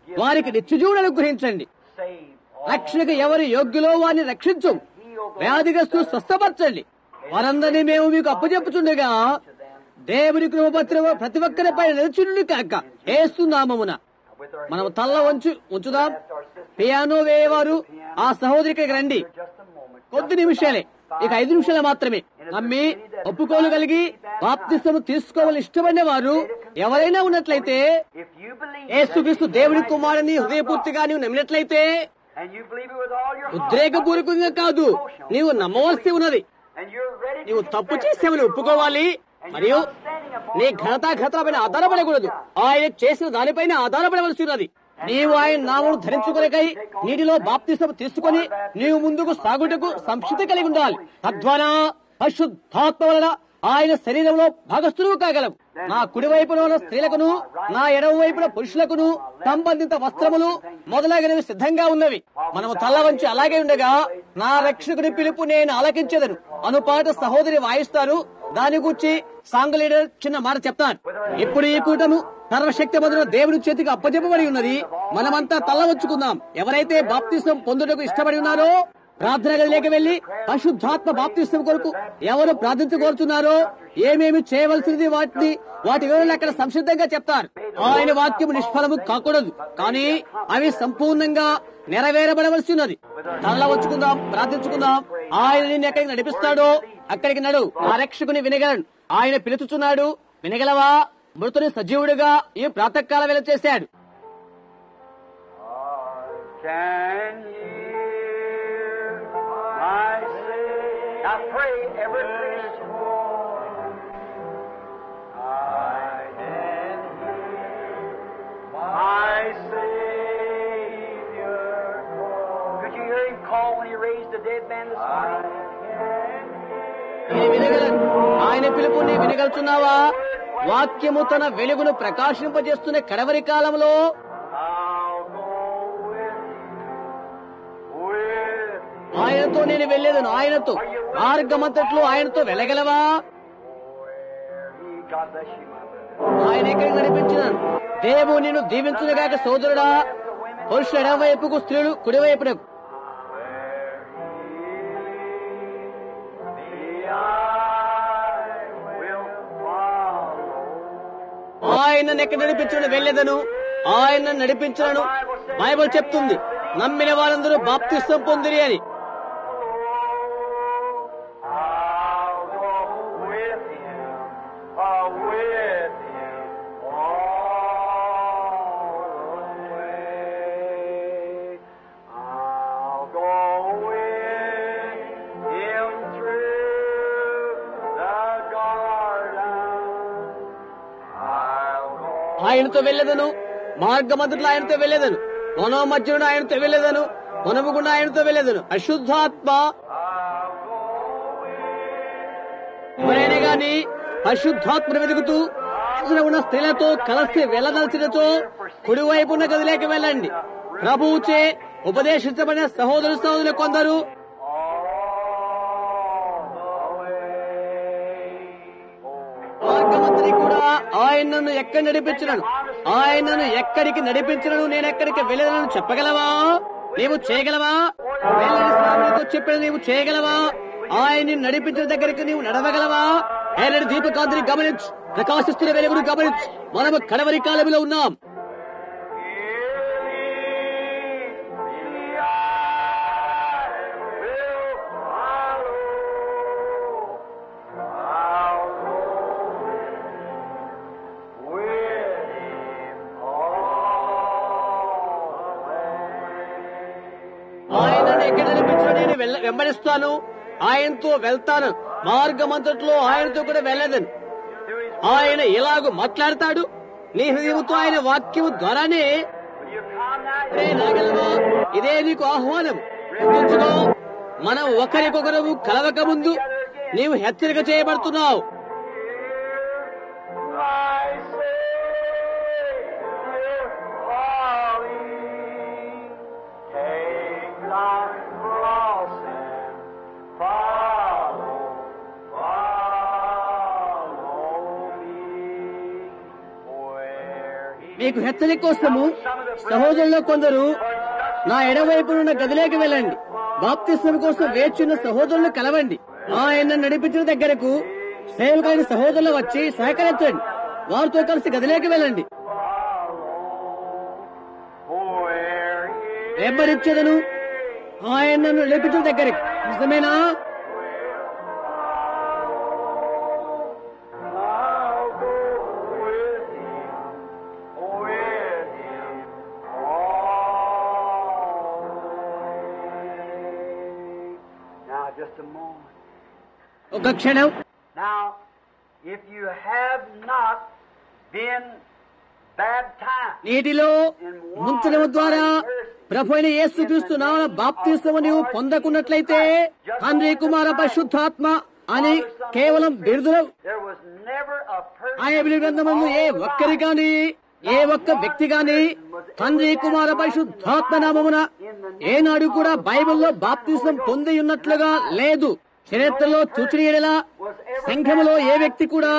వారికి నిత్యజీవుడు అనుగ్రహించండి. రక్షణకు ఎవరు యోగ్యులో వారిని రక్షించు. వ్యాధిగ్రస్తు స్వస్థపరచండి. వారందరినీ మేము మీకు అప్పచెప్పుచుండగా దేవుని కృపపత్ర ప్రతి ఒక్కరిపై నిలిచుండు కాక యేసు నామమున. మనం తల్ల ఉంచుదాం. పియానో వేయవారు ఆ సహోదరికి రండి. కొద్ది నిమిషాలే, ఇక 5 నిమిషాలు మాత్రమే. నమ్మి ఒప్పుకోగలిగి బాప్తిస్మము తీసుకోవాలని ఇష్టపడిన వారు ఎవరైనా ఉన్నట్లయితే, యేసుక్రీస్తు దేవుని కుమారుని హృదయపూర్తిగా నీవు నమ్మినట్లయితే, ఉద్రేకపూర్వకంగా కాదు, నీవు నమ్మవలసి ఉన్నది. నీవు తప్పు చేసేవని ఒప్పుకోవాలి మరియు నీ ఘనతాపైన ఆధారపడకూడదు. ఆయన చేసిన దానిపైన ఆధారపడవలసి ఉన్నది. నీవు ఆయన నామమును ధరించుకొనకై నీటిలో బాప్తిస్మము తీసుకుని నీవు ముందుకు సాగుటకు సంసిద్ధి కలిగి ఉండాలి. తద్వారా పరిశుద్ధాత్మ వలన ఆయన శరీరంలో భాగస్థులు కాగలవు. నా కుడి వైపున ఉన్న స్త్రీలకును నా ఎడమ వైపున పురుషులకును సంబంధిత వస్త్రములు మొదలగినవి సిద్ధంగా ఉన్నవి. మనము తల వంచి అలాగే ఉండగా నా రక్షకుని పిలుపు నేను ఆలకించేదను అనుపాట సహోదరి వాయిస్తారు. దాని గురించి సాంగ్ లీడర్ చిన్న మాట చెప్తాను. ఇప్పుడు ఈ కూటము సర్వశక్తి మందున దేవుని చేతికి అప్పచెప్పబడి ఉన్నది. మనమంతా తల వంచుకుందాం. ఎవరైతే బాప్తిస్మం పొందుటకు ఇష్టపడి ఉన్నారో ప్రార్థన గదిలోకి వెళ్లి పరిశుద్ధాత్మ బాప్తిస్మం కొరకు ఎవరు ప్రార్థించగోరుతున్నారో ఏమేమి చేయవలసినది వాటి వివరాలు అక్కడ సంసిద్ధంగా చెప్తారు. ఆయన వాక్యము నిష్ఫలము కాకూడదు, కానీ అవి సంపూర్ణంగా నెరవేరబడవలసి ఉన్నది. తల వంచుకుందాం, ప్రార్థించుకుందాం. ఆయన నిన్ను ఎక్కడికి నడిపిస్తాడో అక్కడికి నడు. ఆ రక్షకుని వినగలను. ఆయన పిలుచుచున్నాడు. వినగలవా? మృతుని సజీవుడిగా ఈ ప్రాతకాల వేళ చేశాడు. ఆయన పిలుపుని వినగలుచున్నావా? వాక్యము తన వెలుగును ప్రకాశింపజేస్తున్న కడవరి కాలంలో ఆయనతో నేను వెళ్లేదను. ఆయనతో మార్గమంతట్లో ఆయనతో వెళ్ళగలవా? ఆయన ఎక్కడికి నడిపించినాను. దేవుడు నిన్ను దీవించునుగాక సోదరుడా. పురుషులు ఎడమవైపుకు, స్త్రీలు కుడివైపునకు. ఆయన ఎక్కడ నడిపించను వెళ్ళేదను. ఆయన నడిపించను. బైబిల్ చెప్తుంది, నమ్మిన వారందరూ బాప్తిస్మం పొందిరి అని. ఆయనతో వెళ్ళేదను. మార్గమధ్యలో ఆయనతో వెళ్ళేదను. మనోమధ్యుడు ఆయనతో వెళ్ళేదను. మనముగుండా ఆయనతో వెళ్ళేదను. అశుద్ధాత్మ ఎవరైనా గాని అశుద్ధాత్మను వెతుకుతూ ఉన్న స్త్రీలతో కలిసి వెళ్ళదలిచినతో కుడివైపున్న గదిలోకి వెళ్ళండి. ప్రభువుచే ఉపదేశించబడిన సహోదరులు కొందరు మార్గమంత్రి కూడా ఆయనను ఎక్కడ నడిపించినను, ఆయనను ఎక్కడికి నడిపించినను, నేను ఎక్కడికి వెళ్ళదనని చెప్పగలవా? నీవు చేయగలవా? వెళ్ళని స్వామితో చెప్పిన నీవు చేయగలవా? ఆయన్ని నడిపించిన దగ్గరికి నీవు నడవగలవా? ఆయన దీపకాంతిని గమనించు, ప్రకాశిస్తున్న వెలుగును గమనించు. మనము కడవరి కాలంలో ఉన్నాం. ఆయనను ఎక్కడ నడిపించిన నేను వెంబడిస్తాను. ఆయనతో వెళ్తాను. మార్గమంతట్లో ఆయనతో కూడా వెళ్ళదని ఆయన ఎలాగో మాట్లాడతాడు. నీ హృదయంతో ఆయన వాక్యము ద్వారానే రాగలవా? ఇదే నీకు ఆహ్వానం. గుర్తుంచుకో, మనం ఒకరికొకరు కలవక ముందు నీవు హెచ్చరిక చేయబడుతున్నావు. మీకు హెచ్చరిక కోసము సహోదరుల్లో కొందరు నా ఎడవైపునున్న గదిలోకి వెళ్ళండి. బాప్తిస్మం కోసం వేచున్న సహోదరులు కలవండి. ఆయన నడిపించిన దగ్గరకు సేవకులైన సహోదరులు వచ్చి సహకరించండి. వారితో కలిసి గదిలోకి వెళ్ళండి. వెంబడించదను ఆయన నన్ను నడిపించిన దగ్గరకు. నిజమేనా? ఒక క్షణం. Now, if you have not been baptized నీటిలో ముంచడం ద్వారా ప్రభు అయిన యేసుక్రీస్తు నామమున బాప్తిస్మము నీవు పొందకున్నట్లయితే తండ్రి కుమార పరిశుద్ధాత్మ అని కేవలం బిరుదులు there was never a person ఆయన బైబిల్ గ్రంథమందు ఏ ఒక్కరి గాని ఏ ఒక్క వ్యక్తి గాని తండ్రి కుమార పరిశుద్ధాత్మ నామమున ఏనాడు కూడా బైబిల్లో బాప్తిస్మం పొంది ఉన్నట్లుగా లేదు. చరిత్రలో చూచిన ఎడల సంఘములో ఏ వ్యక్తి కూడా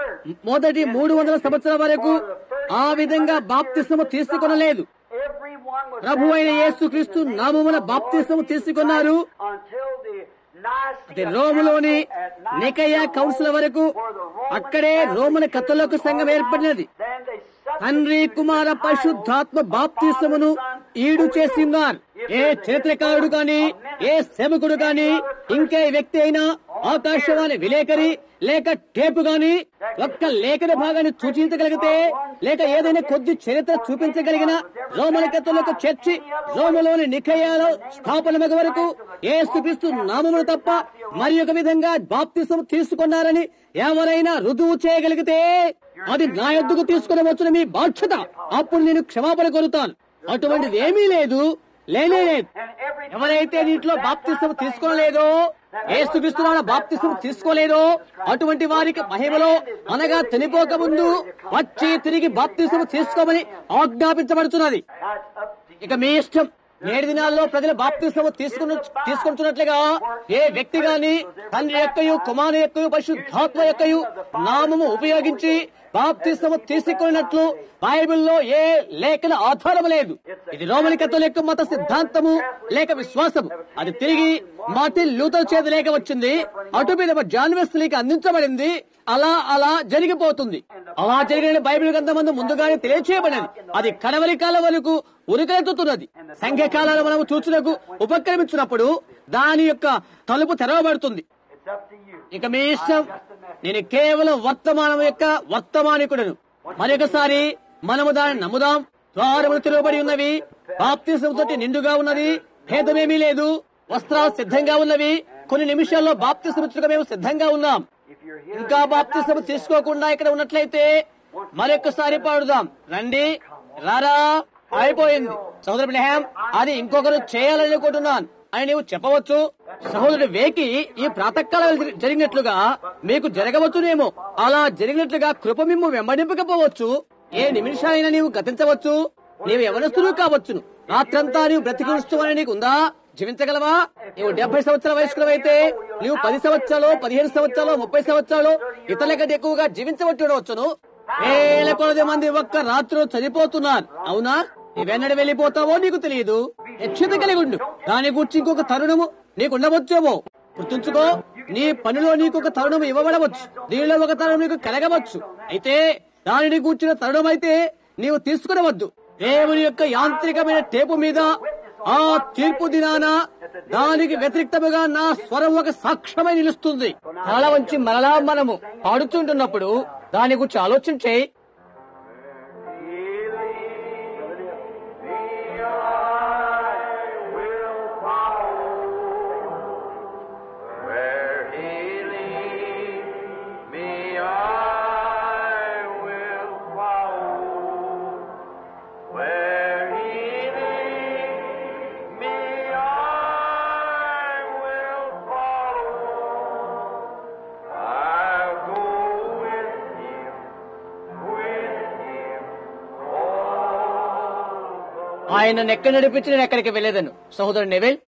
మొదటి 300 సంవత్సరాల వరకు ఆ విధంగా బాప్తిస్మము తీసుకొనలేదు. everyone was ప్రభు అయిన యేసుక్రీస్తు నామమున బాప్తిస్మము తీసుకున్నారు. until the Nicene అది రోములోని నికయ కౌన్సిల్ వరకు అక్కడే రోమన్ కథోలిక సంఘం ఏర్పడినది. then they తండ్రి కుమార పరిశుద్ధాత్మ బాప్తిస్మమును ఈడు చేసి ఉన్నారు. ఏ చరిత్రకారుడు గాని ఏ సేవకుడు గాని ఇంకే వ్యక్తి అయినా ఆకాశవాణి విలేకరి లేక టేపు గాని ఒక్క లేఖన భాగాన్ని సూచించగలిగితే లేక ఏదైనా కొద్ది చరిత్ర చూపించగలిగిన రోమన్ కథోలిక చర్చి రోములోని నికయాలో స్థాపన వరకు యేసుక్రీస్తు నామమును తప్ప మరి ఒక విధంగా బాప్తిస్మం తీసుకున్నారని ఎవరైనా రుజువు చేయగలిగితే అది నా యొద్దకు తీసుకుని వచ్చిన మీ బాధ్యత. అప్పుడు నేను క్షమాపణ కోరుతాను. అటువంటిది ఏమీ లేదు, లేనే లేదు. ఎవరైతే నీటిలో బాప్తిస్మం తీసుకోలేదో యేసుక్రీస్తు నామమున బాప్తిస్మం తీసుకోలేదో అటువంటి వారికి మహిమలో అనగా చనిపోక ముందు వచ్చి తిరిగి బాప్తిస్మం తీసుకోమని ఆజ్ఞాపించబడుతున్నది. ఇక మీ ఇష్టం. నేటి దినాల్లో ప్రజలు బాప్తిస్మం తీసుకుంటున్నట్లుగా ఏ వ్యక్తి గాని తండ్రి యొక్కయు కుమారుని యొక్కయు పరిశుద్ధాత్మ యొక్కయు నామము ఉపయోగించి బాప్తిస్మం తీసుకున్నట్లు బైబిల్లో ఏ లేఖన ఆధారం లేదు. ఇది రోమన్ కథోలిక మత సిద్ధాంతము లేక విశ్వాసము. అది తిరిగి మార్టిన్ లూథర్ చేత లేఖ వచ్చింది. అటు మీద జాన్ వెస్లీకి అందించబడింది. అలా జరిగిపోతుంది. అలా జరిగిన బైబిల్ గ్రంథమందు ముందుగానే తెలియచేయబడినది. అది కడవరి కాలం వరకు ఉరికెత్తుతున్నది. సంఘకాలాలు మనము చూచుటకు ఉపక్రమించినప్పుడు దాని యొక్క తలుపు తెరవబడుతుంది. ఇక మీ ఇష్టం. నేను కేవలం వర్తమానం యొక్క వర్తమానికుడను. మరొకసారి మనము దానిని నమ్ముదాం. ద్వారములు తెరవబడి ఉన్నవి. బాప్తిస్మం తోటి నిండుగా ఉన్నది. భేదమేమీ లేదు. వస్త్రాలు సిద్ధంగా ఉన్నవి. కొన్ని నిమిషాల్లో బాప్తిస్మం మేము సిద్ధంగా ఉన్నాం. ఇంకా బాప్తిస్మం తీసుకోకుండా ఇక్కడ ఉన్నట్లయితే మరొకసారి పాడుదాం. రండి, రారా, అయిపోయింది సహోదరు బ్రహ్యాం, అది ఇంకొకరు చేయాలనుకుంటున్నాను అని నీవు చెప్పవచ్చు. సహోదరుడు వేకి ఈ ప్రాతకాలం జరిగినట్లుగా మీకు జరగవచ్చునేమో. అలా జరిగినట్లుగా కృప మిమ్ము వెంబడింపకపోవచ్చు. ఏ నిమిషాలైనా నీవు గతించవచ్చు. నీవు యవనస్తులు కావచ్చును. రాత్రంతా నీవు బ్రతికించుకోవాలని నీకు ఉందా? జీవించగలవా? నీవు 70 సంవత్సరాల వయస్కులవైతే నీవు 10 సంవత్సరాలు 15 సంవత్సరాలు 30 సంవత్సరాలు ఇతరుల కంటే ఎక్కువగా జీవించవచ్చును. వేల కొలది మంది ఒక్క రాత్రి చనిపోతున్నారు. అవునా? నీవెన్నడు వెళ్ళిపోతావో నీకు తెలియదు. నిశ్చిత కలిగి ఉండు. దాని గురించి ఇంకొక తరుణము నీకు ఉండవచ్చేమో. గుర్తుంచుకో, నీ పనిలో నీకు ఒక తరుణం ఇవ్వబడవచ్చు. దీనిలో ఒక తరుణం నీకు కలగవచ్చు. అయితే దానిని కూర్చున్న తరుణం అయితే నీవు తీసుకునవద్దు. దేవుని యొక్క యాంత్రికమైన టేపు మీద ఆ తీర్పు దినాన దానికి వ్యతిరేక్తముగా నా స్వరం ఒక సాక్ష్యమై నిలుస్తుంది. తల వంచి మరలా మనము పాడుతుంటున్నప్పుడు దాని గురించి ఆలోచించే. ఆయన ఎక్కడ నడిపించి నేను ఎక్కడికి వెళ్ళేదను. సహోదరుడు నెవెల్,